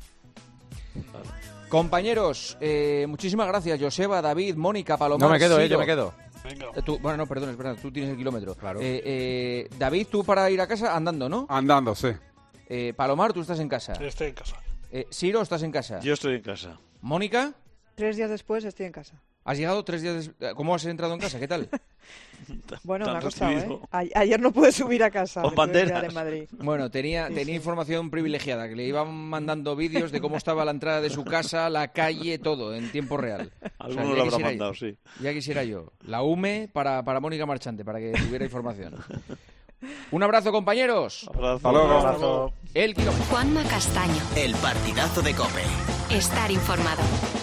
Compañeros, muchísimas gracias, Joseba, David, Mónica, Palomar.
No me quedo,
Siro.
yo me quedo.
Bueno, no, perdón, espera, tú tienes el kilómetro. Claro. David, tú para ir a casa andando, ¿no?
Andando, sí.
Palomar, tú estás en casa.
Sí, estoy en casa.
Siro, ¿estás en casa?
Yo estoy en casa.
¿Mónica?
3 días después estoy en casa.
¿Has llegado 3 días? ¿Cómo has entrado en casa? ¿Qué tal?
Bueno, me ha costado, ¿eh? Ayer no pude subir a casa.
Con banderas.
De Madrid.
Bueno, tenía información privilegiada, que le iban mandando vídeos de cómo estaba la entrada de su casa, la calle, todo, en tiempo real.
Alguno lo habrá mandado, sí.
Ya quisiera yo. La UME para Mónica Marchante, para que tuviera información. Un abrazo, compañeros.
Hasta luego.
El kilómetro.
Juanma Castaño.
El partidazo de COPE.
Estar informado.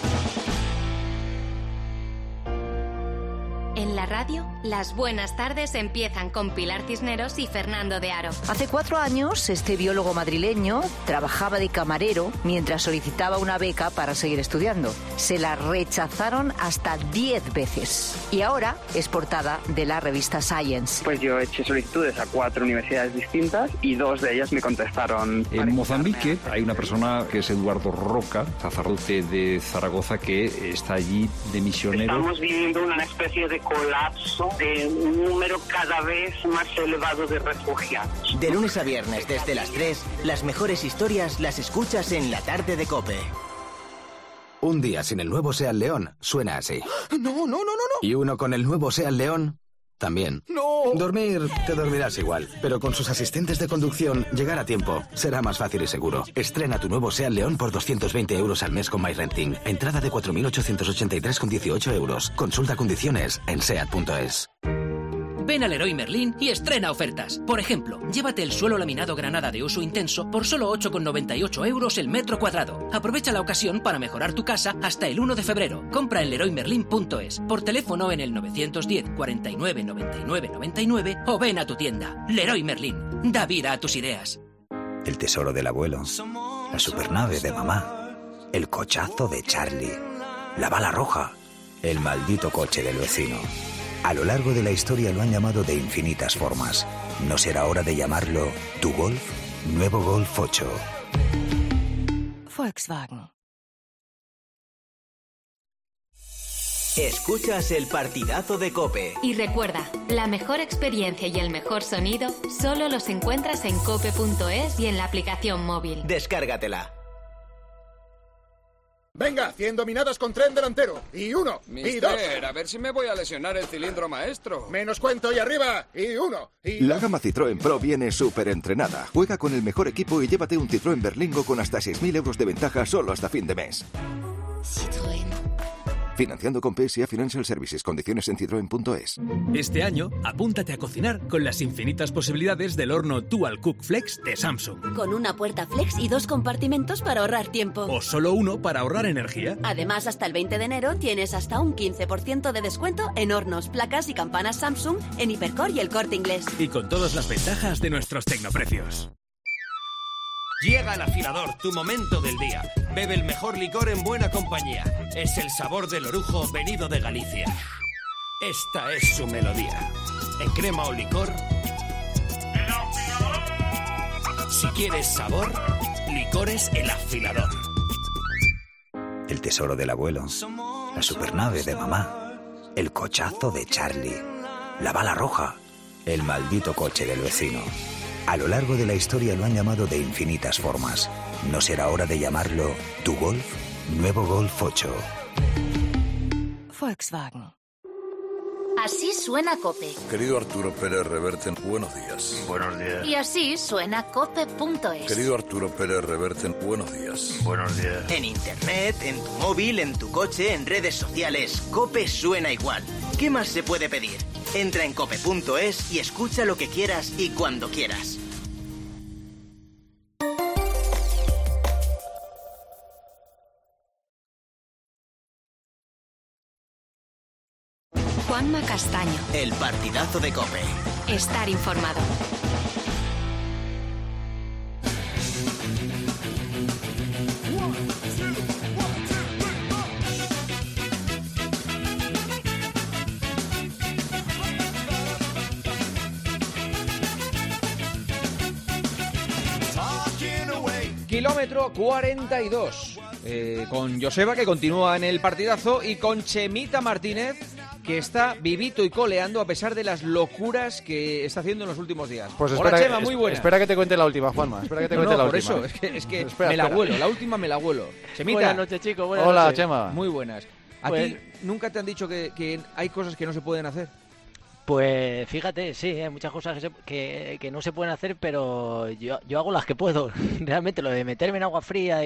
En la radio, las buenas tardes empiezan con Pilar Cisneros y Fernando de Aro.
Hace 4 años, este biólogo madrileño trabajaba de camarero mientras solicitaba una beca para seguir estudiando. Se la rechazaron hasta 10 veces. Y ahora es portada de la revista Science.
Pues yo eché solicitudes a 4 universidades distintas y 2 de ellas me contestaron.
En Mozambique hay una persona que es Eduardo Roca, sacerdote de Zaragoza, que está allí de misionero.
Estamos viviendo una especie de colapso de un número cada vez más elevado de refugiados.
De lunes a viernes desde las 3, las mejores historias las escuchas en La Tarde de COPE.
Un día sin el nuevo Seat León suena así.
No.
Y uno con el nuevo Seat León también.
¡No!
Dormir, te dormirás igual, pero con sus asistentes de conducción, llegar a tiempo será más fácil y seguro. Estrena tu nuevo Seat León por 220 euros al mes con MyRenting. Entrada de 4.883,18 euros. Consulta condiciones en seat.es.
Ven al Leroy Merlin y estrena ofertas. Por ejemplo, llévate el suelo laminado granada de uso intenso por solo 8,98 euros el metro cuadrado. Aprovecha la ocasión para mejorar tu casa hasta el 1 de febrero. Compra en leroymerlin.es, por teléfono en el 910 49 99 99 o ven a tu tienda. Leroy Merlin, da vida a tus ideas.
El tesoro del abuelo, la supernave de mamá, el cochazo de Charlie, la bala roja, el maldito coche del vecino. A lo largo de la historia lo han llamado de infinitas formas. ¿No será hora de llamarlo tu Golf? Nuevo Golf 8.
Volkswagen.
Escuchas el partidazo de COPE.
Y recuerda, la mejor experiencia y el mejor sonido solo los encuentras en cope.es y en la aplicación móvil.
Descárgatela.
Venga, 100 dominadas con tren delantero. Y 1, y 2.
A ver si me voy a lesionar el cilindro maestro.
Menos cuento y arriba. Y 1, y 2.
La gama Citroën Pro viene súper entrenada. Juega con el mejor equipo y llévate un Citroën Berlingo con hasta 6.000 euros de ventaja solo hasta fin de mes.
Citroën.
Financiando con PSA Financial Services. Condiciones en citroen.es.
Este año, apúntate a cocinar con las infinitas posibilidades del horno Dual Cook Flex de Samsung.
Con una puerta flex y 2 compartimentos para ahorrar tiempo.
O solo uno para ahorrar energía.
Además, hasta el 20 de enero tienes hasta un 15% de descuento en hornos, placas y campanas Samsung en Hipercor y El Corte Inglés.
Y con todas las ventajas de nuestros tecnoprecios. Llega al afilador, tu momento del día. Bebe el mejor licor en buena compañía. Es el sabor del orujo venido de Galicia. Esta es su melodía. En crema o licor. Si quieres sabor, licores El Afilador.
El tesoro del abuelo, la supernave de mamá, el cochazo de Charlie, la bala roja, el maldito coche del vecino. A lo largo de la historia lo han llamado de infinitas formas. ¿No será hora de llamarlo tu Golf? Nuevo Golf 8.
Volkswagen.
Así suena COPE. Querido Arturo Pérez Reverte, buenos días. Buenos días. Y así suena COPE.es. Querido Arturo Pérez Reverte, buenos días. Buenos días.
En internet, en tu móvil, en tu coche, en redes sociales, COPE suena igual. ¿Qué más se puede pedir? Entra en cope.es y escucha lo que quieras y cuando quieras.
Juanma Castaño.
El partidazo de COPE.
Estar informado.
Kilómetro 42. Con Joseba, que continúa en el partidazo, y con Chemita Martínez, que está vivito y coleando a pesar de las locuras que está haciendo en los últimos días.
Pues
hola, Chema, muy buena.
Espera que te cuente la última, Juanma. Espera que te cuente la última.
Por eso, es que
espera,
me la huelo, la última me la huelo. Chemita.
Buenas noches, chicos.
Hola, Chema.
Muy buenas. ¿A ti nunca te han dicho que hay cosas que no se pueden hacer?
Pues fíjate, sí, hay muchas cosas que no se pueden hacer, pero yo hago las que puedo. Realmente lo de meterme en agua fría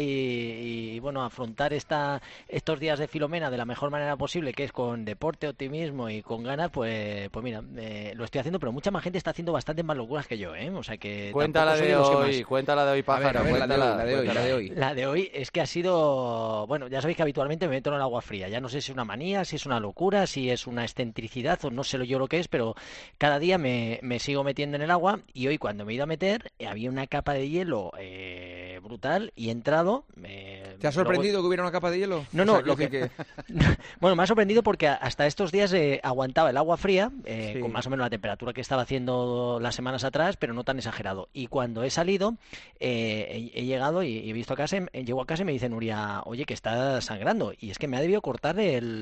y bueno, afrontar estos días de Filomena de la mejor manera posible, que es con deporte, optimismo y con ganas, pues mira, lo estoy haciendo, pero mucha más gente está haciendo bastantes más locuras que yo, ¿eh? O sea que
cuéntala de hoy, pájaro,
la de hoy.
La de hoy es que ha sido, bueno, ya sabéis que habitualmente me meto en el agua fría. Ya no sé si es una manía, si es una locura, si es una excentricidad o no sé yo lo que es, pero cada día me sigo metiendo en el agua y hoy cuando me he ido a meter había una capa de hielo brutal y he entrado...
¿Te ha sorprendido que hubiera una capa de hielo?
No,
o sea,
lo que... Bueno, me ha sorprendido porque hasta estos días aguantaba el agua fría con más o menos la temperatura que estaba haciendo las semanas atrás, pero no tan exagerado. Y cuando he salido, he llegado y he visto a casa, llego a casa y me dice Nuria, oye, que está sangrando. Y es que me ha debido cortar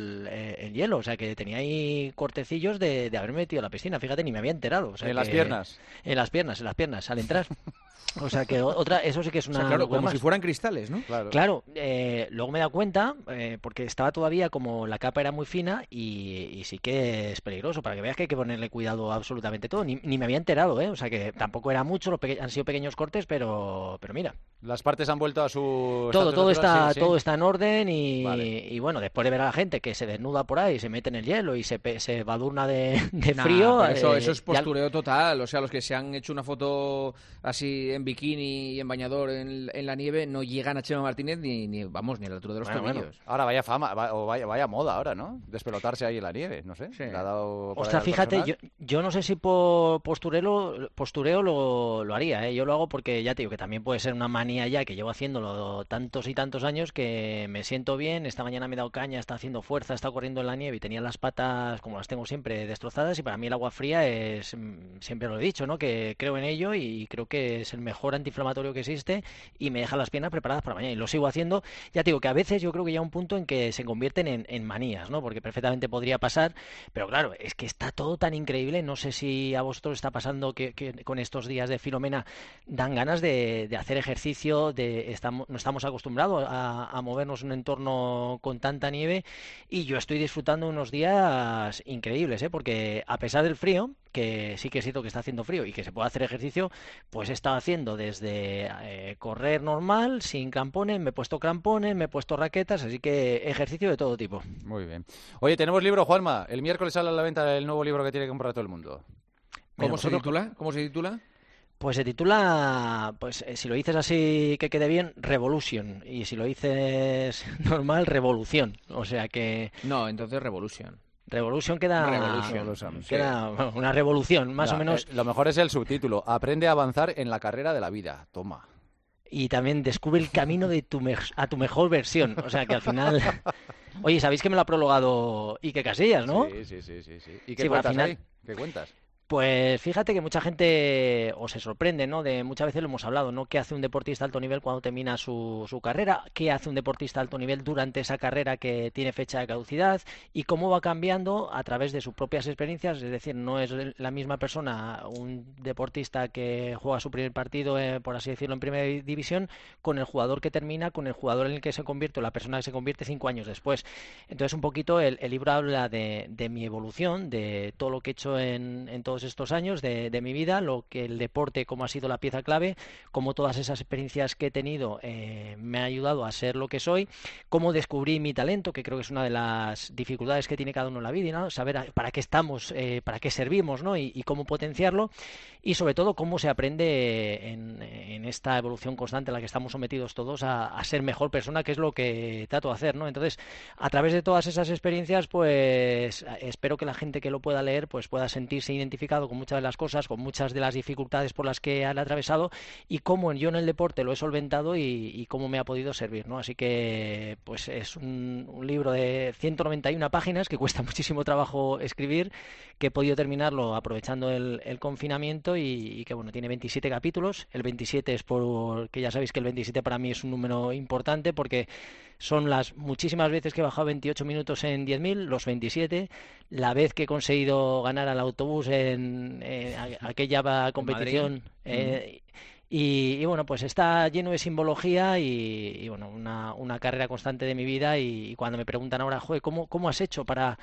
el hielo, o sea que tenía ahí cortecillos de haberme metido a la piscina, fíjate, ni me había enterado. O sea,
las piernas.
En las piernas, al entrar. O sea que eso sí que es una...
O sea, claro, como
más.
Si fueran cristales, ¿no?
Claro, luego me he dado cuenta, porque estaba todavía como la capa era muy fina y sí que es peligroso, para que veas que hay que ponerle cuidado a absolutamente todo. Ni me había enterado, o sea que tampoco era mucho, han sido pequeños cortes, pero mira.
Las partes han vuelto a su...
Todo está en orden y bueno, después de ver a la gente que se desnuda por ahí, se mete en el hielo y se badurna de frío...
Eso es postureo total, o sea, los que se han hecho una foto así en bikini y en bañador en la nieve no llegan a Chema Martínez ni a la altura de los tobillos. Bueno.
Ahora vaya fama, vaya moda ahora, ¿no? Despelotarse ahí en la nieve, no sé.
Sí.
Le ha dado
ostras, fíjate, yo no sé si por postureo lo haría, Yo lo hago porque ya te digo que también puede ser una manía ya que llevo haciéndolo tantos y tantos años que me siento bien. Esta mañana me he dado caña, está haciendo fuerza, está corriendo en la nieve y tenía las patas, como las tengo siempre, destrozadas, y para mí el agua fría es, siempre lo he dicho, ¿no? Que creo en ello y creo que es el mejor antiinflamatorio que existe y me deja las piernas preparadas para mañana y lo sigo haciendo. Ya te digo que a veces yo creo que llega un punto en que se convierten en manías, ¿no? Porque perfectamente podría pasar, pero claro, es que está todo tan increíble. No sé si a vosotros está pasando que con estos días de Filomena dan ganas de hacer ejercicio, no estamos acostumbrados a movernos en un entorno con tanta nieve y yo estoy disfrutando unos días increíbles, porque a pesar del frío, que sí que es cierto que está haciendo frío y que se puede hacer ejercicio, pues he estado haciendo desde correr normal, sin crampones, me he puesto crampones, me he puesto raquetas, así que ejercicio de todo tipo.
Muy bien. Oye, tenemos libro, Juanma. El miércoles sale a la venta el nuevo libro que tiene que comprar todo el mundo.
¿Cómo se titula?
Pues se titula, si lo dices así que quede bien, Revolution. Y si lo dices normal, Revolución. O sea que...
No, entonces Revolution.
Revolution queda una revolución, más o menos.
Lo mejor es el subtítulo. Aprende a avanzar en la carrera de la vida. Toma.
Y también descubre el camino de a tu mejor versión. O sea que al final... Oye, ¿sabéis que me lo ha prologado Iker Casillas, no?
Sí. ¿Y qué cuentas ahí? ¿Qué cuentas?
Pues fíjate que mucha gente se sorprende, ¿no? Muchas veces lo hemos hablado, ¿no? ¿Qué hace un deportista de alto nivel cuando termina su carrera? ¿Qué hace un deportista de alto nivel durante esa carrera que tiene fecha de caducidad? Y cómo va cambiando a través de sus propias experiencias. Es decir, no es la misma persona un deportista que juega su primer partido, por así decirlo, en primera división, con el jugador que termina, con el jugador en el que se convierte, o la persona que se convierte 5 años después. Entonces, un poquito el libro habla de mi evolución, de todo lo que he hecho en todos estos años de mi vida, lo que el deporte, cómo ha sido la pieza clave, cómo todas esas experiencias que he tenido me ha ayudado a ser lo que soy, cómo descubrí mi talento, que creo que es una de las dificultades que tiene cada uno en la vida, ¿no? Saber para qué estamos, para qué servimos, ¿no? Y cómo potenciarlo, y sobre todo cómo se aprende en esta evolución constante a la que estamos sometidos todos a ser mejor persona, que es lo que trato de hacer, ¿no? Entonces, a través de todas esas experiencias, pues espero que la gente que lo pueda leer pues pueda sentirse identificado con muchas de las cosas, con muchas de las dificultades por las que han atravesado y cómo yo en el deporte lo he solventado y cómo me ha podido servir, ¿no? Así que pues es un libro de 191 páginas que cuesta muchísimo trabajo escribir, que he podido terminarlo aprovechando el confinamiento y que bueno, tiene 27 capítulos. El 27 es porque ya sabéis que el 27 para mí es un número importante porque son las muchísimas veces que he bajado 28 minutos en 10.000, los 27, la vez que he conseguido ganar al autobús en aquella competición Y bueno, pues está lleno de simbología y bueno, una carrera constante de mi vida y cuando me preguntan ahora, joder, ¿cómo has hecho para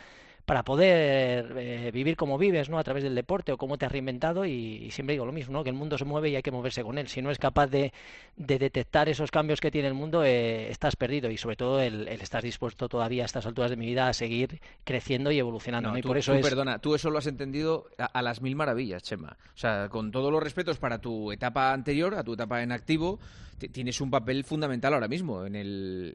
poder vivir como vives, ¿no? A través del deporte o cómo te has reinventado y siempre digo lo mismo, ¿no? Que el mundo se mueve y hay que moverse con él. Si no es capaz de detectar esos cambios que tiene el mundo, estás perdido y sobre todo el estar dispuesto todavía a estas alturas de mi vida a seguir creciendo y evolucionando. ¿no? Y por eso
Perdona, tú eso lo has entendido a las mil maravillas, Chema. O sea, con todos los respetos para tu etapa anterior, a tu etapa en activo, tienes un papel fundamental ahora mismo en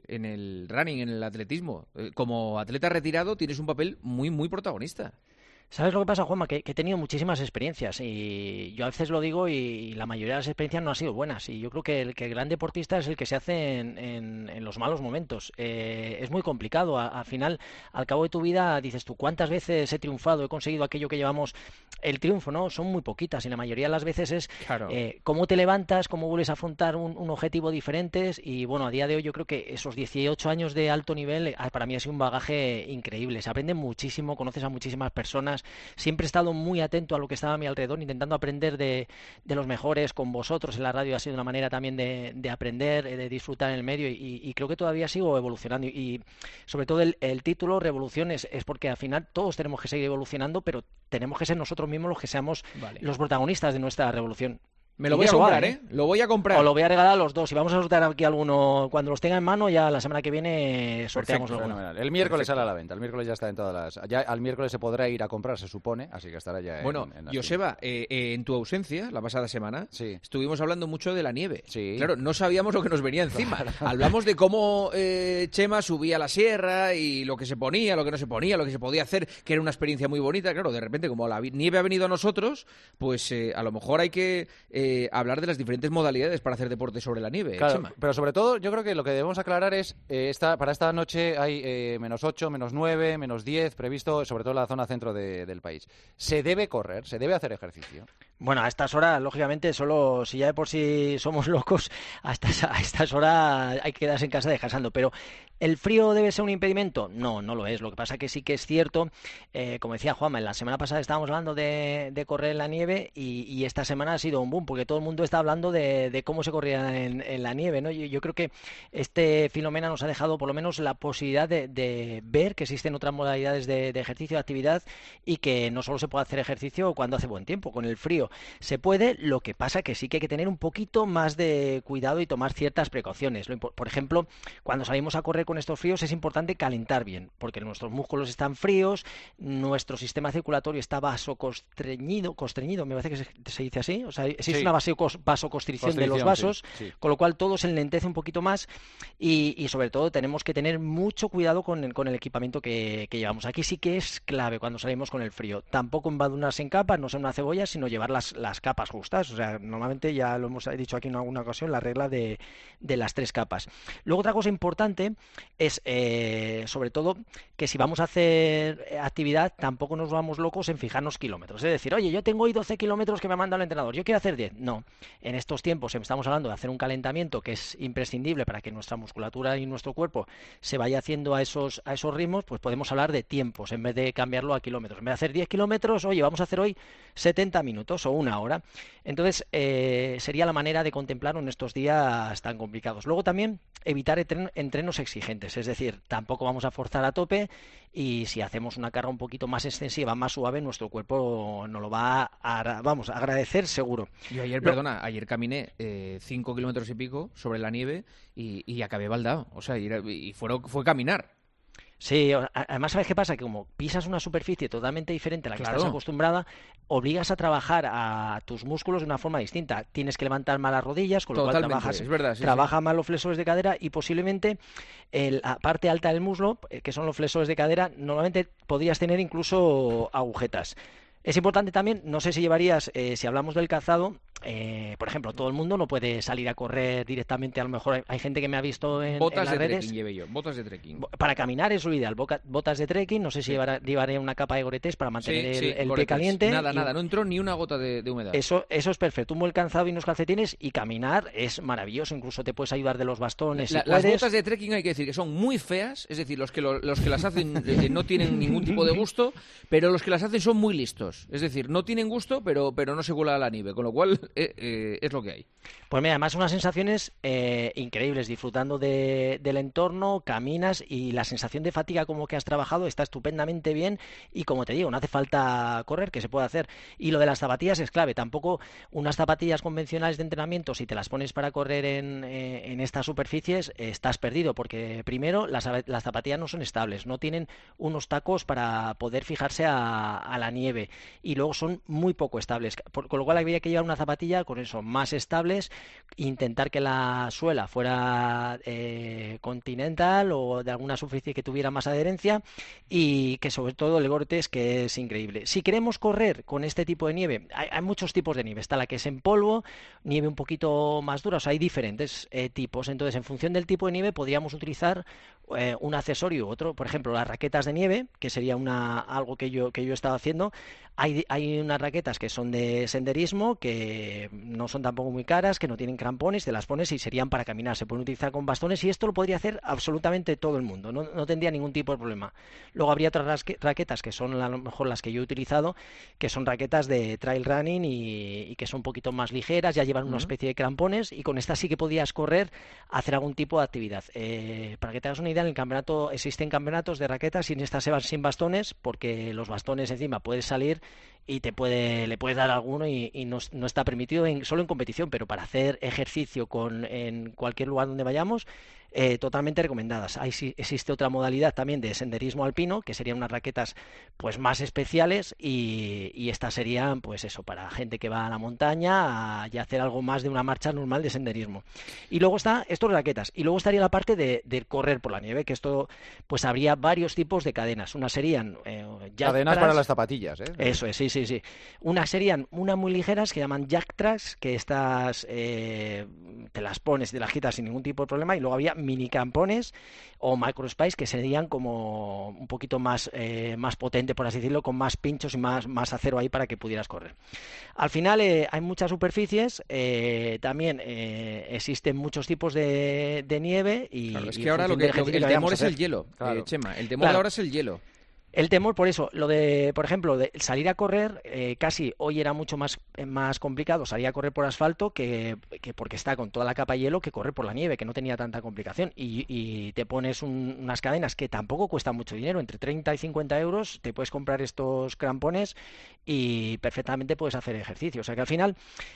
el running, en el atletismo. Como atleta retirado tienes un papel muy protagonista.
¿Sabes lo que pasa, Juanma? Que he tenido muchísimas experiencias y yo a veces lo digo y la mayoría de las experiencias no han sido buenas y yo creo que el gran deportista es el que se hace en los malos momentos. Es muy complicado. Al final, al cabo de tu vida, dices tú, ¿cuántas veces he triunfado? He conseguido aquello que llevamos el triunfo, ¿no? Son muy poquitas y la mayoría de las veces es cómo te levantas, cómo vuelves a afrontar un objetivo diferente y bueno, a día de hoy yo creo que esos 18 años de alto nivel para mí ha sido un bagaje increíble. Se aprende muchísimo, conoces a muchísimas personas. Siempre he estado muy atento a lo que estaba a mi alrededor, intentando aprender de los mejores. Con vosotros en la radio ha sido una manera también de aprender, de disfrutar en el medio y creo que todavía sigo evolucionando y sobre todo el título Revolución es porque al final todos tenemos que seguir evolucionando, pero tenemos que ser nosotros mismos los que seamos los protagonistas de nuestra revolución.
Me lo voy a comprar, ¿eh? Lo voy a comprar.
O lo voy a regalar a los dos. Y vamos a sortear aquí alguno. Cuando los tenga en mano, ya la semana que viene sorteamos alguno.
El miércoles sale a la venta. El miércoles ya está en todas las... Ya al miércoles se podrá ir a comprar, se supone. Así que estará ya
Bueno, Joseba, en tu ausencia, la pasada semana, estuvimos hablando mucho de la nieve.
Sí.
Claro, no sabíamos lo que nos venía encima. Hablamos de cómo Chema subía a la sierra y lo que se ponía, lo que no se ponía, lo que se podía hacer, que era una experiencia muy bonita. Claro, de repente, como la nieve ha venido a nosotros, pues a lo mejor hay que hablar de las diferentes modalidades para hacer deporte sobre la nieve.
Claro,
Chema.
pero sobre todo yo creo que lo que debemos aclarar es para esta noche hay -8, -9, -10 previsto, sobre todo en la zona centro del país. Se debe correr, se debe hacer ejercicio.
Bueno, a estas horas, lógicamente, solo si ya de por sí somos locos, a estas horas hay que quedarse en casa descansando. Pero ¿el frío debe ser un impedimento? No, no lo es. Lo que pasa que sí que es cierto, como decía Juanma, en la semana pasada estábamos hablando de correr en la nieve y esta semana ha sido un boom, porque todo el mundo está hablando de cómo se corría en la nieve, ¿no? Yo creo que este Filomena nos ha dejado por lo menos la posibilidad de ver que existen otras modalidades de ejercicio, de actividad y que no solo se puede hacer ejercicio cuando hace buen tiempo, con el frío. Se puede, lo que pasa que sí que hay que tener un poquito más de cuidado y tomar ciertas precauciones. Por ejemplo, cuando salimos a correr con estos fríos es importante calentar bien, porque nuestros músculos están fríos, nuestro sistema circulatorio está vasoconstriñido, me parece que se dice así, o sea, existe una vasoconstricción de los vasos, con lo cual todo se enlentece un poquito más y sobre todo tenemos que tener mucho cuidado con el equipamiento que llevamos. Aquí sí que es clave cuando salimos con el frío, tampoco embadurnarse en capas, no ser una cebolla, sino llevar las capas justas. O sea, normalmente ya lo hemos dicho aquí en alguna ocasión, la regla de las 3 capas. Luego otra cosa importante es sobre todo que si vamos a hacer actividad tampoco nos vamos locos en fijarnos kilómetros. Es decir, oye, yo tengo hoy 12 kilómetros que me ha mandado el entrenador, yo quiero hacer 10. No, en estos tiempos estamos hablando de hacer un calentamiento que es imprescindible para que nuestra musculatura y nuestro cuerpo se vaya haciendo a esos ritmos, pues podemos hablar de tiempos en vez de cambiarlo a kilómetros. En vez de hacer 10 kilómetros, oye, vamos a hacer hoy 70 minutos o una hora. Entonces sería la manera de contemplarlo en estos días tan complicados. Luego también evitar entrenos exigentes, es decir, tampoco vamos a forzar a tope y si hacemos una carga un poquito más extensiva, más suave, nuestro cuerpo nos lo va a agradecer seguro.
Yo ayer caminé 5 kilómetros y pico sobre la nieve y acabé baldado, o sea, fue caminar.
Sí, además, ¿sabes qué pasa? Que como pisas una superficie totalmente diferente a la que estás acostumbrada, obligas a trabajar a tus músculos de una forma distinta. Tienes que levantar más las rodillas, con lo cual trabaja más los flexores de cadera y posiblemente la parte alta del muslo, que son los flexores de cadera, normalmente podrías tener incluso agujetas. Es importante también, no sé si llevarías, si hablamos del calzado, por ejemplo, todo el mundo no puede salir a correr directamente, a lo mejor hay gente que me ha visto en las redes.
Botas de trekking llevé yo, botas de trekking.
Para caminar es lo ideal, botas de trekking, no sé si llevaré una capa de Gore-Tex para mantener el pie caliente.
Nada, no entró ni una gota de humedad.
Eso es perfecto, un buen calzado y unos calcetines y caminar es maravilloso, incluso te puedes ayudar de los bastones.
Las botas de trekking hay que decir que son muy feas, es decir, los que las hacen no tienen ningún tipo de gusto, pero los que las hacen son muy listos. gustosos. Es decir, no tienen gusto, pero no se cuela la nieve, con lo cual es lo que hay.
Pues mira, además unas sensaciones increíbles, disfrutando del entorno, caminas y la sensación de fatiga como que has trabajado está estupendamente bien y como te digo, no hace falta correr, que se puede hacer. Y lo de las zapatillas es clave, tampoco unas zapatillas convencionales de entrenamiento, si te las pones para correr en estas superficies, estás perdido, porque primero las zapatillas no son estables, no tienen unos tacos para poder fijarse a la nieve y luego son muy poco estables, con lo cual habría que llevar una zapatilla con eso, más estables, intentar que la suela fuera continental o de alguna superficie que tuviera más adherencia y que sobre todo el Gore-Tex, que es increíble. Si queremos correr con este tipo de nieve, hay muchos tipos de nieve, está la que es en polvo, nieve un poquito más dura, o sea, hay diferentes tipos, entonces en función del tipo de nieve podríamos utilizar un accesorio u otro, por ejemplo las raquetas de nieve, que sería algo que yo he estado haciendo. Hay unas raquetas que son de senderismo, que no son tampoco muy caras, que no tienen crampones, te las pones y serían para caminar, se pueden utilizar con bastones y esto lo podría hacer absolutamente todo el mundo, no tendría ningún tipo de problema. Luego habría otras raquetas que son a lo mejor las que yo he utilizado, que son raquetas de trail running y que son un poquito más ligeras, ya llevan una especie de crampones y con estas sí que podías correr, hacer algún tipo de actividad. Para que te hagas una idea, en el campeonato existen campeonatos de raquetas y en estas se van sin bastones, porque los bastones encima puedes salir y le puedes dar alguno y no está permitido solo en competición, pero para hacer ejercicio en cualquier lugar donde vayamos, totalmente recomendadas. Existe otra modalidad también de senderismo alpino, que serían unas raquetas pues más especiales y estas serían pues eso, para gente que va a la montaña y hacer algo más de una marcha normal de senderismo. Y luego está estos raquetas y luego estaría la parte de correr por la nieve, que esto pues habría varios tipos de cadenas. Unas serían
cadenas para las zapatillas,
Eso es, sí. Unas serían muy ligeras, que llaman jack tracks, que estas te las pones y te las quitas sin ningún tipo de problema, y luego había mini campones o micro spice, que serían como un poquito más potente, por así decirlo, con más pinchos y más acero ahí para que pudieras correr. Al final hay muchas superficies, también existen muchos tipos de nieve y
claro, es que ahora el temor es el hielo, Chema, el temor ahora es el hielo.
El temor, por eso, lo de, por ejemplo, de salir a correr, casi hoy era mucho más complicado salir a correr por asfalto que porque está con toda la capa de hielo, que correr por la nieve, que no tenía tanta complicación. Y te pones unas cadenas que tampoco cuestan mucho dinero, entre 30 y 50 euros, te puedes comprar estos crampones y perfectamente puedes hacer ejercicio. O sea que al final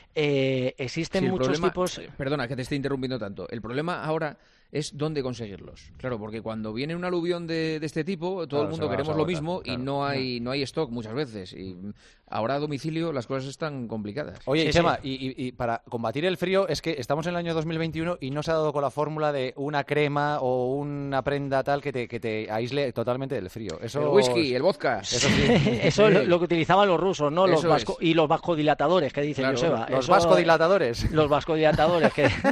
existen muchos tipos...
Perdona que te esté interrumpiendo tanto. El problema ahora es dónde conseguirlos. Claro, porque cuando viene un aluvión de este tipo, todo el mundo queremos lo mismo y no hay stock muchas veces. Y ahora a domicilio las cosas están complicadas.
Oye, Chema, y para combatir el frío, es que estamos en el año 2021 y no se ha dado con la fórmula de una crema o una prenda tal que te aísle totalmente del frío. Eso
el whisky, el vodka.
Eso sí. Eso es lo que utilizaban los rusos, ¿no? Y los vascodilatadores, que dice Joseba.
Los vascodilatadores.
Los vascodilatadores,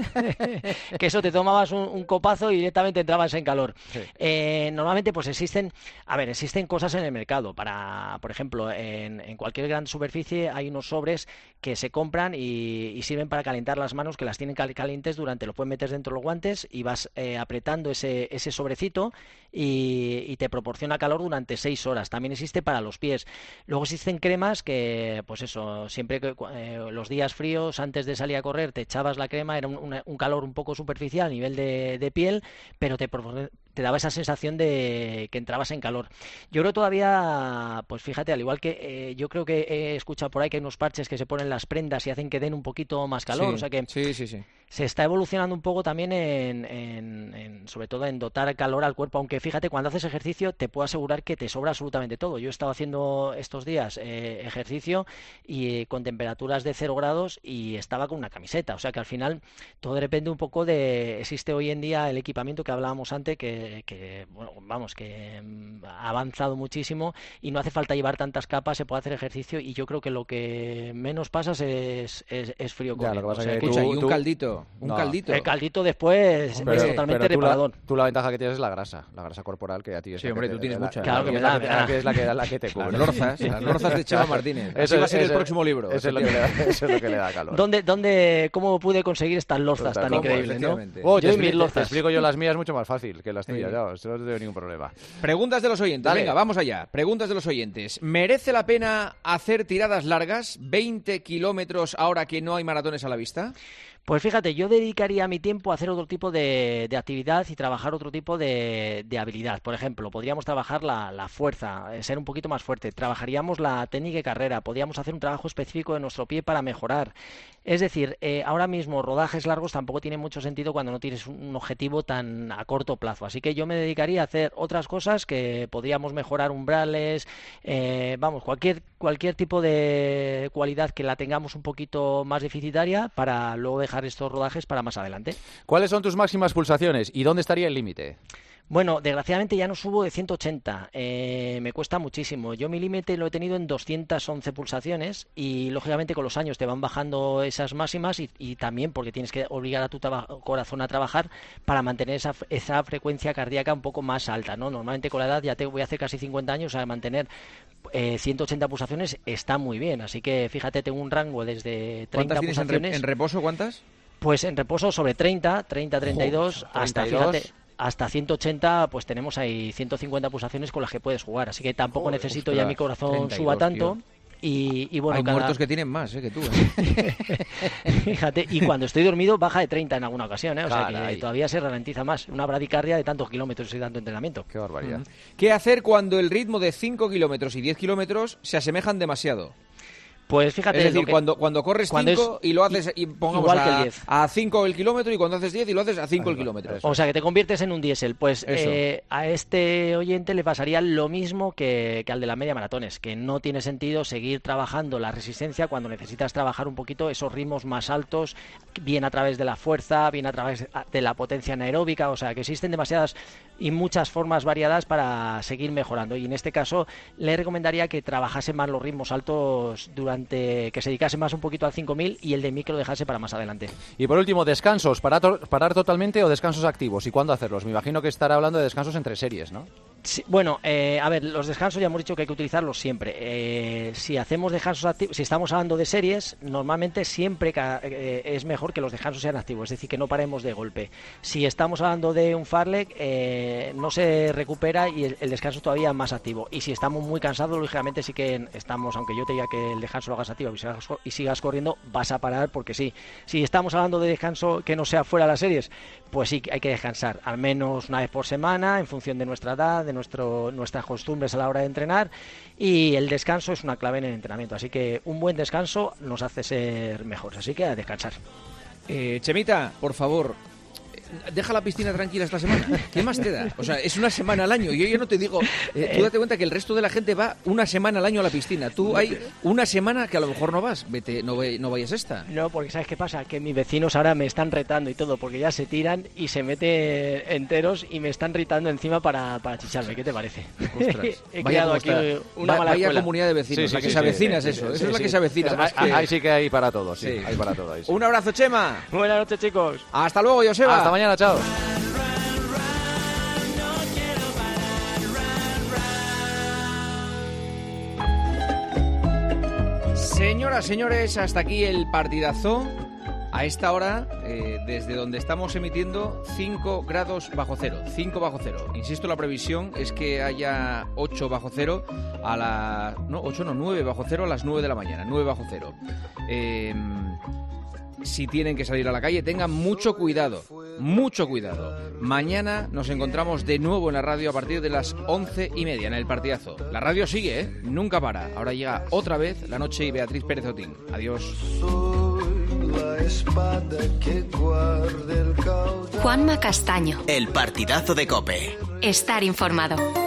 que eso te tomabas un copazo y directamente entrabas en calor. Sí. Normalmente pues existen cosas en el mercado para, por ejemplo, en cualquier gran superficie hay unos sobres que se compran y sirven para calentar las manos, que las tienen calientes lo puedes meter dentro de los guantes y vas apretando ese sobrecito y te proporciona calor durante 6 horas. También existe para los pies. Luego existen cremas que, pues eso, siempre que los días fríos, antes de salir a correr, te echabas la crema, era un calor un poco superficial a nivel de piel, pero te daba esa sensación de que entrabas en calor. Yo creo todavía, pues fíjate, al igual que yo creo que he escuchado por ahí que hay unos parches que se ponen las prendas y hacen que den un poquito más calor,
sí,
o sea que
sí.
Se está evolucionando un poco también sobre todo en dotar calor al cuerpo, aunque fíjate, cuando haces ejercicio te puedo asegurar que te sobra absolutamente todo. Yo he estado haciendo estos días ejercicio y con temperaturas de 0 grados y estaba con una camiseta, o sea que al final todo depende un poco existe hoy en día el equipamiento que hablábamos antes que ha avanzado muchísimo y no hace falta llevar tantas capas, se puede hacer ejercicio y yo creo que lo que menos pasas es frío corriendo.
O sea, escucha, y un caldito.
El caldito después es totalmente reparador.
Tú la ventaja que tienes es la grasa corporal, que a ti es
tú tienes mucha.
Claro que me da.
Es la que te cubre.
Las lorzas de Chema Martínez. Eso va a ser el próximo libro.
Eso es lo que le da calor.
¿Cómo pude conseguir estas lorzas tan increíbles, no?
Te explico yo las mías mucho más fácil, que las eso no tengo ningún problema.
Preguntas de los oyentes.
Dale.
Venga, vamos allá. Preguntas de los oyentes. ¿Merece la pena hacer tiradas largas, 20 kilómetros ahora que no hay maratones a la vista?
Pues fíjate, yo dedicaría mi tiempo a hacer otro tipo de actividad y trabajar otro tipo de habilidad. Por ejemplo, podríamos trabajar la fuerza, ser un poquito más fuerte. Trabajaríamos la técnica de carrera. Podríamos hacer un trabajo específico de nuestro pie para mejorar. Es decir, ahora mismo rodajes largos tampoco tiene mucho sentido cuando no tienes un objetivo tan a corto plazo. Así que yo me dedicaría a hacer otras cosas que podríamos mejorar umbrales, cualquier tipo de cualidad que la tengamos un poquito más deficitaria para luego dejar estos rodajes para más adelante.
¿Cuáles son tus máximas pulsaciones y dónde estaría el límite?
Bueno, desgraciadamente ya no subo de 180, me cuesta muchísimo. Yo mi límite lo he tenido en 211 pulsaciones y lógicamente con los años te van bajando esas máximas y también porque tienes que obligar a tu corazón a trabajar para mantener esa frecuencia cardíaca un poco más alta, ¿no? Normalmente con la edad ya voy a hacer casi 50 años, a mantener 180 pulsaciones está muy bien, así que fíjate, tengo un rango desde 30
pulsaciones. ¿Cuántas tienes en reposo? ¿Cuántas?
Pues en reposo sobre 30, 32, hasta, fíjate, hasta 180, pues tenemos ahí 150 pulsaciones con las que puedes jugar, así que tampoco necesito ya mi corazón 32, suba tanto. Y bueno,
hay muertos que tienen más que tú.
Fíjate, y cuando estoy dormido baja de 30 en alguna ocasión, o sea que todavía se ralentiza más. Una bradicardia de tantos kilómetros y tanto entrenamiento.
Qué barbaridad.
¿Qué hacer cuando el ritmo de 5 kilómetros y 10 kilómetros se asemejan demasiado?
Pues fíjate,
es decir, cuando corres 5 y lo haces y pongamos
igual que el 10.
A 5 el kilómetro, y cuando haces 10 y lo haces a 5 el kilómetro.
O sea, que te conviertes en un diésel. Pues a este oyente le pasaría lo mismo que al de la media maratones, que no tiene sentido seguir trabajando la resistencia cuando necesitas trabajar un poquito esos ritmos más altos, bien a través de la fuerza, bien a través de la potencia anaeróbica. O sea, que existen demasiadas y muchas formas variadas para seguir mejorando. Y en este caso le recomendaría que trabajase más los ritmos altos que se dedicase más un poquito al 5000 y el de micro dejase para más adelante.
Y por último, descansos, parar totalmente o descansos activos, ¿y cuándo hacerlos? Me imagino que estará hablando de descansos entre series, ¿no?
Sí, bueno, a ver, los descansos ya hemos dicho que hay que utilizarlos siempre. Si hacemos descansos activos, si estamos hablando de series, normalmente siempre es mejor que los descansos sean activos, es decir, que no paremos de golpe. Si estamos hablando de un fartlek, no se recupera y el descanso es todavía más activo. Y si estamos muy cansados, lógicamente sí que estamos, aunque yo te diga que el descanso lo hagas activo y sigas corriendo, vas a parar porque sí. Si estamos hablando de descanso que no sea fuera de las series, pues sí hay que descansar, al menos una vez por semana, en función de nuestra edad, de nuestras costumbres a la hora de entrenar, y el descanso es una clave en el entrenamiento, así que un buen descanso nos hace ser mejores, así que a descansar.
Chemita, por favor, deja la piscina tranquila esta semana. ¿Qué más te da? O sea, es una semana al año. Yo ya no te digo... tú date cuenta que el resto de la gente va una semana al año a la piscina. Tú hay una semana que a lo mejor no vas. Vete, no vayas esta.
No, porque ¿sabes qué pasa? Que mis vecinos ahora me están retando y todo, porque ya se tiran y se meten enteros y me están retando encima para chicharme. ¿Qué te parece?
Ostras.
He creado aquí una mala
vaya
escuela.
Comunidad de vecinos. La que se avecina es eso. Eso es la que se avecina.
Ahí sí que hay para todos. Sí. Hay para todo. Ahí sí.
Un abrazo, Chema.
Buenas noches, chicos.
Hasta luego, Joseba.
Hasta mañana, chao.
Señoras, señores, hasta aquí el partidazo. A esta hora, desde donde estamos emitiendo, 5 grados bajo cero. 5 bajo cero. Insisto, la previsión es que haya 8 bajo cero a las... No, 8 no, 9 bajo cero a las 9 de la mañana. 9 bajo cero. Si tienen que salir a la calle, tengan mucho cuidado. Mucho cuidado. Mañana nos encontramos de nuevo en la radio a partir de las 11:30 en el partidazo. La radio sigue, nunca para. Ahora llega otra vez La Noche y Beatriz Pérez Otín. Adiós.
Juanma Castaño.
El partidazo de COPE.
Estar informado.